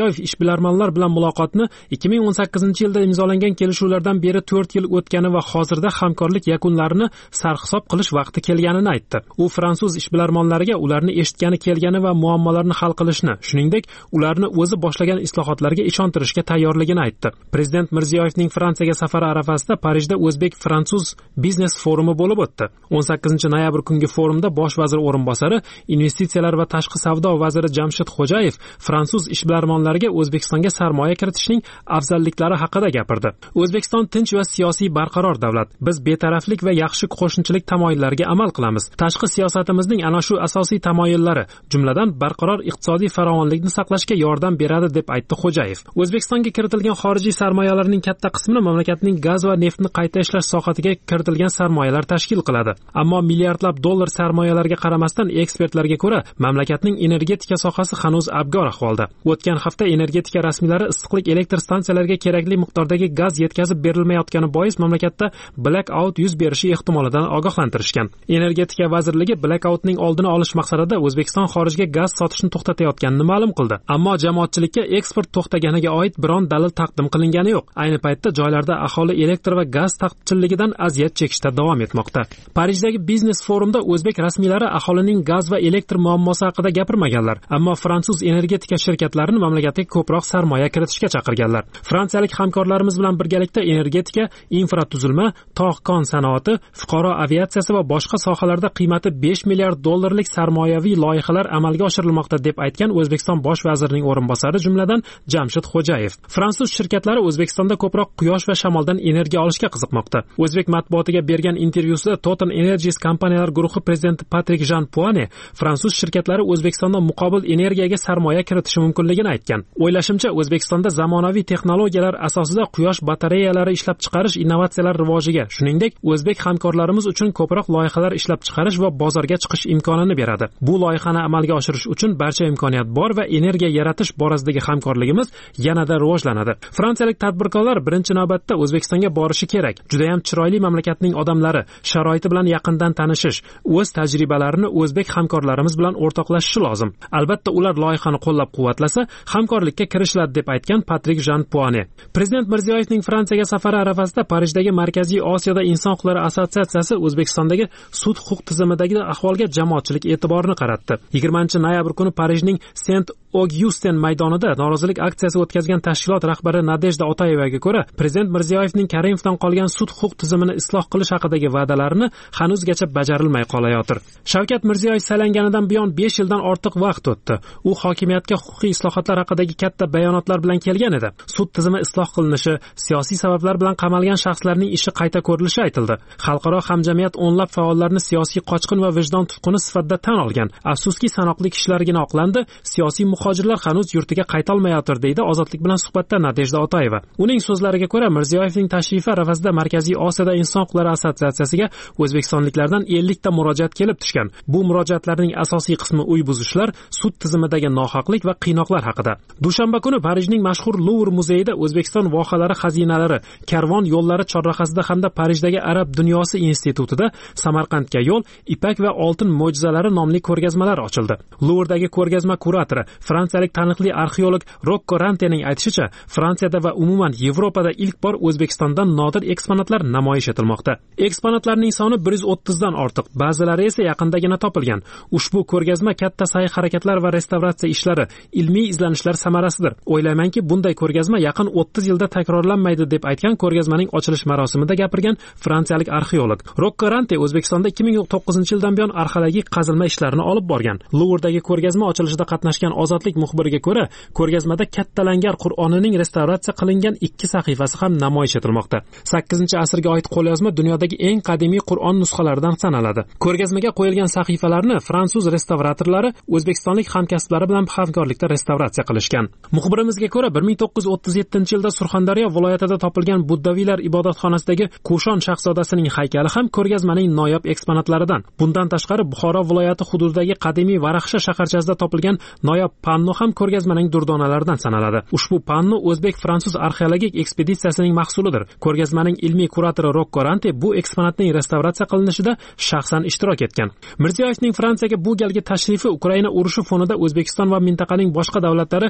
Mirziyoyev ishbilarmonlar bilan muloqotni 2018-yilda imzolangan kelishuvlardan beri 4 yil o'tgani va hozirda hamkorlik yakunlarini sarhisob qilish vaqti kelganini aytdi. U fransuz ishbilarmonlariga ularni eshitgani kelgani va muammolarni hal qilishni, shuningdek, ularni o'zi boshlagan islohotlarga ishontirishga tayyorligini aytdi. Prezident Mirziyoyevning Fransiyaga safari arafasida Parijda o'zbek-fransuz biznes forumi bo'lib o'tdi. 18-noyabr kungi forumda bosh vazir o'rinbosari, investitsiyalar va tashqi savdo vaziri Jamshid Xo'jayev fransuz ishbilarmonlariga O'zbekistonga sarmoya kiritishning afzalliklari haqida gapirdi. O'zbekiston tinch va siyosiy barqaror davlat. Biz betaraflik va yaxshi qo'shnichilik tamoyillariga amal qilamiz. Tashqi siyosatimizning ana shu asosiy tamoyillari, jumladan barqaror iqtisodiy farovonlikni saqlashga yordam beradi deb aytdi Xo'jayev. O'zbekistonga kiritilgan xorijiy sarmoyalarning katta qismini mamlakatning gaz va neftni qayta ishlash sohasiga kiritilgan sarmoyalar tashkil qiladi. Ammo milliardlab dollar sarmoyalarga qaramasdan ekspertlarga ko'ra, mamlakatning energetika sohasi hanuz abgor ahvolda. O'tgan hafta energetika rasmiylari issiqlik elektr stansiyalariga kerakli miqdordagi gaz yetkazib berilmayotgani bois mamlakatda blackout yuz berishi ehtimolidan ogohlantirishgan. Energetika vazirligi blackoutning oldini olish maqsadida O'zbekiston xorijga gaz sotishni to'xtatayotganini ma'lum qildi. Ammo jamoatchilikka eksport to'xtaganiga oid biron dalil taqdim qilingani yo'q. Ayni paytda joylarda aholi elektr va gaz taqchilligidan aziyat chekishda davom etmoqda. Parijdagi biznes forumda o'zbek rasmiylari aholining gaz va elektr muammosi haqida gapirmaganlar, ammo fransuz energetika shirkatlarini mamlakatga ko'proq sarmoya kiritishga chaqirganlar. Fransiyalik hamkorlarimiz bilan birgalikda energetika, infratuzilma, tog'-kon sanoati, fuqaro aviatsiyasi va boshqa sohalarda qiymati 5 milliard dollarlik sarmoyaviy loyihalar amalga oshirilmoqda deb aytgan O'zbekiston bosh vazirining o'rinbosari jumladan Jamshid Xo'jayev. Fransuz shirkatlari O'zbekistonda ko'proq quyosh va shamoldan energiya olishga qiziqmoqda. O'zbek matbuotiga bergan intervyusida Total Energies kompaniyalar guruhi prezidenti Patrik Jean Puane fransuz shirkatlari O'zbekistonda muqobil energiyaga sarmoya kiritishi mumkinligini aytgan. O'ylashimcha, O'zbekistonda zamonaviy texnologiyalar asosida quyosh batareyalari ishlab chiqarish innovatsiyalar rivojiga, shuningdek, o'zbek hamkorlarimiz uchun ko'proq loyihalar ishlab chiqarish va bozorga chiqish imkonini beradi. Bu loyihani amalga oshirish uchun barcha imkoniyat bor va energiya yaratish borasidagi hamkorligimiz yanada rivojlanadi. Fransiyalik tadbirkorlar birinchi navbatda O'zbekistonga borishi kerak. Juda ham chiroyli mamlakatning odamlari, sharoiti bilan yaqindan tanishish, o'z tajribalarini o'zbek hamkorlarimiz bilan o'rtoqlashishi lozim. Albatta, ular loyihani qo'llab-quvvatlasa, hamkorlikka kirishiladi deb aytgan Patrik Jean Puane. Prezident Mirziyoyevning Fransiyaga safari arafasida Parijdagi Markaziy Osiyoda inson huquqlari assotsiatsiyasi O'zbekistondagi sud huquq tizimidagi ahvolga jamoatchilik e'tiborini qaratdi. 20-noyabr kuni Parijning Saint-Augustin maydonida norozilik aksiyasi o'tkazgan tashkilot rahbari Nadejda Otayevaga ko'ra, Prezident Mirziyoyevning Karimovdan qolgan sud huquq tizimini isloh qilish haqidagi va'dalarini hanuzgacha bajarilmay qolayotir. Shavkat Mirziyoyev saylanganidan buyon 5 yildan ortiq vaqt o'tdi. U hokimiyatga huquqiy islohotlar haqidagi katta bayonotlar bilan kelgan edi. Sud tizimi isloh qilinishi, siyosiy sabablar bilan qamalgan shaxslarning ishi qayta ko'rilishi aytildi. Xalqaro hamjamiyat o'nlab faollarni siyosiy qochqin va vijdon tutquni sifatida tan olgan. Afsuski, sanoqli kishilargina oqlandi, siyosiy muhojirlar hanuz yurtiga qayta olmayotir, deydi Ozodlik bilan suhbatda Nadejda Otayeva. Uning so'zlariga ko'ra, Mirziyoyevning tashrifi arafasida Markaziy Osiyoda inson huquqlari assotsiatsiyasiga o'zbekistonliklardan 50 ta murojaat kelib tushgan. Bu murojaatlarning asosiy qismi uy buzishlar, sud tizimidagi nohaqlik va qiynoqlar haqida. Dushanba kuni Parijning mashhur Louvre muzeyida O'zbekiston vohalari xazinalari, karvon yo'llari chorrahasida hamda Parijdagi Arab dunyosi institutida Samarqandga yo'l, ipak va oltin mo'jizalari nomli ko'rgazmalar ochildi. Louvredagi ko'rgazma kuratori, fransiyalik taniqli arxeolog Rocco Rantening aytishicha, Fransiyada va umuman Yevropada ilk bor O'zbekistondan nodir eksponatlar namoyish etilmoqda. Eksponatlarning soni 130 dan ortiq, ba'zilari esa yaqindagina topilgan. Ushbu ko'rgazma katta sa'y-harakatlar va restavratsiya ishlari, ilmiy izlanishlar samarasidir. O'ylaymanki, bunday ko'rgazma yaqin 30 yilda takrorlanmaydi deb aytgan ko'rgazmaning ochilish marosimida gapirgan fransiyalik arxeolog. Rocco Rante O'zbekistonda 2009-yildan buyon arxeologik qazilma ishlarini olib borgan. Louvredagi ko'rgazma ochilishida qatnashgan Ozodlik muxbiriga ko'ra, ko'rgazmada kattalangar Qur'onining restavratsiya qilingan 2 sahifasi ham namoyish etilmoqda. 8-asrga oid qo'lyozma dunyodagi eng qadimiy Qur'on nusxalaridan sanaladi. Ko'rgazmaga qo'yilgan sahifalarni fransuz restavratorlari o'zbekistonlik hamkasblari bilan hamkorlikda restavratsiya qilishgan. Muxbirimizga ko'ra, 1937-yilda Surxondaryo viloyatida topilgan buddaviylar ibodatxonasidagi Kushon shahzodasining haykali ham ko'rgazmaning noyob eksponatlaridan. Bundan tashqari, Buxoro viloyati hududidagi qadimiy Varaxsha shaharchasida topilgan noyob panno ham ko'rgazmaning durdonalaridan sanaladi. Ushbu panno o'zbek-fransuz arxeologik ekspeditsiyasining mahsulidir. Ko'rgazmaning ilmiy kuratori Rocco Rante bu eksponatning restavratsiya qilinishida shaxsan ishtirok etgan. Mirziyoyevning Fransiyaga bu galgi tashrifi Ukraina urushi fonida O'zbekiston va mintaqaning boshqa davlatlari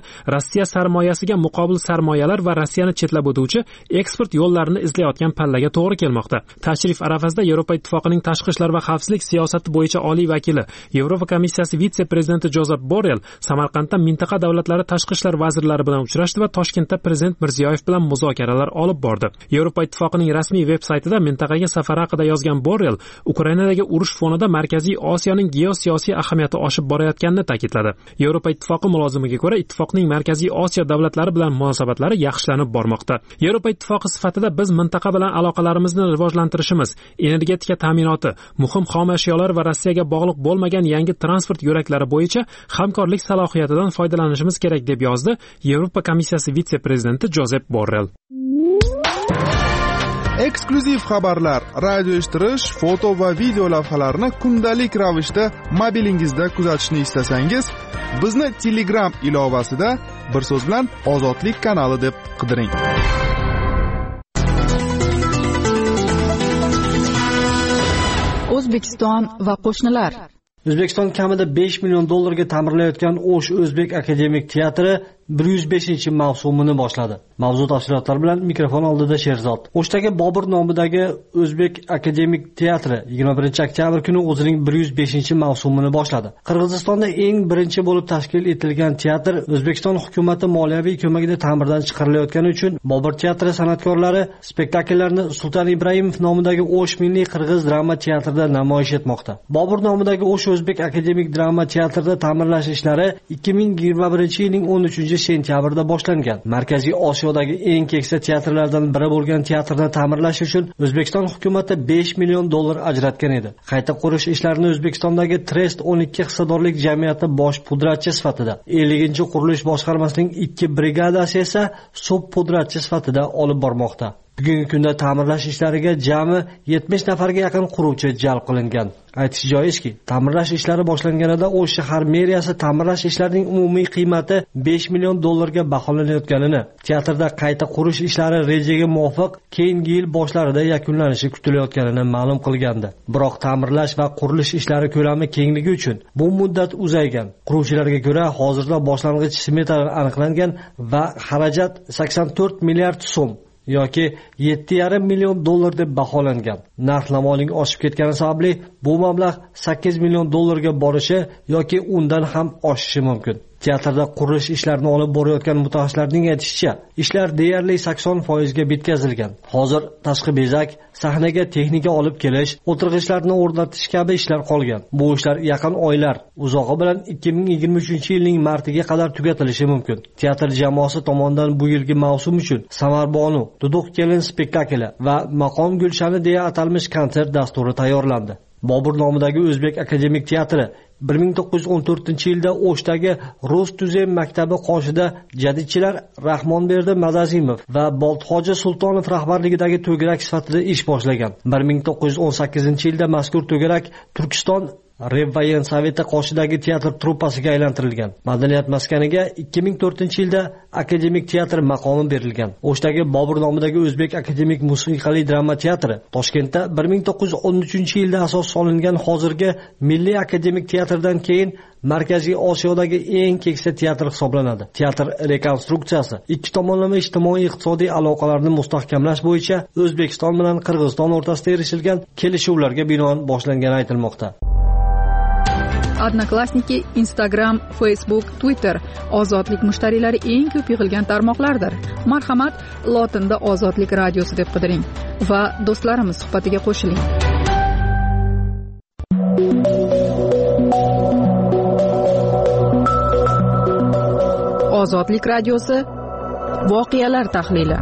Rossiya sarmoyasiga muqobil sarmoyalar va Rossiyani chetlab o'tuvchi eksport yo'llarini izlayotgan pallaga to'g'ri kelmoqda. Tashrif arafasida Yevropa Ittifoqining tashqi ishlar va xavfsizlik siyosati bo'yicha oliy vakili, Yevropa komissiyasi vitse-prezidenti Jozef Borrell Samarqandda mintaqa davlatlari tashqi ishlar vazirlari bilan uchrashdi va Toshkentda prezident Mirziyoyev bilan muzokaralar olib bordi. Yevropa Ittifoqining rasmiy veb-saytida mintaqaga safar haqida yozgan Borrell, Ukrainadagi urush fonida Markaziy Osiyoning geosiyosiy ahamiyati oshib borayotganini ta'kidladi. Yevropa Ittifoqi mulozimiga ko'ra, ittifoqning Markaziy Osiyo davlatlari bilan munosabatlari yaxshilanib bormoqda. Yevropa Ittifoqi sifatida biz mintaqa bilan aloqalarimizni rivojlantirishimiz, energetika ta'minoti, muhim xom ashyolar va Rossiyaga bog'liq bo'lmagan yangi transport yo'laklari bo'yicha hamkorlik salohiyatidan foydalanishimiz kerak deb yozdi Yevropa komissiyasi vitse-prezidenti Jozef Borrell. Eksklyuziv xabarlar, radio eshittirish, foto va video lavhalarni kundalik ravishda mobilingizda kuzatishni istasangiz, bizni Telegram ilovasida bir so'z bilan Ozodlik kanali deb qidiring. O'zbekiston va qo'shnilar. O'zbekiston kamida 5 million dollarga ta'mirlayotgan O'sh O'zbek akademik teatri 105-mavsumini boshladi. Mavzu tafsilotlari bilan mikrofon oldida Sherzod. O'shdagi Bobur nomidagi O'zbek akademik teatri 21-oktyabr kuni o'zining 105-mavsumini boshladi. Qirg'izistonda eng birinchi bo'lib tashkil etilgan teatr O'zbekiston hukumati moliyaviy ko'magida ta'mirdan chiqarilayotgani uchun Bobur teatri san'atkorlari spektakllarni Sulton Ibrohimov nomidagi O'sh milliy qirg'iz drama teatrida namoyish etmoqda. Bobur nomidagi O'sh O'zbek akademik drama teatrida ta'mirlash ishlari 2021-yilning 13-sentyabrda boshlangan. Markaziy Osiyodagi eng keksa teatrlardan biri bo'lgan teatrni ta'mirlash uchun O'zbekiston hukumati 5 million dollar ajratgan edi. Qayta qurish ishlarini O'zbekistondagi Trest 12 hissadorlik jamiyati bosh pudratchi sifatida, 50-qurilish boshqarmasining 2 brigadasi esa sub pudratchi sifatida olib bormoqda. Bugungi kunda ta'mirlash ishlariga jami 70 nafarga yaqin quruvchi jalb qilingan. Aytish joizki, ta'mirlash ishlari boshlanganida O'sh shahar meriyasi ta'mirlash ishlarining umumiy qiymati 5 million dollarga baholanayotganini, teatrda qayta qurish ishlari rejaga muvofiq keyingi yil boshlarida yakunlanishi kutilayotganini ma'lum qilgandi. Biroq ta'mirlash va qurilish ishlari ko'lami kengligi uchun bu muddat uzaygan. Quruvchilarga ko'ra, hozirda boshlang'ich smetalar aniqlangan va xarajat 84 milliard so'm yoki 7,5 million dollar deb baholangan. Narx-navoning oshib ketgani sababli bu mablag' 8 million dollarga borishi yoki undan ham oshishi mumkin. Teatrda qurilish ishlarini olib borayotgan mutaxassislarning aytishicha, ishlar deyarli 80% ga bitkazilgan. Hozir tashqi bezak, sahnaga texnika olib kelish, o'tirg'ichlarni o'rnatish kabi ishlar qolgan. Bu ishlar yaqin oylar, uzog'i bilan 2023-yilning martiga qadar tugatilishi mumkin. Teatr jamoasi tomonidan bu yilgi mavsum uchun Samarbonu, Duduq kelin spektakli va Maqom Gulshani deya atalmish konsert dasturi tayyorlandi. Bobur nomidagi O'zbek akademik teatri 1914-yilda O'shdagi Rus tuzem maktabi qoshida jadidchilar Rahmonberdi Madazimov va Boltxo'ja Sultonov rahbarligidagi to'garak sifatida ish boshlagan. 1918-yilda mazkur to'garak Turkiston Revvayen Soveti qoshidagi teatr truppasiga aylantirilgan. Madaniyat maskaniga 2004-yilda akademik teatr maqomi berilgan. O'shdagi Bobur nomidagi O'zbek akademik musiqali drama teatri Toshkentda 1913-yilda asos solingan hozirgi Milliy akademik teatrdan keyin Markaziy Osiyodagi eng keksa teatr hisoblanadi. Teatr rekonstruksiyasi ikki tomonlama ijtimoiy-iqtisodiy aloqalarni mustahkamlash bo'yicha O'zbekiston bilan Qirg'iziston o'rtasida erishilgan kelishuvlarga binoan boshlangani aytilmoqda. Odnoklassniki, Instagram, Facebook, Twitter ozodlik mushtariylari eng ko'p yig'ilgan tarmoqlardir. Marhamat, lotinda Ozodlik radiosi deb qidiring va do'stlarimiz suhbatiga qo'shiling. Ozodlik radiosi voqealar tahlili.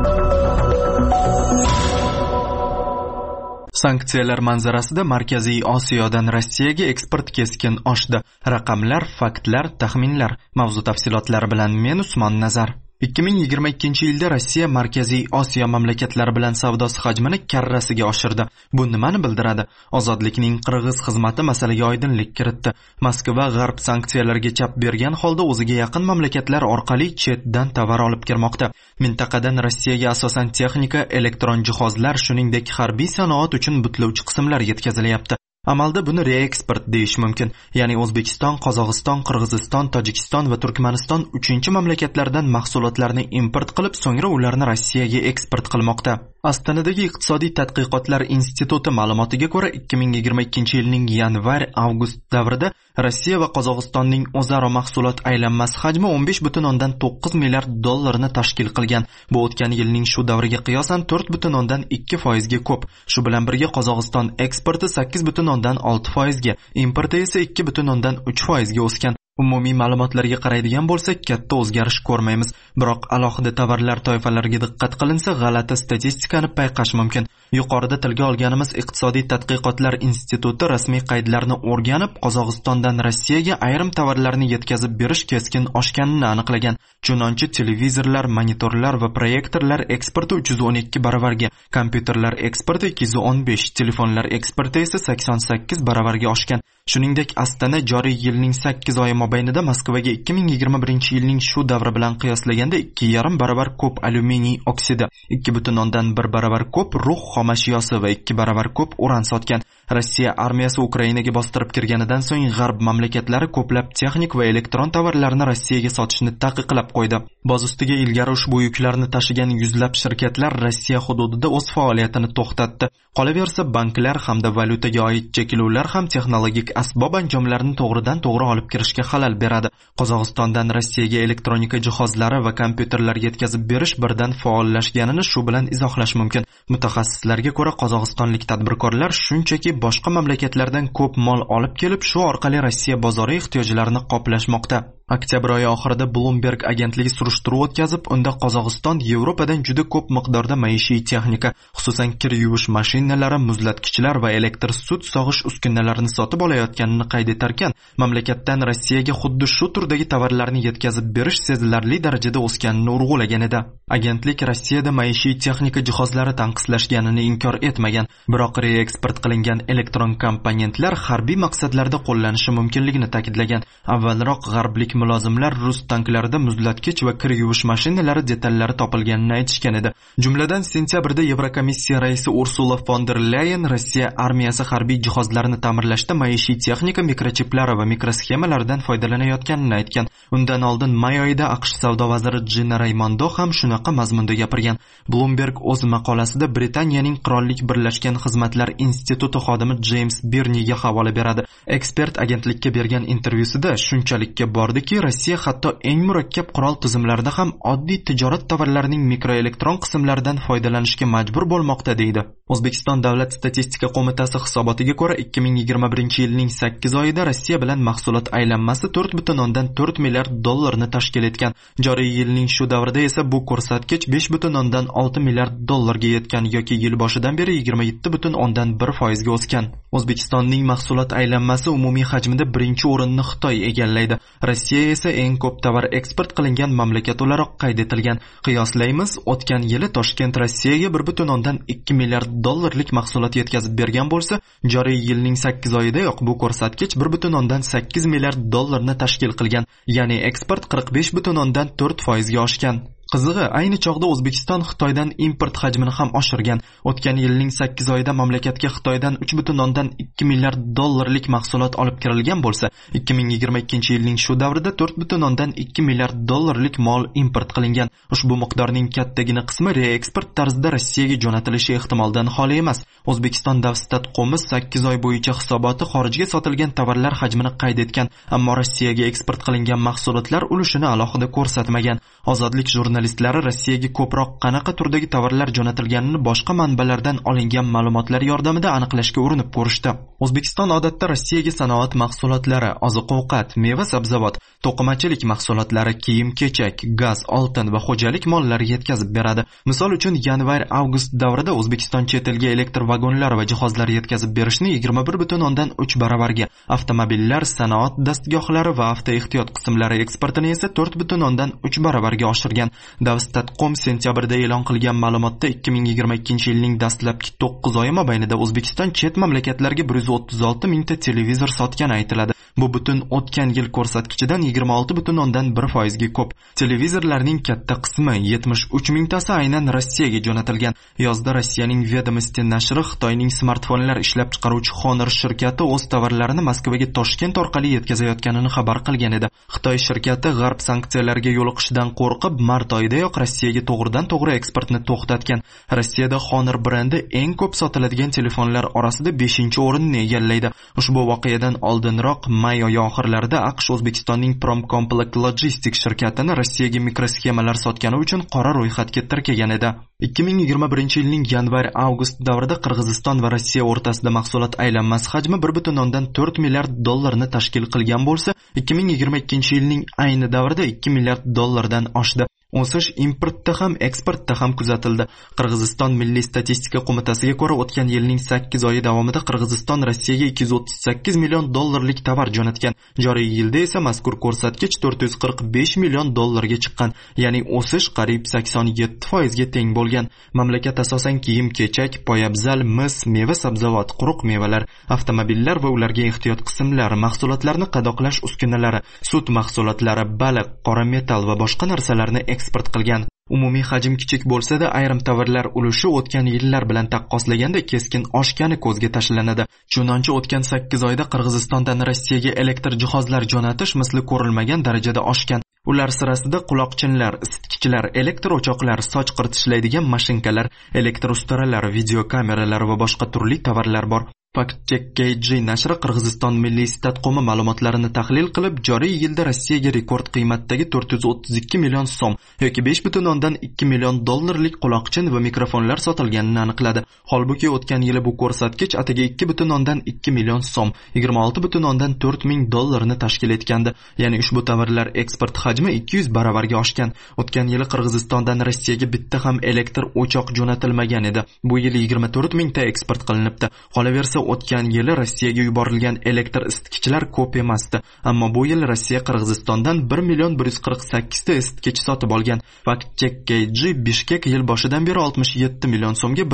Sanksiyalar manzarasida Markaziy Osiyodan Rossiyaga eksport keskin oshdi. Raqamlar, faktlar, taxminlar. Mavzu tafsilotlari bilan men Usmon Nazar. 2022-yilda Rossiya Markaziy Osiyo mamlakatlari bilan savdosi hajmini karrasiga oshirdi. Bu nimani bildiradi? Ozodlikning Qirg'iz xizmati masalaga oydinlik kiritdi. Moskva g'arb sanksiyalarga chap bergan holda o'ziga yaqin mamlakatlar orqali chetdan tovar olib kirmoqda. Mintaqadan Rossiyaga asosan texnika, elektron jihozlar, shuningdek harbiy sanoat uchun butlovchi qismlar yetkazilyapti. Amalda buni reeksport deyish mumkin. Ya'ni O'zbekiston, Qozog'iston, Qirg'iziston, Tojikiston va Turkmaniston 3-mamlakatlardan mahsulotlarni import qilib, so'ngra ularni Rossiyaga eksport qilmoqda. Astanadagi iqtisodiy tadqiqotlar instituti ma'lumotiga ko'ra, 2022-yilning yanvar-avgust davrida Rossiya va Qozog'istonning o'zaro mahsulot aylanmasi hajmi 15,9 milliard dollarni tashkil qilgan. Bu o'tgan yilning shu davriga qiyosan 4,2% ga ko'p. Shu bilan birga Qozog'iston eksporti 8,6% ga, importi esa 2,3% ga o'sgan. Umumiy ma'lumotlarga qaraydigan bo'lsak, katta o'zgarish ko'rmaymiz. Biroq alohida tovarlar toifalariga diqqat qilinsa, g'alati statistikani payqash mumkin. Yuqorida tilga olganimiz iqtisodiy tadqiqotlar instituti rasmiy qaydlarni o'rganib, Qozog'istondan Rossiyaga ayrim tovarlarni yetkazib berish keskin oshganini aniqlagan. Chunonchi televizorlar, monitorlar va proyektorlar eksporti 312 baravarga, kompyuterlar eksporti 215, telefonlar eksporti esa 88 baravarga oshgan. Shuningdek, Astana joriy yilning 8 oyi mobaynida Moskvaga 2021-yilning shu davri bilan qiyoslaganda 2,5 baravar ko'p alyuminiy oksidi, 2,1 baravar ko'p rux xomashyosi va 2 baravar ko'p uran sotgan. Rossiya armiyasi Ukrainaga bostirib kirganidan so'ng g'arb mamlakatlari ko'plab texnik va elektron tovarlarni Rossiyaga sotishni taqiqlab qo'ydi. Boz ustiga ilgari ushbu yuklarni tashigan yuzlab shirkatlar Rossiya hududida o'z faoliyatini to'xtatdi. Qolaversa, banklar hamda valyutaga oid cheklovlar ham texnologik asbob anjomlarni to'g'ridan-to'g'ri olib kirishga xalal beradi. Qozog'istondan Rossiyaga elektronika jihozlari va kompyuterlar yetkazib berish birdan faollashganini shu bilan izohlash mumkin. Mutaxassislarga ko'ra, qozog'istonlik tadbirkorlar shunchaki boshqa mamlakatlardan ko'p mol olib kelib, shu orqali Rossiya bozori ehtiyojlarini qoplashmoqda. Oktyabr oyi oxirida Bloomberg agentligi surishtiruv o'tkazib, unda Qozog'iston Yevropadan juda ko'p miqdorda maishiy texnika, xususan kir yuvish mashinalari, muzlatgichlar va elektr sut sog'ish uskunalarini sotib olayotganini qayd etarkan, mamlakatdan Rossiyaga xuddi shu turdagi tovarlarni yetkazib berish sezilarli darajada o'sganini urg'ulagan edi. Agentlik Rossiyada maishiy texnika jihozlari tanqislashganini inkor etmagan, biroq reeksport qilingan elektron komponentlar harbiy maqsadlarda qo'llanishi mumkinligini ta'kidlagan. Avvalroq g'arblik mulozimlar rus tanklarida muzlatkich va kir yuvish mashinalari detallari topilganini aytishgan edi. Jumladan, sentyabrda Yevrokomissiya raisi Ursula von der Leyen Rossiya armiyasi harbiy jihozlarini ta'mirlashda maishiy texnika, mikrochiplari va mikrosxemalardan foydalanayotganini aytgan. Undan oldin may oyida AQSh savdo vaziri Gina Raimondo ham shunaqa mazmunda gapirgan. Bloomberg o'z maqolasida Britaniyaning Qirollik birlashgan xizmatlar instituti xodimi James Birniga havola beradi. Ekspert agentlikka bergan intervyusida shunchalikka bordiki, Rossiya hatto eng murakkab qurol tizimlarida ham oddiy tijorat tovarlarining mikroelektron qismlaridan foydalanishga majbur bo'lmoqda deydi. O'zbekiston Davlat statistika qo'mitasi hisobotiga ko'ra, 2021-yilning 8 oyida Rossiya bilan mahsulot aylanmasi 4,4 milliard dollarni tashkil etgan. Joriy yilning shu davrida esa bu ko'rsatkich 5,6 milliard dollarga yetgan yoki yil boshidan beri 27,1% ga o'sgan. O'zbekistonning mahsulot aylanmasi umumiy hajmida birinchi o'rinni Xitoy egallaydi. Rossiya esa eng ko'p tovar eksport qilingan mamlakat o'laroq qayd etilgan. Qiyoslaymiz, o'tgan yili Toshkent Rossiyaga 1,2 milliard dollarlik mahsulot yetkazib bergan bo'lsa, joriy yilning 8 oyidayoq bu ko'rsatkich 1,8 milliard dollarni tashkil qilgan, ya'ni eksport 45,4% ga oshgan. Qizig'i, ayni chog'da O'zbekiston Xitoydan import hajmini ham oshirgan. O'tgan yilning 8 oyida mamlakatga Xitoydan 3,2 milliard dollarlik mahsulot olib kirilgan bo'lsa, 2022-yilning shu davrida 4,2 milliard dollarlik mol import qilingan. Ushbu miqdorning kattagina qismi reeksport tarzida Rossiyaga jo'natilishi ehtimoldan xoli emas. O'zbekiston Davstat qo'mi 8 oy bo'yicha hisoboti xorijga sotilgan tovarlar hajmini qayd etgan, ammo Rossiyaga eksport qilingan mahsulotlar ulushini alohida ko'rsatmagan. Ozodlik jurnalistlari Rossiyaga ko'proq qanaqa turdagi tovarlar jo'natilganini boshqa manbalardan olingan ma'lumotlar yordamida aniqlashga urinib ko'rishdi. O'zbekiston odatda Rossiyaga sanoat mahsulotlari, oziq-ovqat, meva-sabzavot, to'qimachilik mahsulotlari, kiyim-kechak, gaz, oltin va xo'jalik mollari yetkazib beradi. Misol uchun, yanvar-avgust davrida O'zbekiston chet elga elektr vagonlar va jihozlar yetkazib berishni 21,3 baravarga, avtomobillar, sanoat dastgohlari va avtoehtiyot qismlari eksportini esa 4,3 baravarga oshirgan. Davstatcom sentyabrda e'lon qilgan ma'lumotda 2022-yilning dastlabki 9 oyi mobaynida O'zbekiston chet mamlakatlarga 136 mingta televizor sotgani aytiladi. Bu butun o'tgan yil ko'rsatkichidan 26,1% ga ko'p. Televizorlarning katta qismi 73 mingtasi aynan Rossiyaga jo'natilgan. Yozda Rossiyaning Vedomosti nashri Xitoyning smartfonlar ishlab chiqaruvchi Honor shirkati o'z tovarlarini Moskvaga Toshkent orqali yetkazayotganini xabar qilgan edi. Xitoy shirkati g'arb sanksiyalarga yo'liqishdan qo'rqib, mart oyidayoq Rossiyaga to'g'ridan-to'g'ri eksportni to'xtatgan. Rossiyada Honor brendi eng ko'p sotiladigan telefonlar orasida 5-o'rinni egallaydi. Ushbu voqeadan oldinroq may oyi oxirlarida AQSh O'zbekistonning Promcomplex Logistics shirkatini Rossiyaga mikrosxemalar sotgani uchun qora ro'yxatga tirkagan edi. 2021-yilning yanvar-avgust davrida Qirg'iziston va Rossiya o'rtasida mahsulot aylanmasi hajmi 1,4 milliard dollarni tashkil qilgan bo'lsa, 2022-yilning ayni davrida 2 milliard dollardan oshdi. O'sish importda ham, eksportda ham kuzatildi. Qirg'iziston Milliy statistika qo'mitasiga ko'ra, o'tgan yilning 8 oyi davomida Qirg'iziston Rossiyaga 238 million dollarlik tovar jo'natgan. Joriy yilda esa mazkur ko'rsatkich 445 million dollarga chiqqan, ya'ni o'sish qariyb 87% ga teng bo'lgan. Mamlakat asosan kiyim-kechak, poyabzal, mis, meva-sabzavot, quruq mevalar, avtomobillar va ularga ehtiyot qismlari, mahsulotlarni qadoqlash uskunalari, sut mahsulotlari, baliq, qora metal va boshqa narsalarni eksport qilgan. Umumiy hajm kichik bo'lsa-da, ayrim tovarlar ulushi o'tgan yillar bilan taqqoslaganda keskin oshgani ko'zga tashlanadi. Chunonchi o'tgan 8 oyda Qirg'izistondan Rossiyaga elektr jihozlar jo'natish misli ko'rilmagan darajada oshgan. Ular sirasida quloqchinlar, isitgichlar, elektr o'choqlar, soch quritishlaydigan mashinkalar, elektr ustaralar, video kameralar va boshqa turli tovarlar bor. Fact-Check.kg nashri Qirg'iziston Milliy statqomi ma'lumotlarini tahlil qilib, joriy yilda Rossiyaga rekord qiymatdagi 432 million so'm yoki 5,2 million dollarlik quloqchin va mikrofonlar sotilganini aniqladi. Holbuki o'tgan yili bu ko'rsatkich atigi 2,2 million so'm, 26,4 ming dollarni tashkil etgandi. Ya'ni ushbu tovarlar eksport hajmi 200 baravarga oshgan. O'tgan yili Qirg'izistondan Rossiyaga bitta ham elektr o'choq jo'natilmagan edi. Bu yil 24 mingta eksport qilinibdi. Qolaversa, o'tgan yili Rossiyaga yuborilgan elektr isitgichlar ko'p emasdi, ammo bu yil Rossiya Qirg'izistondan 1,148 ta isitgich sotib olgan. Fact-Check.kg Bishkek yil boshidan beri 67 million so'mga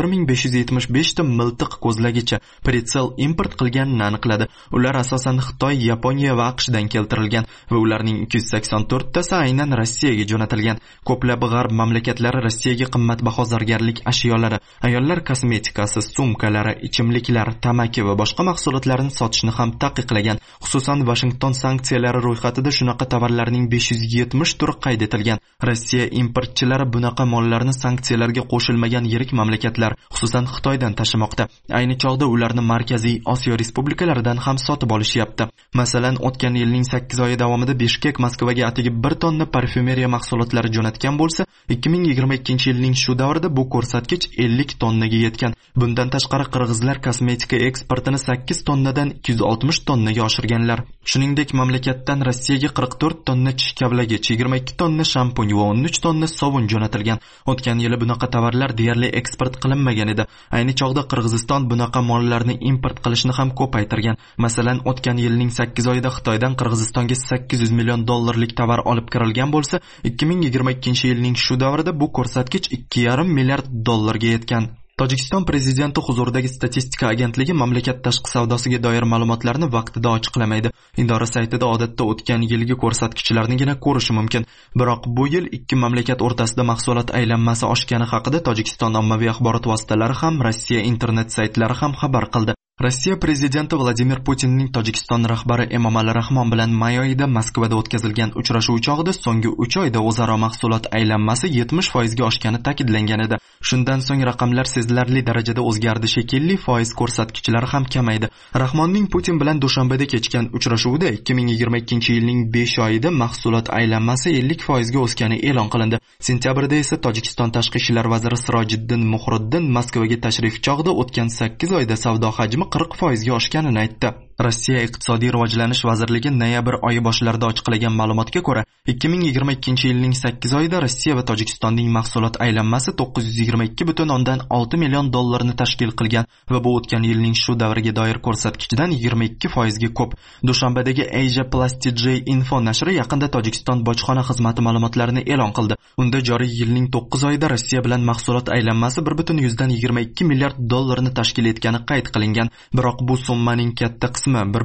1575 ta miltiq ko'zlagicha pritsel import qilganini aniqladi. Ular asosan Xitoy, Yaponiya va AQShdan keltirilgan va ularning 284 tasi aynan Rossiyaga jo'natilgan. Ko'plab g'arb mamlakatlari Rossiyaga qimmatbaho zargarlik ashyolari, ayollar kosmetikasi, sumkalari, ichimliklar, tamaki va boshqa mahsulotlarni sotishni ham taqiqlagan. Xususan, Washington sanksiyalari ro'yxatida shunaqa tovarlarning 570 turi qayd etilgan. Rossiya importchilari bunaqa mollarni sanksiyalarga qo'shilmagan yirik mamlakatlar, xususan Xitoydan tashimoqda. Ayni chog'da ularni Markaziy Osiyo respublikalaridan ham sotib olishyapti. Masalan, o'tgan yilning 8 oyi davomida Bishkek Moskvaga atigi 1 tonna parfyumeriya mahsulotlari jo'natgan bo'lsa, 2022-yilning shu davrida bu ko'rsatkich 50 tonnaga yetgan. Bundan tashqari qirg'izlar kosmetika eksportini 8 tonnadan 260 tonnaga oshirganlar. Shuningdek, mamlakatdan Rossiyaga 44 tonna tish kavlagich, 22 tonna shampun va 13 tonna sovun jo'natilgan. O'tgan yili bunaqa tovarlar deyarli eksport qilinmagan edi. Ayni chog'da Qirg'iziston bunaqa mollarni import qilishni ham ko'paytirgan. Masalan, o'tgan yilning 8 oyida Xitoydan Qirg'izistonga 800 million dollarlik tovar olib kirilgan bo'lsa, 2022-yilning shu davrida bu ko'rsatkich 2,5 milliard dollarga yetgan. Tojikiston prezidenti huzuridagi statistika agentligi mamlakat tashqi savdosiga doir ma'lumotlarni vaqtida ochiqlamaydi. Idora saytida odatda o'tgan yilgi ko'rsatkichlarnigina ko'rish mumkin. Biroq bu yil ikki mamlakat o'rtasida mahsulot aylanmasi oshgani haqida Tojikiston ommaviy axborot vositalari ham, Rossiya internet saytlari ham xabar qildi. Rossiya prezidenti Vladimir Putinning Tojikiston rahbari Emomali Rahmon bilan may oyida Moskvada o'tkazilgan uchrashuv chog'ida so'nggi 3 oyda o'zaro mahsulot aylanmasi 70% ga oshgani ta'kidlangan edi. Shundan so'ng raqamlar sezilarli darajada o'zgardi shekilli, foiz ko'rsatkichlari ham kamaydi. Rahmonning Putin bilan Dushanbeda kechgan uchrashuvida 2022-yilning 5 oyida mahsulot aylanmasi 50% ga o'sgani e'lon qilindi. Sentyabrda esa Tojikiston tashqi ishlar vaziri Sirojiddin Muhriddin Moskvaga tashrif chog'ida o'tgan 8 oyda savdo hajmi 40% oshganini aytdi. Rossiya iqtisodiy rivojlanish vazirligi noyabr oyi boshlarida ochiqlagan ma'lumotga ko'ra, 2022-yilning 8 oyida Rossiya va Tojikistonning mahsulot aylanmasi 922,6 million dollarni tashkil qilgan va bu o'tgan yilning shu davriga doir ko'rsatkichdan 22% ga ko'p. Dushanbadagi Asia Plastic Info nashri yaqinda Tojikiston bojxona xizmati ma'lumotlarini e'lon qildi. Unda joriy yilning 9 oyida Rossiya bilan mahsulot aylanmasi 1,22 milliard dollarni tashkil etgani qayd qilingan. Biroq bu summaning katta qismi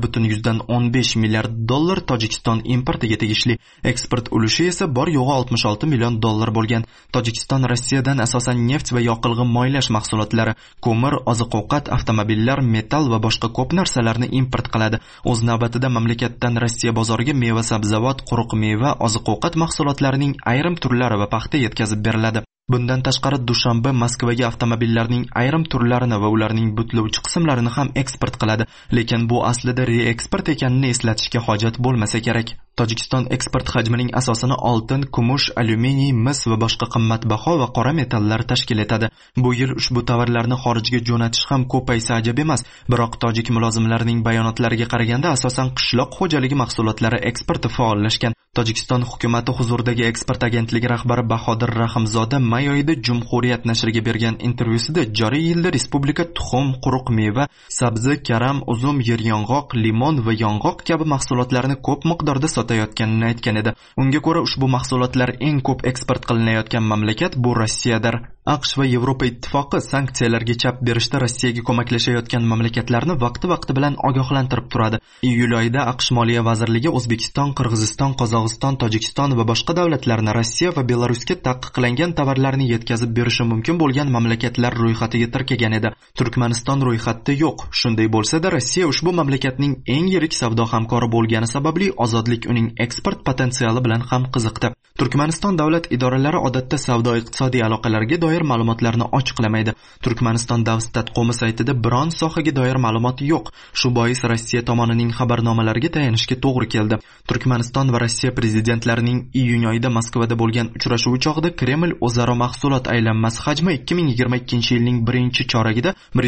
1,15 milliard dollar Tojikiston importiga tegishli. Eksport ulushi esa bor yo'g'i 66 million dollar bo'lgan. Tojikiston Rossiyadan asosan neft va yoqilg'i moylash mahsulotlari, ko'mir, oziq-ovqat, avtomobillar, metall va boshqa ko'p narsalarni import qiladi. O'z navbatida mamlakatdan Rossiya bozoriga meva-sabzavot, quruq meva, oziq-ovqat mahsulotlarining ayrim turlari va paxta yetkazib beriladi. Bundan tashqari Dushanba Moskvaga avtomobillarning ayrim turlarini va ularning butlovchi qismlarini ham eksport qiladi, lekin bu aslida reeksport ekanini eslatishga hojat bo'lmasa kerak. Tojikiston eksport hajmining asosini oltin, kumush, alyuminiy, mis va boshqa qimmatbaho va qora metallar tashkil etadi. Bu yil ushbu tovarlarni xorijga jo'natish ham ko'paysa ajab emas, biroq tojik mulozimlarining bayonotlariga qaraganda asosan qishloq xo'jaligi mahsulotlari eksporti faollashgan. Tojikiston hukumati huzuridagi eksport agentligi rahbari Bahodir Rahimzoda may oyida Jumhuriyat nashriga bergan intervyusida joriy yilda respublika tuxum, quruq meva, sabzi, karam, uzum, yeryong'oq, limon va yong'oq kabi mahsulotlarni ko'p miqdorda sotayotganini aytgan edi. Unga ko'ra ushbu mahsulotlar eng ko'p eksport qilinayotgan mamlakat bu Rossiyadir. AQSh va Yevropa ittifoqi sanksiyalarga chap berishda Rossiyaga ko'maklashayotgan mamlakatlarni vaqti bilan ogohlantirib turadi. Iyul oyida AQSh Moliya vazirligi O'zbekiston, Qirg'iziston, Qozog'iston, Tojikiston va boshqa davlatlarni Rossiya va Belarusga taqiqlangan tovarlarni yetkazib berishi mumkin bo'lgan mamlakatlar ro'yxatiga tirkagan edi. Turkmaniston ro'yxatda yo'q. Shunday bo'lsa-da, Rossiya ushbu mamlakatning eng yirik savdo hamkori bo'lgani sababli ozodlik uning eksport potensiali bilan ham qiziqdi. Turkmaniston davlat idoralari odatda savdo-iqtisodiy aloqalarga doir ma'lumotlarni ochiqlamaydi. Turkmaniston Davstat.com saytida biron sohaga doir ma'lumot yo'q. Shu bois Rossiya tomonining xabarnomalariga tayanishga to'g'ri keldi. Turkmaniston va Rossiya prezidentlarining iyun oyida Moskvada bo'lgan uchrashuvi chog'ida Kreml o'zaro mahsulot aylanmasi hajmi 2022-yilning birinchi choragida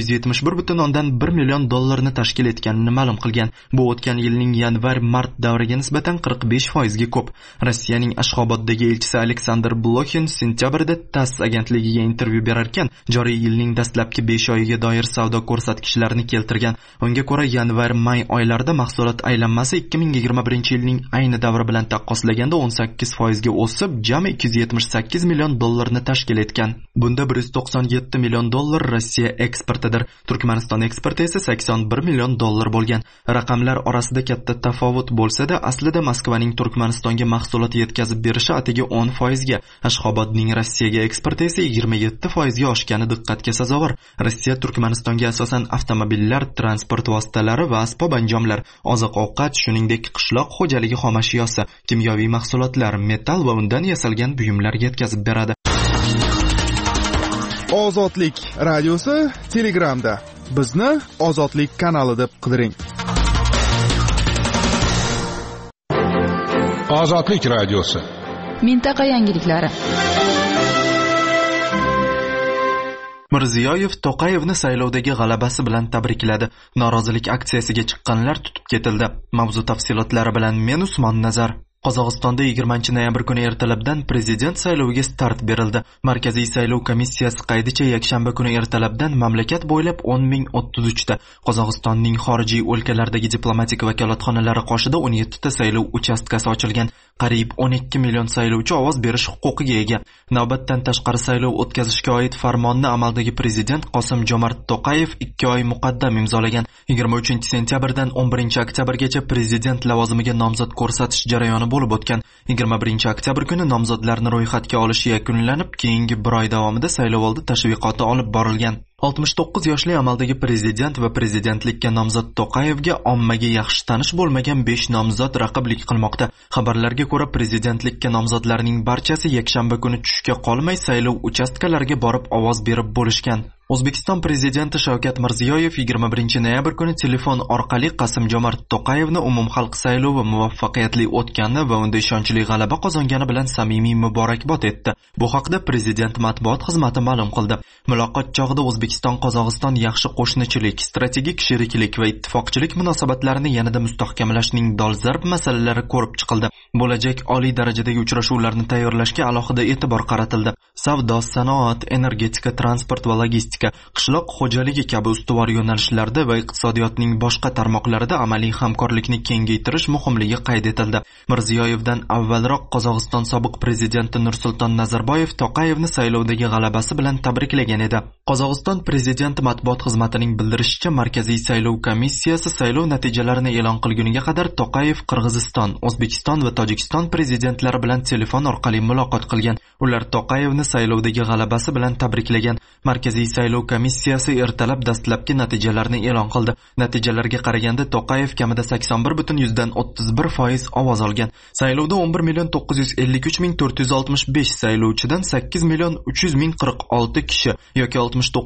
171,1 million dollarni tashkil etganini ma'lum qilgan. Bu o'tgan yilning yanvar-mart davriga nisbatan 45% ga ko'p. Rossiyaning Ashxoboddagi elchisi Aleksandr Blokhin sentyabrda TASS agentligiga intervyu berarkan, joriy yilning dastlabki 5 oyiga doir savdo ko'rsatkichlarini keltirgan. Unga ko'ra yanvar-may oylarida mahsulot aylanmasi 2021-yilning ayni davri bilan taqqoslaganda 18% ga o'sib, jami 278 million dollarni tashkil etgan. Bunda 197 million dollar Rossiya eksportidir. Turkmaniston eksporti esa 81 million dollar bo'lgan. Raqamlar orasida katta tafovut bo'lsa-da, aslida Moskvaning Turkmanistonga mahsulot yetkazib berishi atigi 10% ga, Ashxobodning Rossiyaga eksporti esa 27% ga oshgani diqqatga sazovor. Rossiya Turkmanistonga asosan avtomobillar, transport vositalari va asbob anjomlar, oziq-ovqat, shuningdek qishloq xo'jaligi xomashyosi, kimyoviy mahsulotlar, metall va undan yasalgan buyumlar yetkazib beradi. Ozodlik radiosi Telegramda. Bizni Ozodlik kanali deb qidiring. Ozodlik radiosi. Mintaqa yangiliklari. Mirziyoyev To'qayevni saylovdagi g'alabasi bilan tabrikladi. Norozilik aksiyasiga chiqqanlar tutib ketildi. Mavzu tafsilotlari bilan men Usmon Nazar. Qozog'istonda 20-noyabr kuni ertalabdan prezident sayloviga start berildi. Markaziy saylov komissiyasi qaydicha yakshanba kuni ertalabdan mamlakat bo'ylab 10,033 ta, Qozog'istonning xorijiy o'lkalardagi diplomatik vakolatxonalari qoshida 17 ta saylov uchastkasi ochilgan. Qariyb 12 million saylovchi ovoz berish huquqiga ega. Navbatdan tashqari saylov o'tkazishga oid farmonni amaldagi prezident Qosim-Jomart To'qayev 2 oy muqaddam imzolagan. 23-sentyabrdan 11-oktyabrgacha prezident lavozimiga nomzod ko'rsatish jarayoni bo'lib o'tgan. 21-oktyabr kuni nomzodlarni ro'yxatga olish yakunlanib, keyingi bir oy davomida saylovoldi tashviqoti olib borilgan. 69 yoshli amaldagi prezident va prezidentlikka nomzod To'qayevga ommaga yaxshi tanish bo'lmagan 5 nomzod raqiblik qilmoqda. Xabarlarga ko'ra, prezidentlikka nomzodlarning barchasi yakshanba kuni tushga qolmay saylov uchastkalariga borib ovoz berib bo'lishgan. O'zbekiston prezidenti Shavkat Mirziyoyev 21 noyabr kuni telefon orqali Qasim-Jomart To'qayevni umumxalq saylovi muvaffaqiyatli o'tgani va unda ishonchli g'alaba qozongani bilan samimiy muborakbod etdi. Bu haqda prezident matbuot xizmati ma'lum qildi. Muloqot chog'ida O'zbekiston-Qozog'iston yaxshi qo'shnichilik, strategik sheriklik va ittifoqchilik munosabatlarini yanada mustahkamlashning dolzarb masalalari ko'rib chiqildi. Bo'lajak oliy darajadagi uchrashuvlarni tayyorlashga alohida e'tibor qaratildi. Savdo, sanoat, energetika, transport va logistika, qishloq xo'jaligi kabi ustuvor yo'nalishlarda va iqtisodiyotning boshqa tarmoqlarida amaliy hamkorlikni kengaytirish muhimligi qayd etildi. Mirziyoyevdan avvalroq Qozog'iston sobiq prezidenti Nursulton Nazarboyev To'qayevni saylovdagi g'alabasi bilan tabriklagan edi. Qozog'iston prezidenti matbuot xizmatining bildirishicha, Markaziy saylov komissiyasi saylov natijalarini e'lon qilguniga qadar To'qayev Qirg'iziston, O'zbekiston va Tojikiston prezidentlari bilan telefon orqali muloqot qilgan. Ular To'qayevni saylovdagi g'alabasi bilan tabriklagan. Markaziy saylov komissiyasi ertalab dastlabki natijalarni e'lon qildi. Natijalarga qaraganda To'qayev kamida 81,31% ovoz olgan. Saylovda 11,953,465 saylovchidan 8,300,046 kishi yoki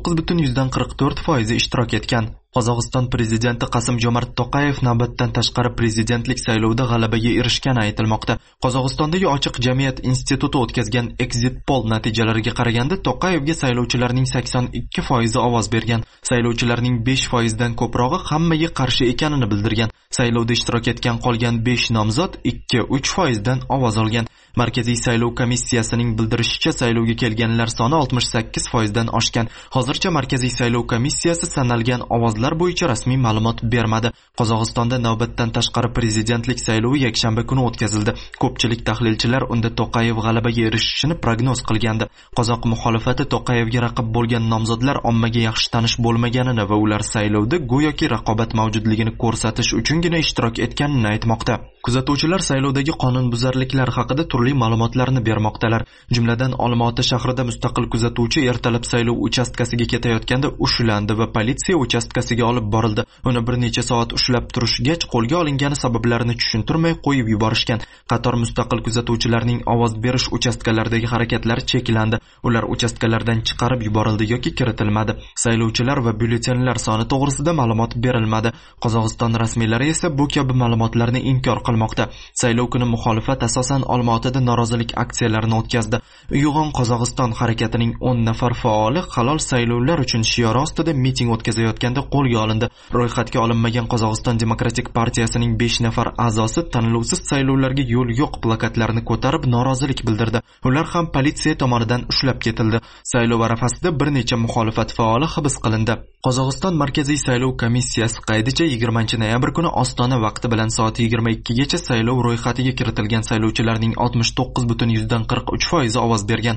69,44% ishtirok etgan. Qozog'iston prezidenti Qasim-Jomart To'qayev navbatdan tashqari prezidentlik saylovida g'alabaga erishgani aytilmoqda. Qozog'istondagi ochiq jamiyat instituti o'tkazgan exit poll natijalariga qaraganda To'qayevga saylovchilarning 82% ovoz bergan. Saylovchilarning 5% dan ko'prog'i hammaga qarshi ekanini bildirgan. Saylovda ishtirok etgan qolgan 5 nomzod 2-3% dan ovoz olgan. Markaziy saylov komissiyasining bildirishicha, saylovga kelganlar soni 68% dan oshgan. Hozircha Markaziy saylov komissiyasi sanalgan ovozlar bo'yicha rasmiy ma'lumot bermadi. Qozog'istonda navbatdan tashqari prezidentlik saylovi yakshanba kuni o'tkazildi. Ko'pchilik tahlilchilar unda To'qayev g'alabaga erishishini prognoz qilgandi. Qozoq muxolifati To'qayevga raqib bo'lgan nomzodlar ommaga yaxshi tanish bo'lmaganini va ular saylovda go'yoki raqobat mavjudligini ko'rsatish uchungina ishtirok etganini aytmoqda. Kuzatuvchilar saylovdagi qonunbuzarliklar haqida turli ma'lumotlarni bermoqdalar. Jumladan, Olmaota shahrida mustaqil kuzatuvchi ertalab saylov uchastkasiga ketayotganda ushlandi va politsiya uchastkasiga olib borildi. Uni bir necha soat ushlab turishgach, qo'lga olingani sabablarini tushuntirmay qo'yib yuborishgan. Qator mustaqil kuzatuvchilarning ovoz berish uchastkalaridagi harakatlari cheklandi. Ular uchastkalardan chiqarib yuborildi yoki kiritilmadi. Saylovchilar va byulletenlar soni to'g'risida ma'lumot berilmadi. Qozog'iston rasmiylari esa bu kabi ma'lumotlarni inkor qilmoqda. Saylov kuni muxolifat asosan Olmaotada norozilik aksiyalarini o'tkazdi. Uyg'on Qozog'iston harakatining 10 nafar faoli halol saylovlar uchun shiori ostida miting o'tkazayotganda qo'lga olindi. Ro'yxatga olinmagan Qozog'iston Demokratik partiyasining 5 nafar a'zosi tanlovsiz saylovlarga yo'l yo'q plakatlarini ko'tarib norozilik bildirdi. Ular ham politsiya tomonidan ushlab ketildi. Saylov arafasida bir necha muxolifat faoli hibs qilindi. Qozog'iston Markaziy saylov komissiyasi qaydicha 20 noyabr kuni Ostona vaqti bilan soat 22 gacha saylov ro'yxatiga kiritilgan saylovchilarning 69,43% ovoz bergan.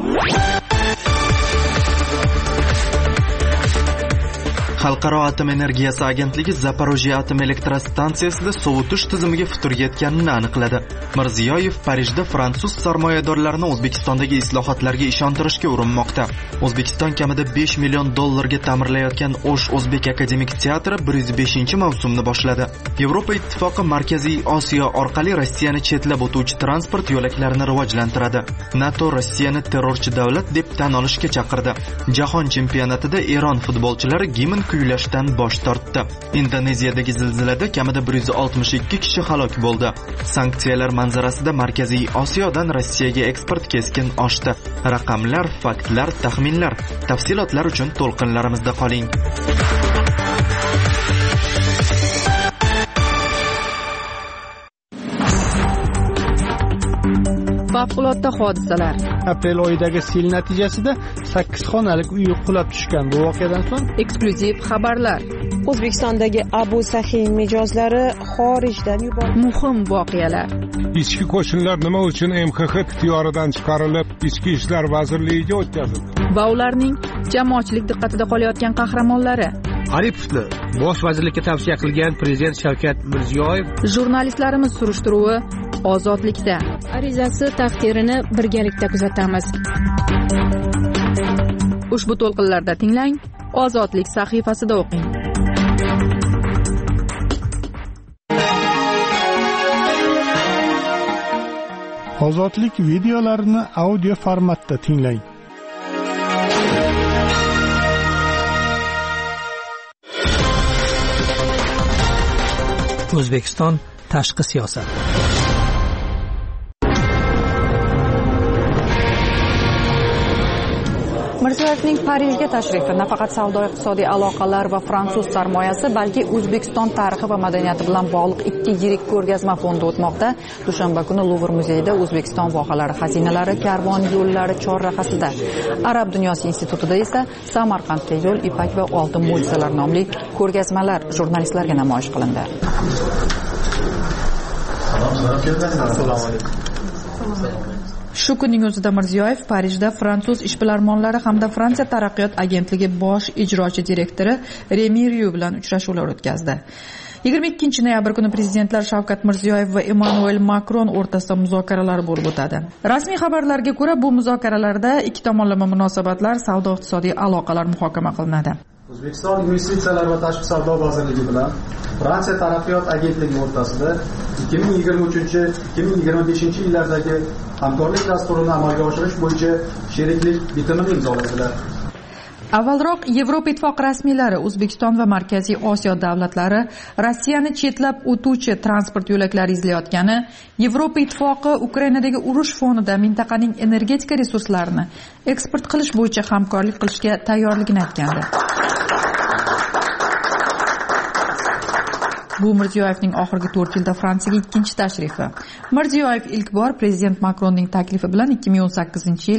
Xalqaro atom energiyasi agentligi Zaporojye atom elektrostansiyasida sovutish tizimiga futur yetganini aniqladi. Mirziyoyev Parijda fransuz sarmoyadorlarini O'zbekistondagi islohotlarga ishontirishga urinmoqda. O'zbekiston kamida 5 million dollarga ta'mirlayotgan O'sh O'zbek akademik teatri 105-mavsumni boshladi. Yevropa ittifoqi Markaziy Osiyo orqali Rossiyani chetlab o'tuvchi transport yo'laklarini rivojlantiradi. NATO Rossiyani terrorchi davlat deb tan olishga chaqirdi. Jahon chempionatida Eron futbolchilari gimn kuylashdan bosh tortdi. Indoneziyadagi zilzilada kamida 162 kishi halok bo'ldi. Sanksiyalar manzarasida Markaziy Osiyodan Rossiyaga eksport keskin oshdi. Raqamlar, faktlar, taxminlar. Tafsilotlar uchun to'lqinlarimizda qoling. Favqulodda hodisalar. Aprel oyidagi sel natijasida 8 xonalik uy qulab tushgan. Bu voqeadan so'ng eksklyuziv xabarlar. O'zbekistondagi Abu Sahiy mijozlari xorijdan yuborildi. Muhim voqealar. Ichki qo'shinlar nima uchun MXX ixtiyoridan chiqarilib, Ichki ishlar vazirligiga o'tkazildi? Va ularning jamoatchilik diqqatida qolayotgan qahramonlari. Aripovni bosh vazirlikka tavsiya qilgan prezident Shavkat Mirziyoyev. Jurnalistlarimiz surishtiruvi ozodlikda. Arizasi taqdirini birgalikda kuzatamiz. Ushbu to'lqinlarda tinglang, Ozodlik sahifasida o'qing. Ozodlik videolarini audio formatda tinglang. O'zbekiston tashqi siyosat. Mirziyoyevning Parijga tashrifi nafaqat savdo-iqtisodiy aloqalar va fransuz sarmoyasi, balki O'zbekiston tarixi va madaniyati bilan bog'liq ikki yirik ko'rgazma fondi o'tmoqda. Dushanba kuni Luvr muzeyida O'zbekiston vohalari xazinalari, karvon yo'llari chorrahasida, Arab dunyosi institutida esa Samarqandga yo'l, ipak va oltin mo'jizalar nomli ko'rgazmalar jurnalistlarga namoyish qilindi. Assalomu alaykum. Shu kunning o'zida Mirziyoyev Parijda fransuz ishbilarmonlari hamda Fransiya taraqqiyot agentligi bosh ijrochi direktori Remi Rieu bilan uchrashuvlar o'tkazdi. 22 noyabr kuni prezidentlar Shavkat Mirziyoyev va Emmanuel Macron o'rtasida muzokaralar bo'lib o'tadi. Rasmiy xabarlarga ko'ra, bu muzokaralarda ikki tomonlama munosabatlar, savdo-iqtisodiy aloqalar muhokama qilinadi. O'zbekiston investitsiyalar va tashqi savdo vazirligi bilan Fransiya taraqqiyot agentligi o'rtasida 2023-2025 yillardagi hamkorlik dasturini amalga oshirish bo'yicha sheriklik bitimini imzoladilar. Avvalroq Yevropa Ittifoqi rasmiylari O'zbekiston va Markaziy Osiyo davlatlari Rossiyani chetlab o'tuvchi transport yo'laklari izlayotgani, Yevropa Ittifoqi Ukrainadagi urush fonida mintaqaning energetika resurslarini eksport qilish bo'yicha hamkorlik qilishga tayyorligini aytgandi. Bu Mirziyoyevning oxirgi 4 yilda Fransiyaga ikkinchi tashrifi. Mirziyoyev ilk bor prezident Makronning taklifi bilan 2018-yil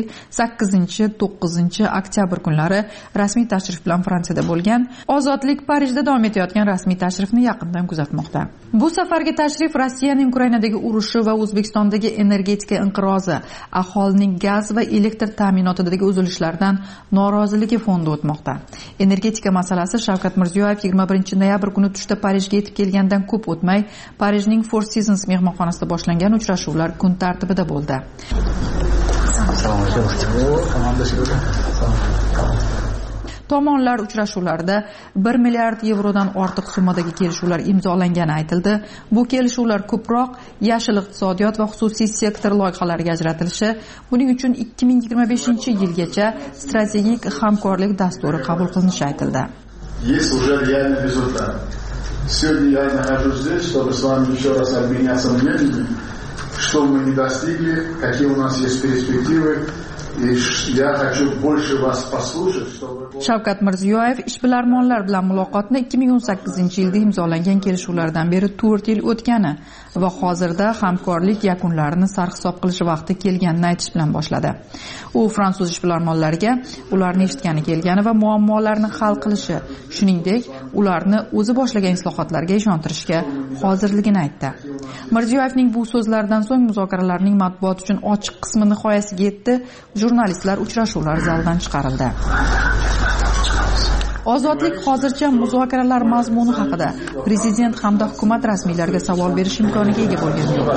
8-9 kunlari rasmiy tashrif bilan Fransiyada bo'lgan. Ozodlik Parijda davom etayotgan rasmiy tashrifni yaqindan kuzatmoqda. Bu safargi tashrif Rossiyaning Ukrainadagi urushi va O'zbekistondagi energetika inqirozi, aholining gaz va elektr ta'minotidagi uzilishlardan noroziligi fonida o'tmoqda. Energetika masalasi Shavkat Mirziyoyev 21 noyabr kuni tushda Parijga yetib kelgandan ko'p o'tmay Parijning Four Seasons mehmonxonasida boshlangan uchrashuvlar kun tartibida bo'ldi. Tomonlar uchrashuvlarda 1 milliard yevrodan ortiq summadagi kelishuvlar imzolangani aytildi. Bu kelishuvlar ko'proq yashil iqtisodiyot va xususiy sektor loyihalariga ajratilishi, buning uchun 2025-yilgacha strategik hamkorlik dasturi qabul qilinishi aytildi. Сегодня я нахожусь здесь, чтобы с вами еще раз обменяться мнениями, что мы не достигли, какие у нас есть перспективы. И я хочу больше вас послушать, чтобы... Shavkat Mirziyoyev ishbilarmonlar bilan muloqotni 2018-yilda imzolangan kelishuvlardan beri 4 yil o'tgani va hozirda hamkorlik yakunlarini sarhisob qilish vaqti kelganini aytish bilan boshladi. U fransuz ishbilarmonlariga ularni eshitgani kelgani va muammolarni hal qilishi, shuningdek, ularni o'zi boshlagan islohotlarga ishontirishga hozirligini aytdi. Mirziyoyevning bu so'zlaridan so'ng muzokaralarning matbuot uchun ochiq qismi nihoyasiga yetdi. Jurnalistlar uchrashuvlar zalidan chiqarildi. Ozodlik hozircha muzokaralar mazmuni haqida prezident hamda hukumat rasmiylariga savol berish imkoniga ega bo'lgani yo'q.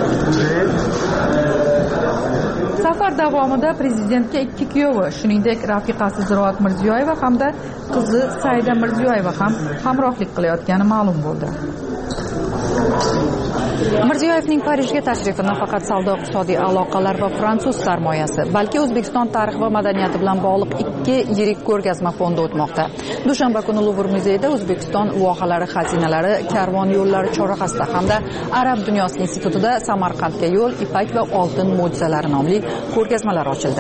Safar davomida prezidentga ikki kuyovi, shuningdek rafiqasi Ziroat Mirziyoyeva hamda qizi Saida Mirziyoyeva ham hamrohlik qilayotgani ma'lum bo'ldi. Mirziyoyevning Parijga tashrifi nafaqat savdo-iqtisodiy aloqalar va fransuz sarmoyasi, balki O'zbekiston tarixi va madaniyati bilan bog'liq ikki yirik ko'rgazma fonida o'tmoqda. Dushanba kuni Luvr muzeyida O'zbekiston vohalari xazinalari, karvon yo'llari chorrahasida hamda Arab dunyosi institutida Samarqandga yo'l, ipak va oltin mo'jizalari nomli ko'rgazmalar ochildi.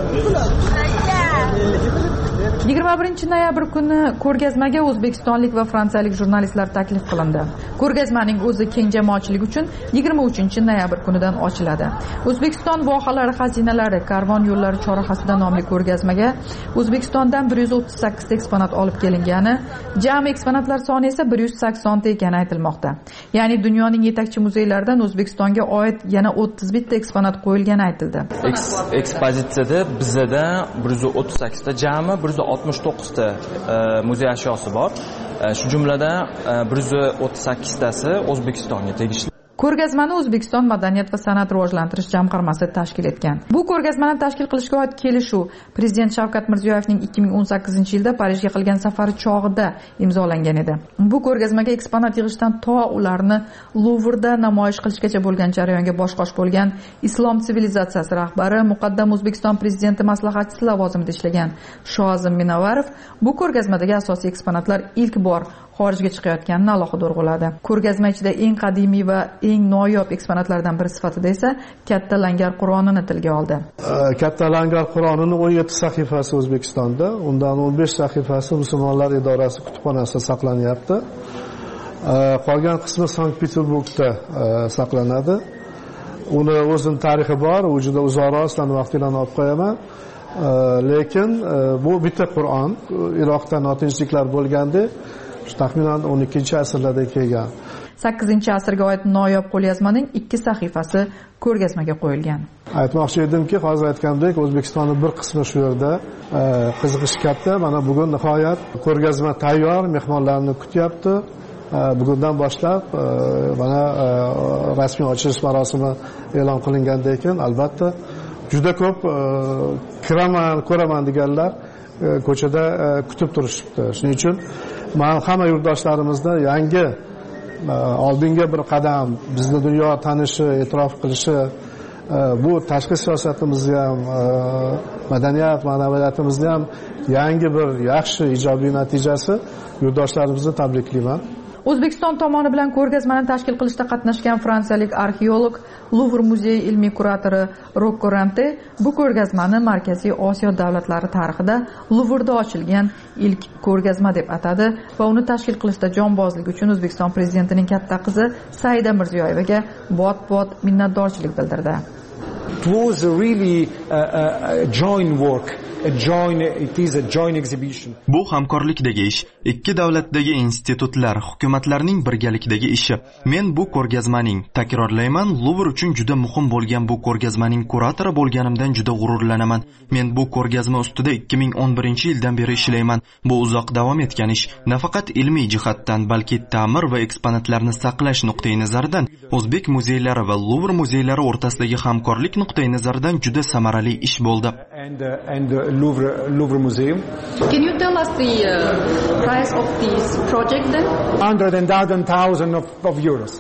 21 noyabr kuni ko'rgazmaga o'zbekistonlik va fransiyalik jurnalistlar taklif qilindi. Ko'rgazmaning o'zi keng jamoatchilik uchun 23 noyabr kunidan ochiladi. O'zbekiston vohalari xazinalari, karvon yo'llari chorrahasida nomli ko'rgazmaga O'zbekistondan 138 eksponat olib kelingani, jami eksponatlar soni esa 180 ta ekani aytilmoqda. Ya'ni dunyoning yetakchi muzeylaridan O'zbekistonga oid yana 31 ta eksponat qo'yilgani aytildi. Ekspozitsiyada bizda 138 ta jami 169 ta muzey ashyosi bor. Shu jumladan 138 tasi O'zbekistonga tegishli. Ko'rgazmani O'zbekiston madaniyat va san'at rivojlantirish jamg'armasi tashkil etgan. Bu ko'rgazmani tashkil qilishga oid kelishuv prezident Shavkat Mirziyoyevning 2018-yilda Parijga qilgan safari chog'ida imzolangan edi. Bu ko'rgazmaga eksponat yig'ishdan to ularni Luvrda namoyish qilishgacha bo'lgan jarayonga bosh-qosh bo'lgan Islom sivilizatsiyasi rahbari, muqaddam O'zbekiston prezidenti maslahatchisi lavozimida ishlagan Shozim Minovarov bu ko'rgazmadagi asosiy eksponatlar ilk bor xorijga chiqayotganini alohida urg'uladi. Ko'rgazma ichida eng qadimiy va eng noyob eksponatlardan biri sifatida esa Katta Langar Qur'onini tilga oldi. Katta Langar Qur'onining 17 sahifasi O'zbekistonda, undan 15 sahifasi Musulmonlar idorasi kutubxonasida saqlanyapti. Qolgan qismi Sankt-Peterburgda saqlanadi. Uni o'zining tarixi bor, u juda uzoqroq, sizlarni vaqtinglarni olib qo'yaman. Lekin bu bitta Qur'on Iroqda notinchliklar bo'lganda, taxminan 12-asrlarda kelgan. 8-asrga oid noyob qo'lyozmaning 2 sahifasi ko'rgazmaga qo'yilgan. Aytmoqchi edimki, hozir aytgandek, O'zbekistonning bir qismi shu yerda, qiziqish katta. Mana bugun nihoyat ko'rgazma tayyor, mehmonlarni kutyapti. Bugundan boshlab mana rasmiy ochilish marosimi e'lon qilingandan keyin albatta juda ko'p ko'raman deganlar ko'chada kutib turishibdi. Shuning uchun men hamma yurtdoshlarimizda yangi oldinga bir qadam bizni dunyo tanishi, e'tirof qilishi, bu tashqi siyosatimizni ham, madaniyat, ma'naviyatimizni ham yangi bir yaxshi ijobiy natijasi yurtdoshlarimizni tabriklayman. O'zbekiston tomoni bilan ko'rgazmani tashkil qilishda qatnashgan fransiyalik arxeolog, Luvr muzeyi ilmiy kuratori Rocco Rante bu ko'rgazmani Markaziy Osiyo davlatlari tarixida Luvrda ochilgan ilk ko'rgazma deb atadi va uni tashkil qilishda jonbozligi uchun O'zbekiston prezidentining katta qizi Saida Mirziyoyevaga bot-bot minnatdorchilik bildirdi. It was really a joint work. It is a joint exhibition. Bu hamkorlikdagi ish, ikki davlatdagi institutlar, hukumatlarning birgalikdagi ishi. Men bu ko'rgazmaning, takrorlayman, Luvr uchun juda muhim bo'lgan bu ko'rgazmaning kuratori bo'lganimdan juda g'ururlanaman. Men bu ko'rgazma ustida 2011-yildan beri ishlayman. Bu uzoq davom etgan ish, nafaqat ilmiy jihatdan, balki ta'mir va eksponatlarni saqlash nuqtai nazaridan, o'zbek muzeylari va Luvr muzeylari o'rtasidagi hamkorlik nuqtai nazaridan juda samarali ish bo'ldi. And Louvre Museum. Can you tell us the price of this project then? 100,000 of euros.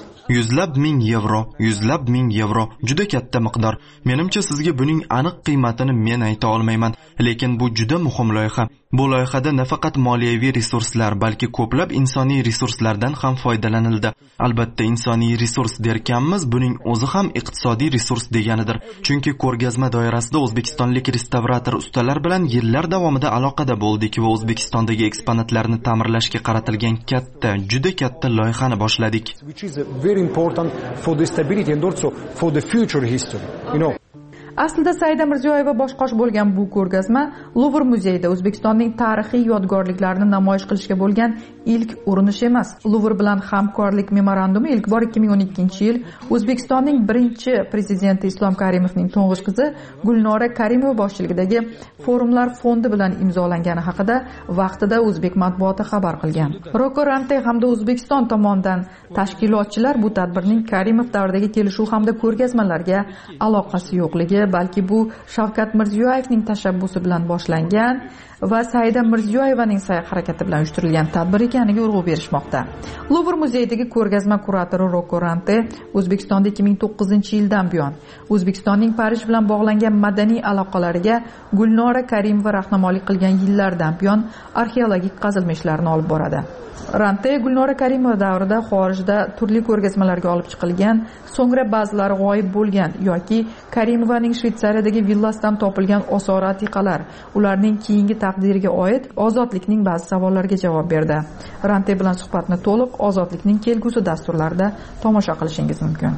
100,000 yevro, juda katta miqdor. Menimcha sizga buning aniq qiymatini men ayta olmayman, lekin bu juda muhim loyiha. Bu loyihada nafaqat moliyaviy resurslar, balki ko'plab insoniy resurslardan ham foydalanildi. Albatta, insoniy resurs derkanmiz, buning o'zi ham iqtisodiy resurs deganidir. Chunki ko'rgazma doirasida o'zbekistonlik restavrator ustalar bilan yillar davomida aloqada bo'ldik va O'zbekistondagi eksponatlarni ta'mirlashga qaratilgan juda katta loyihani boshladik. Which is very important for the stability and also for the future history, you know. Aslida Saida Mirziyoyeva boshqosh bo'lgan bu ko'rgazma Luvr muzeyida O'zbekistonning tarixiy yodgorliklarini namoyish qilishga bo'lgan ilk urinish emas. Luvr bilan hamkorlik memorandumi ilk bor 2012-yil O'zbekistonning birinchi prezidenti Islom Karimovning to'ng'ich qizi Gulnora Karimova boshchiligidagi Forumlar fondi bilan imzolangani haqida vaqtida o'zbek matbuoti xabar qilgan. Rocco Rante hamda O'zbekiston tomonidan tashkilotchilar bu tadbirning Karimov davridagi kelishuv hamda ko'rgazmalarga aloqasi yo'qligi, balki bu Shavkat Mirziyoyevning tashabbusi bilan boshlangan va Saida Mirziyoyevaning sa'y-harakati bilan uyushtirilgan tadbir ekaniga urg'u berishmoqda. Luvr muzeyidagi ko'rgazma kuratori Rocco Rante O'zbekistonda 2009-yildan buyon O'zbekistonning Parij bilan bog'langan madaniy aloqalariga Gulnora Karimova rahnamolik qilgan yillardan buyon arxeologik qazilma ishlarini olib boradi. Rante Gulnora Karimova davrida xorijda turli ko'rgazmalarga olib chiqilgan, so'ngra ba'zilari g'oyib bo'lgan yoki Karimovaning Shvetsariyadagi villasidan topilgan osor atiqalar, ularning keyingi taqdiriga oid Ozodlikning ba'zi savollariga javob berdi. Rante bilan suhbatni to'liq Ozodlikning kelgusi dasturlarida tomosha qilishingiz mumkin.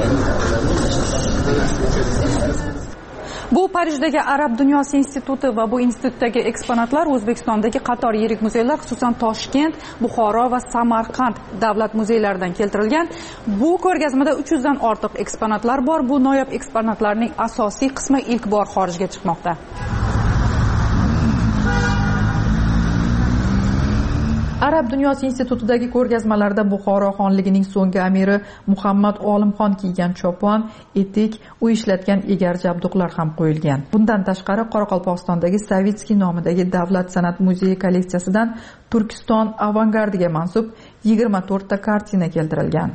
Bu Parijdagi Arab dunyosi instituti va bu institutdagi eksponatlar O'zbekistondagi qator yirik muzeylar, xususan Toshkent, Buxoro va Samarqand davlat muzeylaridan keltirilgan. Bu ko'rgazmada 300 dan ortiq eksponatlar bor. Bu noyob eksponatlarning asosiy qismi ilk bor xorijga chiqmoqda. Arab dunyosi institutidagi ko'rgazmalarda Buxoro xonligining so'nggi amiri Muhammad Olimxon kiygan chopon, etik, u ishlatgan egar jabduqlar ham qo'yilgan. Bundan tashqari Qoraqalpog'istondagi Savitskiy nomidagi davlat san'at muzeyi kolleksiyasidan Turkiston avangardiga mansub 24 ta kartina keltirilgan.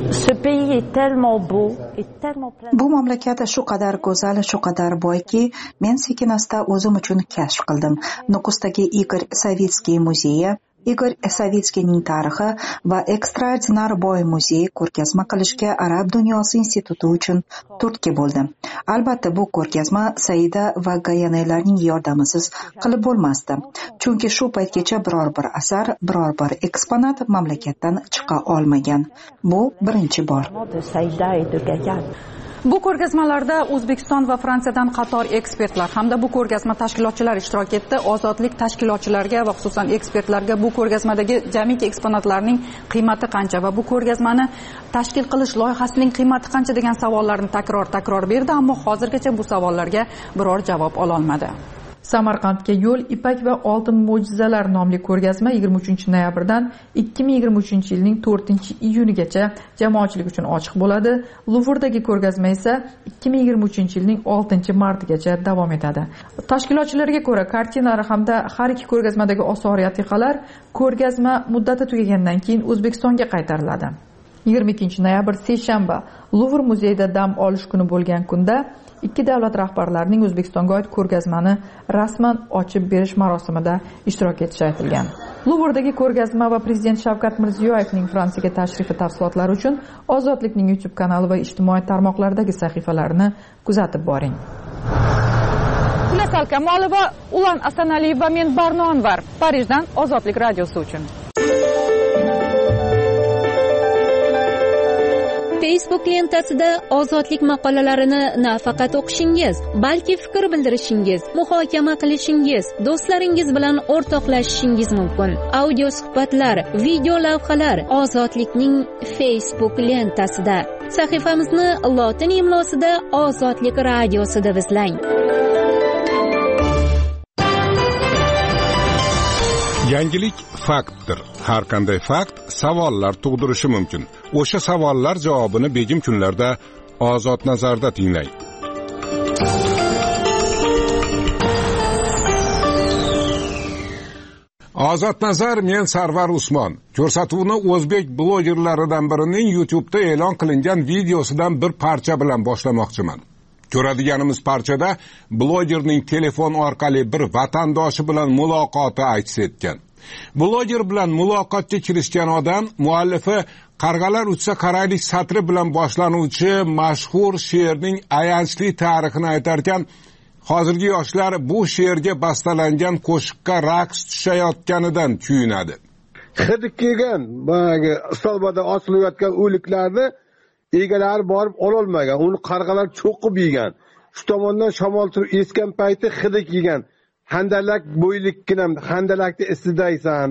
Bu mamlakat shu qadar go'zal, shu qadar boyki, men sekin-asta o'zim uchun kashf qildim. Nukusdagi Igor Savitskiy muzeyi Igor Savitskiyning tarixi va ekstraordinar boy muzeyi ko'rgazma qilishga Arab dunyosi instituti uchun turtki bo'ldi. Albatta bu ko'rgazma Saida va Gayanaylarning yordamisiz qilib bo'lmasdi. Chunki shu paytgacha biror bir asar, biror bir eksponat mamlakatdan chiqa olmagan. Bu birinchi bor. Bu ko'rgazmalarda O'zbekiston va Fransiyadan qator ekspertlar hamda bu ko'rgazma tashkilotchilari ishtirok etdi. Ozodlik tashkilotchilariga va xususan ekspertlarga bu ko'rgazmadagi jamiki eksponatlarning qiymati qancha va bu ko'rgazmani tashkil qilish loyihasining qiymati qancha degan savollarni takror berdi, ammo hozirgacha bu savollarga biror javob ololmadi. Samarqandga yo'l, ipak va oltin mo'jizalar nomli ko'rgazma 23-noyabrdan 2023-yilning 4-iyunigacha jamoatchilik uchun ochiq bo'ladi. Luvrdagi ko'rgazma esa 2023-yilning 6-martigacha davom etadi. Tashkilotchilarga ko'ra, kartinalar hamda har ikki ko'rgazmadagi osor yatiqalar ko'rgazma muddati tugagandan keyin O'zbekistonga qaytariladi. 22-noyabr seshanba Luvr muzeyida dam olish kuni bo'lgan kunda ikki davlat rahbarlarining O'zbekistonga oid ko'rgazmani rasman ochib berish marosimida ishtirok etishi aytilgan. Luvrdagi ko'rgazma va prezident Shavkat Mirziyoyevning Fransiyaga tashrifi tafsilotlari uchun Ozodlikning YouTube kanali va ijtimoiy tarmoqlardagi sahifalarini kuzatib boring. Nasal Kamolova, Ulan Asanaliyev va men Barno Anvar, Parijdan Ozodlik radiosi uchun. Facebook lentasida ozodlik maqolalarini nafaqat o'qishingiz, balki fikr bildirishingiz, muhokama qilishingiz, do'stlaringiz bilan o'rtoqlashishingiz mumkin. Audio suhbatlar, video lavhalar Ozodlikning Facebook lentasida. Sahifamizni lotin imlosida Ozodlik radiosi deb izlang. Yangilik faktdir. Har qanday fakt savollar tug'dirishi mumkin. O'sha savollar javobini begim kunlarda Ozod nazarda tinglang. Ozod nazar, men Sarvar Usmon. Ko'rsatuvni o'zbek blogerlaridan birining YouTube'da e'lon qilingan videosidan bir parcha bilan boshlamoqchiman. Ko'radiganimiz parchada blogerning telefon orqali bir vatandoshi bilan muloqoti aks etgan. Bloger bilan muloqotga kirishgan odam muallifi Qarg'alar uchsa qaraylik satri bilan boshlanuvchi mashhur she'rning ayanchli tarixini aytarkan, hozirgi yoshlar bu she'rga bastalangan qo'shiqqa raqs tushayotganidan kuyunadi. Hidi kelgan, bagi stolbada osilayotgan o'liklarni egalari borib ololmagan, uni qarg'alar cho'qib yegan. Shu tomondan shamol turib esgan payti hidi kelgan. Handalak bo'ylikkinam, handalakni istidaysan.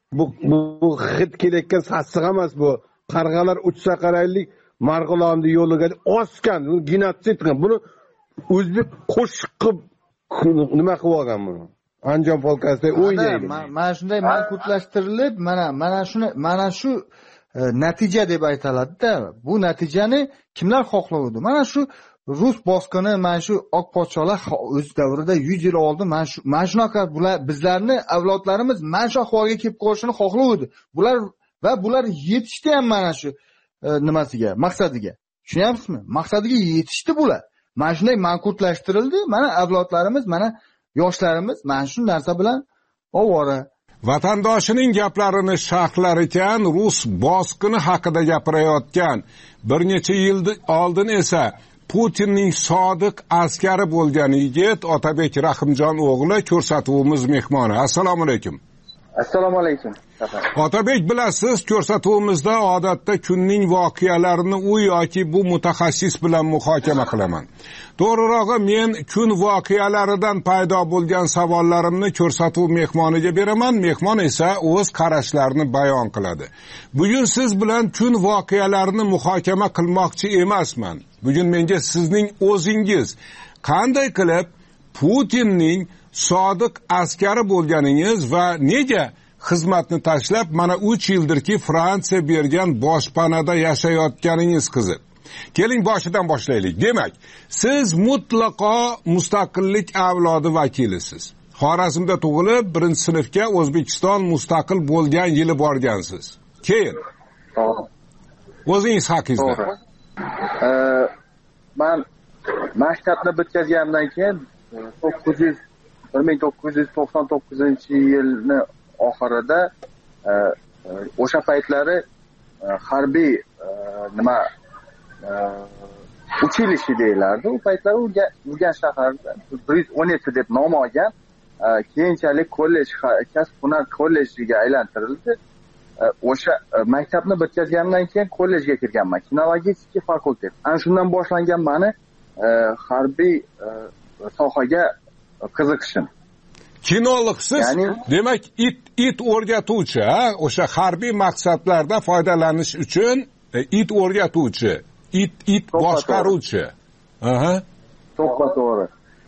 Bu hid kelayotgan sassiq emas bu. Qarg'alar uchsa qaraylik Marg'ilonni yo'liga osgan, genotsid qilgan. Buni o'zbek qo'shiq qilib nima qilib olgan buni? Anjom polkasida o'ynaydi. Mana shunday manqurtlashtirilib, mana shu natija deb aytiladi-da. Bu natijani kimlar xohlaydi? Mana shu Rus bosqini, mana shu oq podsholar o'z davrida 100 yil oldin mana shunaqa bizlarni avlodlarimiz mana shu ahvolga kelib qolishini xohlaydi. Bular yetishdi ham mana shu nimasiga, maqsadiga. Tushunyapsizmi? Maqsadiga yetishdi bular. Mana shunday manqurtlashtirildi. Mana avlodlarimiz, mana yoshlarimiz mana shu narsa bilan ovora. Vatandoshining gaplarini sharhlar ekan, Rus bosqini haqida gapirayotgan. Bir necha yil oldin esa Putinning sodiq askari bo'lgan yigit Otabek Rahimjon o'g'li ko'rsatuvimiz mehmoni. Assalomu alaykum. Assalomu alaykum. Otabek, bilasiz, ko'rsatuvimizda odatda kunning voqealarini u yoki bu mutaxassis bilan muhokama qilaman. To'g'rirog'i, men kun voqealaridan paydo bo'lgan savollarimni ko'rsatuv mehmoniga beraman, mehmon esa o'z qarashlarini bayon qiladi. Bugun siz bilan kun voqealarini muhokama qilmoqchi emasman. Bugun menga sizning o'zingiz qanday qilib Putinning sodiq askari bo'lganingiz va nega xizmatni tashlab mana 3 yildirki Fransiya bergan boshpanada yashayotganingiz qiziq. Keling boshidan boshlaylik. Demak, siz mutlaqo mustaqillik avlodi vakilisiz. Xorazmda tug'ilib, 1-sinfga O'zbekiston mustaqil bo'lgan yili borgansiz. Keyin o'zingiz haqingizda. Men maktabni bitkazgandan keyin 1999-yilni oxirida o'sha paytlari harbiy nima uchilishi deyilardi. U paytlar Urganch shahrida 117 deb nom olgan, keyinchalik kollej, kasb hunar kollejiga aylantirildi. O'sha maktabni bitkazgandan keyin kollejga kirganman, kinologika fakultet. Ana shundan boshlangan meni harbiy sohaga qiziqishim. Kinologsiz, ya'ni demak it o'rgatuvchi, o'sha harbiy maqsadlarda foydalanish uchun it o'rgatuvchi, it boshqaruvchi. Aha. To'g'ri.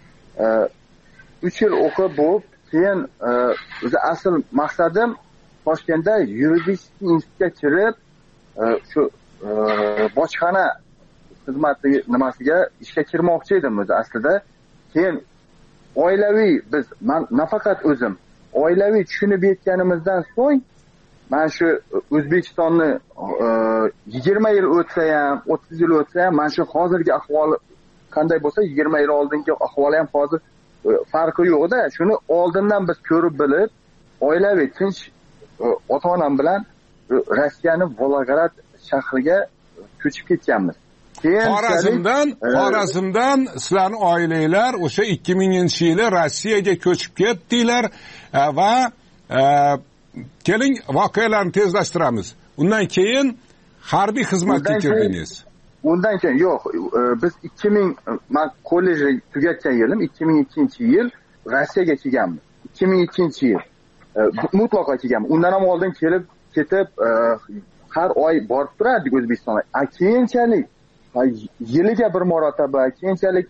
3 yil o'qib bo'lib, keyin o'zi asl maqsadim Toshkentda yuridik institutga kirib, shu bojxona xizmati nimasiga ishga kirmoqchi edim o'zi aslida. Keyin oilaviy men nafaqat o'zim oilaviy tushunib yetganimizdan so'ng men shu O'zbekistonni 20 yil o'tsa ham, 30 yil o'tsa ham, men shu hozirgi ahvoli qanday bo'lsa, 20 yil oldingi ahvoli ham hozir farqi yo'q-da. Shuni oldindan biz ko'rib bilib, oilaviy tinch ota-onam bilan Rossiyaning Volgograd shahriga ko'chib ketganmiz. Xorazmdan sizlarning oilanglar o'sha 2000-yili Rossiyaga ko'chib ketdinglar va keling voqealarni tezlashtiramiz. Undan keyin harbiy xizmatga kirdingiz. Undan keyin yo'q, biz 2000 men kollejni tugatgan yilim 2002-yil Rossiyaga kelganmiz. 2002-yil mutlaqo kelganmiz. Undan ham oldin kelib ketib har oy borib turardik O'zbekistonga. Keyinchalik yiliga bir marotaba, keyinchalik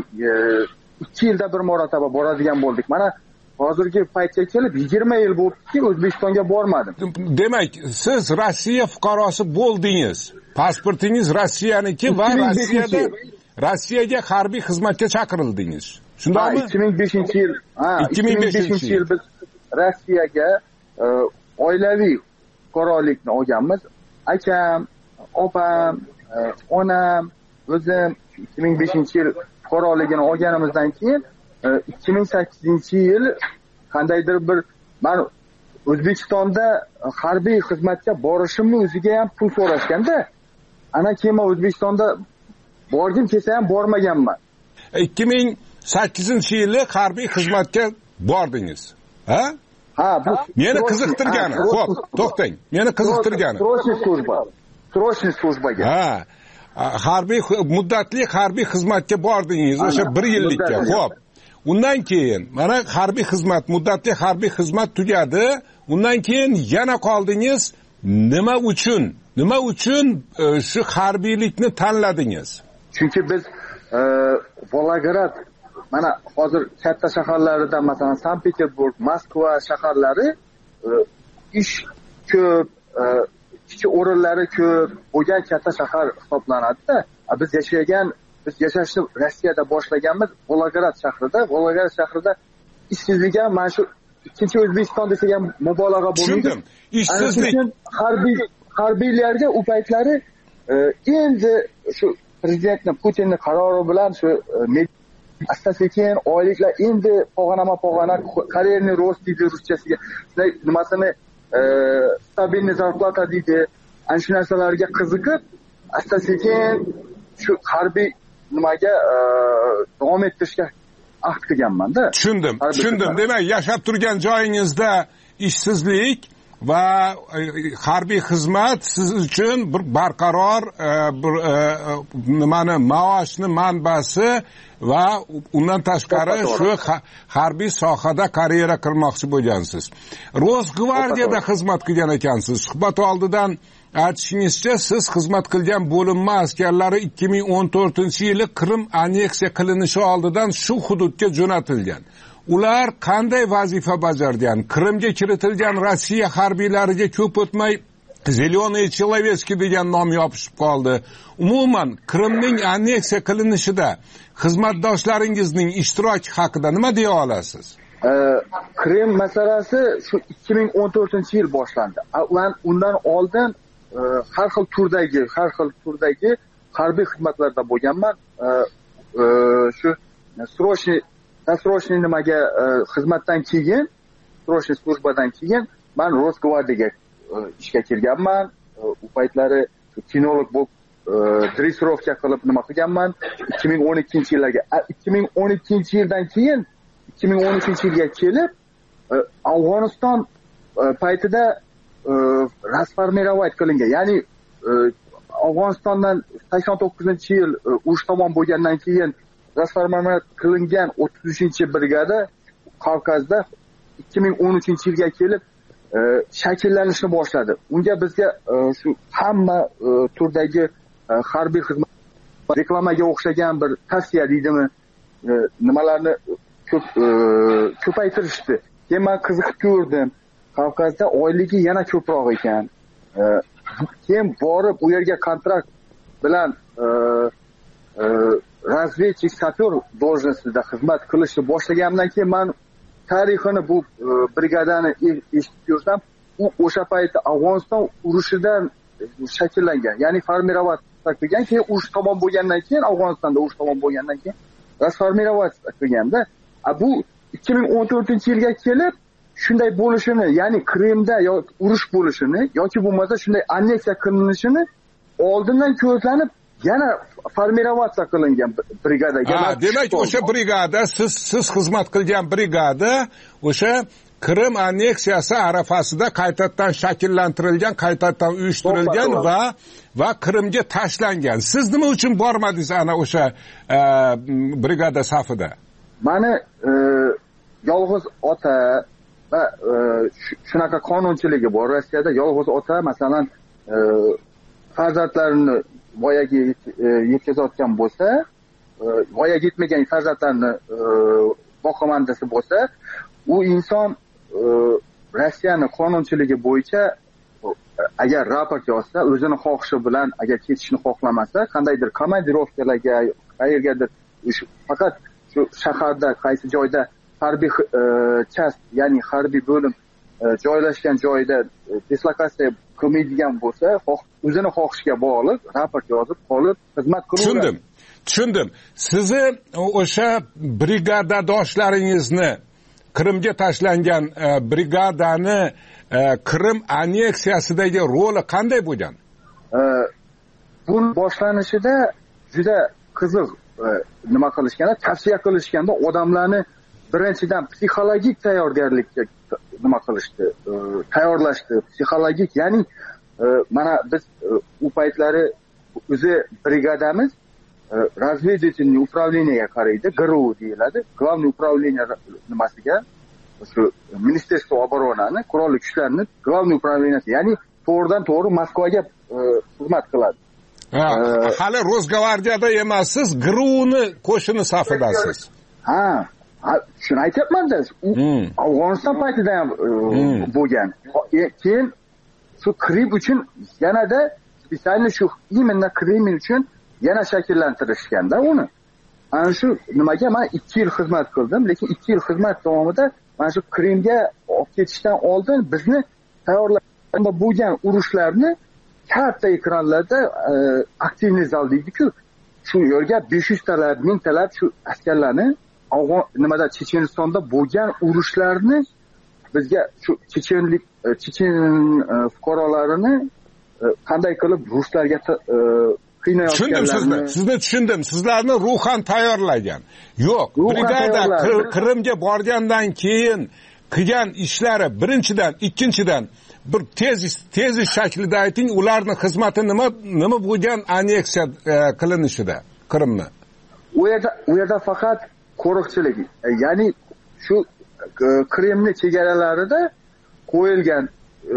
2 yilda bir marotaba boradigan bo'ldik. Mana hozirgi paytga kelib 20 yil bo'libki, O'zbekistonga bormadim. Demak, siz Rossiya fuqarosi bo'ldingiz. Pasportingiz Rossiyaniki va Rossiyaga harbiy xizmatga chaqirildingiz. Shundaymi? 2005-yil. 2005-yil biz Rossiyaga oilaviy fuqarolikni olganmiz. Akam, opam, onam, o'zim 2005-yil fuqaroligini olganimizdan keyin 2008-yil qandaydir bir men O'zbekistonda harbiy xizmatga borishimni o'ziga ham pul so'rashganda, ana keyin O'zbekistonda borgim kelsa ham bormaganman. 2008-yili harbiy xizmatga bordingiz. Ha? Ha, bu meni qiziqtirgani. Xo'p, to'xtang. Meni qiziqtirgani. Срочный службаga. Ha. Muddatli harbiy xizmatga bordingiz, o'sha 1 yillikka. Xo'p. Undan keyin mana harbiy xizmat, muddatli harbiy xizmat tugadi. Undan keyin yana qoldingiz. Nima uchun shu harbiylikni tanladingiz? Chunki biz Volgograd, mana hozir katta shaharlarida, masalan, Sankt-Peterburg, Moskva shaharlari ish ko'p, kichik o'rinlari ko'p bo'lgan katta shahar hisoblanadi-da. Biz yashashni Rossiyada boshlaganmiz Volgograd shahrida. Volgograd shahrida ishsizlik ham mana shu ikkinchi O'zbekiston desak ham mubolag'a bo'lmaydi. Tushundim. Ishsizlik. Harbiylarga u paytlari endi shu prezidentning Putinning qarori bilan shu asta-sekin oyliklar endi pog'ona karerniy rost deydi ruschasiga. Nimasini stabilniy zarplata deydi. Ana shu narsalarga qiziqib, asta-sekin shu harbiy nimaga davom ettirishga ahd qilganman-da. Tushundim. Demak, yashab turgan joyingizda ishsizlik va harbiy xizmat siz uchun bir barqaror maoshni manbasi va undan tashqari shu harbiy sohada karyera qilmoqchi bo'lgansiz. Rosgvardiyada xizmat qilgan ekansiz. Suhbat oldidan aytishingizcha, siz xizmat qilgan bo'linma askarlari 2014-yili Qrim anneksiya qilinishi oldidan shu hududga jo'natilgan. Ular qanday vazifa bajargan? Qrimga kiritilgan Rossiya harbiylariga ko'p o'tmay Zelenoy Chelovetskiy degan nom yopishib qoldi. Umuman Qrimning anneksiya qilinishida xizmatdoshlaringizning ishtiroki haqida nima deya olasiz? Qrim masalasi shu 2014-yil boshlandi. Undan oldin har xil turdagi harbiy xizmatlarda bo'lganman. Shu srochniy nimaga xizmatdan keyin, srochniy slujbadan keyin man Rosgvardiyaga ishga kirganman. U paytlari kinolog bo'lib dressirovka qilib nima qilganman 2012-yillarga. 2012-yildan keyin 2013-yilga kelib Afg'oniston paytida rasformirovать qilingan. Ya'ni Afg'onistondan 89-yil urush tamom bo'lgandan keyin rasformirovать qilingan 33-brigada Qafqazda 2013-yilga kelib shakllanishni boshladi. Unga bizga shu hamma turdagi harbiy xizmat reklamaga o'xshagan bir tavsiya deydimi, nimalarni ko'paytirishdi. Keyin men qiziqib ko'rdim. Qafqazda oyligi yana ko'proq ekan. Keyin borib u yerga kontrakt bilan razvedchik sapyor должностida xizmat qilishni boshlaganimdan keyin men tarixini bu brigadani eshitib ko'rsam, u o'sha paytda Afg'oniston urushidan shakllangan. Ya'ni formirovat qilgan, keyin urush tamom bo'lgandan keyin Afg'onistonda urush tamom bo'lgandan keyin rasformirovat qilganda, bu 2014-yilga kelib shunday bo'lishini, ya'ni Qrimda urush bo'lishini yoki bo'lmasa shunday anneksiya qilinishini oldindan ko'zlanib yana formiravatsiya qilingan brigadaga. Demak, o'sha brigada siz xizmat qilgan brigada o'sha Qrim anneksiyasi arafasida qaytadan shakllantirilgan, qaytadan uyushtirilgan va Qrimga tashlangan. Siz nima uchun bormadingiz ana o'sha brigada safida? Mani yolg'iz ota va shunaqa qonunchiligi bor Rossiyada. Yolg'iz ota masalan farzandlarini voyaga yetkazayotgan bo'lsa, voyaga yetmagan farzandlarni boqimandasi bo'lsa, u inson Rossiyaning qonunchiligi bo'yicha agar raport yozsa, o'zini xohishi bilan agar ketishni xohlamasa, qandaydir komandirovkalarga, qayergadir faqat shu shaharda qaysi joyda harbiy chast, ya'ni harbiy bo'lim joylashgan joyda dislokatsiya qilmaydigan bo'lsa, o'zini xohishiga bog'liq raport yozib qolib xizmat qiladi. Tushundim. Sizni o'sha brigadadoshlaringizni Qrimga tashlangan brigadani Qrim anneksiyasidagi roli qanday bo'lgan? Buning boshlanishida juda qiziq nima qilishganda, tavsiya qilishganda odamlarni birinchidan psixologik tayyorgarlikka nima qilishdi, tayyorlashdi, psixologik, ya'ni mana biz u paytlari o'zi brigadamiz разведывательный управлениеga qaraydi, GRU deyiladi. Главный управление nimasiga, shu Ministerstvo оборонani, qurolli kuchlarni главный управленияsi, ya'ni to'g'ridan to'g'ri Moskvaga xizmat qiladi. Hali Rosgvardiyada emassiz, GRUni qo'shini safidasiz. Shuni aytyapman-da, u Afg'oniston paytida ham bo'lgan. Keyin shu Qrim uchun yanada spesialni shu именно Qrim uchun yana shakllantirishganda uni. Ana shu nimaga men 2 yil xizmat qildim, lekin 2 yil xizmat davomida mana shu Qrimga olib ketishdan oldin bizni tayyorlab bo'lgan urushlarni katta ekranlarda aktivniy zal deydi-ku, shu yerga 500 talab, 1000 talab shu askarlarni nimada Chechenistonda bo'lgan urushlarni bizga shu chechen fuqarolarini qanday qilib ruslarga Sizni tushundim. Sizlarni ruhan tayyorlagan. Yo'q, brigada Qrimga borgandan keyin qilgan ishlari birinchidan, ikkinchidan bir tez shaklida ayting, ularning xizmati nima bo'lgan anneksiya qilinishida Qrimni? U yerda faqat qo'riqchilik, ya'ni shu Qrimni chegaralarida qo'yilgan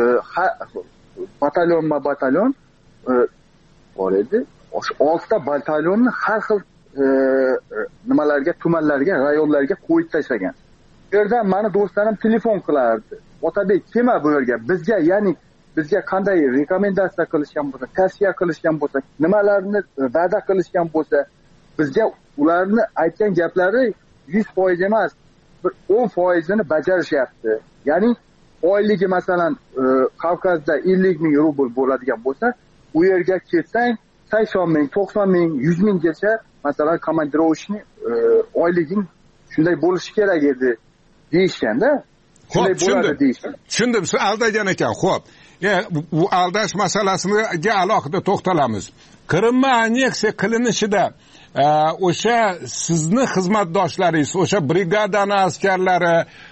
batalyon bor edi. 6 ta batalyonni har xil nimalarga, tumanlarga, rayonlarga qo'yib tashlagan. Bu yerdan meni do'stlarim telefon qilardi. Otabek, kelma bu yerga. Bizga qanday rekomendatsiya qilishgan bo'lsa, tavsiya qilishgan bo'lsa, nimalarni va'da qilishgan bo'lsa, bizga ularni aytgan gaplari 100% emas, bir 10%ni bajarishyapti. Ya'ni oyligi masalan Qafqazda 50 ming rubl bo'ladigan bo'lsa, u yerga ketsang 80 ming, 90 ming, 100 minggacha masalan komandirovishni oyliging shunday bo'lishi kerak edi deyishganda, Xo'p, tushundim. Siz aldagan ekan. Xo'p. Bu aldash masalasiga alohida to'xtalamiz. Qrimma anneksiya qilinishida o'sha sizni xizmatdoshlaringiz, o'sha brigadani askarlari,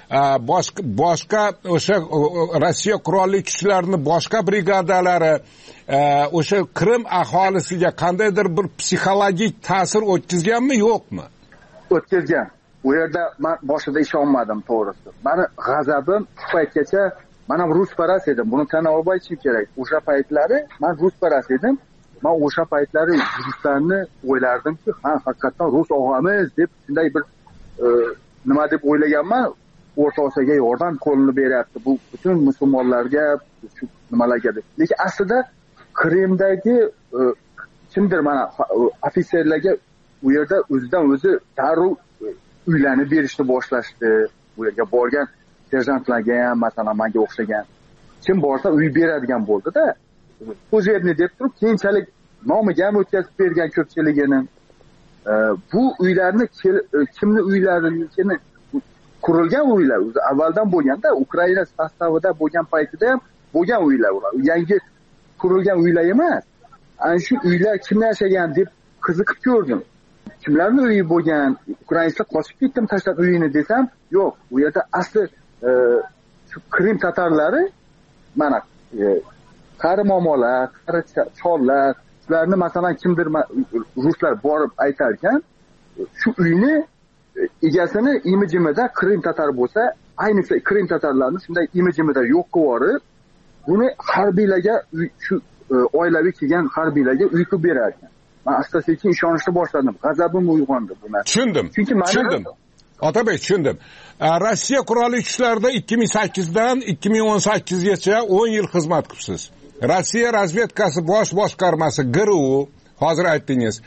boshqa o'sha Rossiya qurolli kuchlarining boshqa brigadalari o'sha Qrim aholisiga qandaydir bir psixologik ta'sir o'tkazganmi, yo'qmi? O'tkazgan. U yerda men boshida ishonmadim, to'g'risi. Meni g'azabim shu paytgacha, men ham rusparast edim. Buni tan olib aytishim kerak. O'sha paytlari men rusparast edim. Men o'sha paytlari ruslarni o'ylardimki, haqiqatan rus og'amiz deb shunday bir nima deb o'ylaganman. O'rta Osiyoga yordam qo'lini beryapti. Bu butun musulmonlarga, shu nimalarga deb. Lekin aslida Qrimdagi kimdir mana ofitserlarga u yerda o'zidan o'zi darrov uylarni berishni boshlashdi. Bu yerga borgan serjantlarga ham, masalan, menga o'xshagan kim borsa uy beradigan bo'ldi-da. O'zerni deb turib, keyinchalik nomiga ham o'tkazib bergan ko'pchiligini. Bu uylarni kimni uylarini qurilgan uylar o'zi avvaldan bo'lganda, Ukraina sostavida bo'lgan paytida ham bo'lgan uylar ular. Yangi qurilgan uylar emas. Ana shu uylar kimlar yashagan deb qiziqib ko'rdim. Kimlarning uyi bo'lgan? Ukrainlar qochib ketdim, tashlab uyini desam, yo'q. U yerda asli shu Qrim tatarlari mana qari momolar, qari chollar, shularni masalan kimdir ruslar borib aytar ekan, shu uyni egasini imijimida Qrim tatar bo'lsa, ayniqsa Qrim tatarlarni shunday imijimida yo'q qilib yuborib, buni harbiylarga, shu oilaviy kelgan harbiylarga uy qilib berar ekan. Men asta-sekin ishonishni boshladim. G'azabim uyg'ondi bu narsa. Tushundim. Otabek, tushundim. Rossiya qurolli kuchlarida 2008dan 2018gacha 10 yil xizmat qilibsiz. Rossiya razvedkasi bosh boshqarmasi GRU, hozir aytdingiz,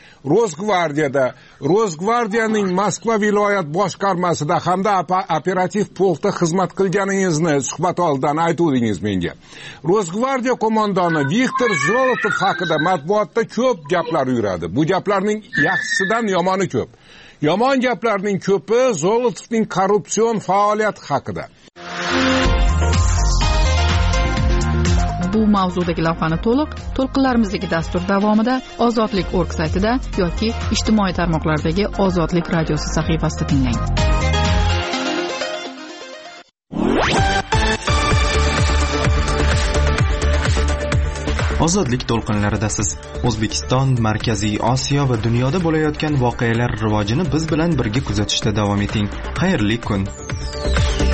Rosgvardiyaning Moskva viloyat boshqarmasida hamda operativ polkda xizmat qilganingizni suhbat oldidan aytdingiz menga. Rosgvardiya qo'mondoni Viktor Zolotov haqida matbuotda ko'p gaplar yuradi. Bu gaplarning yaxshisidan yomoni ko'p. Yomon gaplarning ko'pi Zolotovning korrupsion faoliyati haqida. Bu mavzudagi lavhani to'lqinlarimizdagi dastur davomida Ozodlik.org saytida yoki ijtimoiy tarmoqlardagi Ozodlik radiosi sahifasida tinglang. Ozodlik to'lqinlaridasiz. O'zbekiston, Markaziy Osiyo va dunyoda bo'layotgan voqealar rivojini biz bilan birga kuzatishda davom eting. Xayrli kun.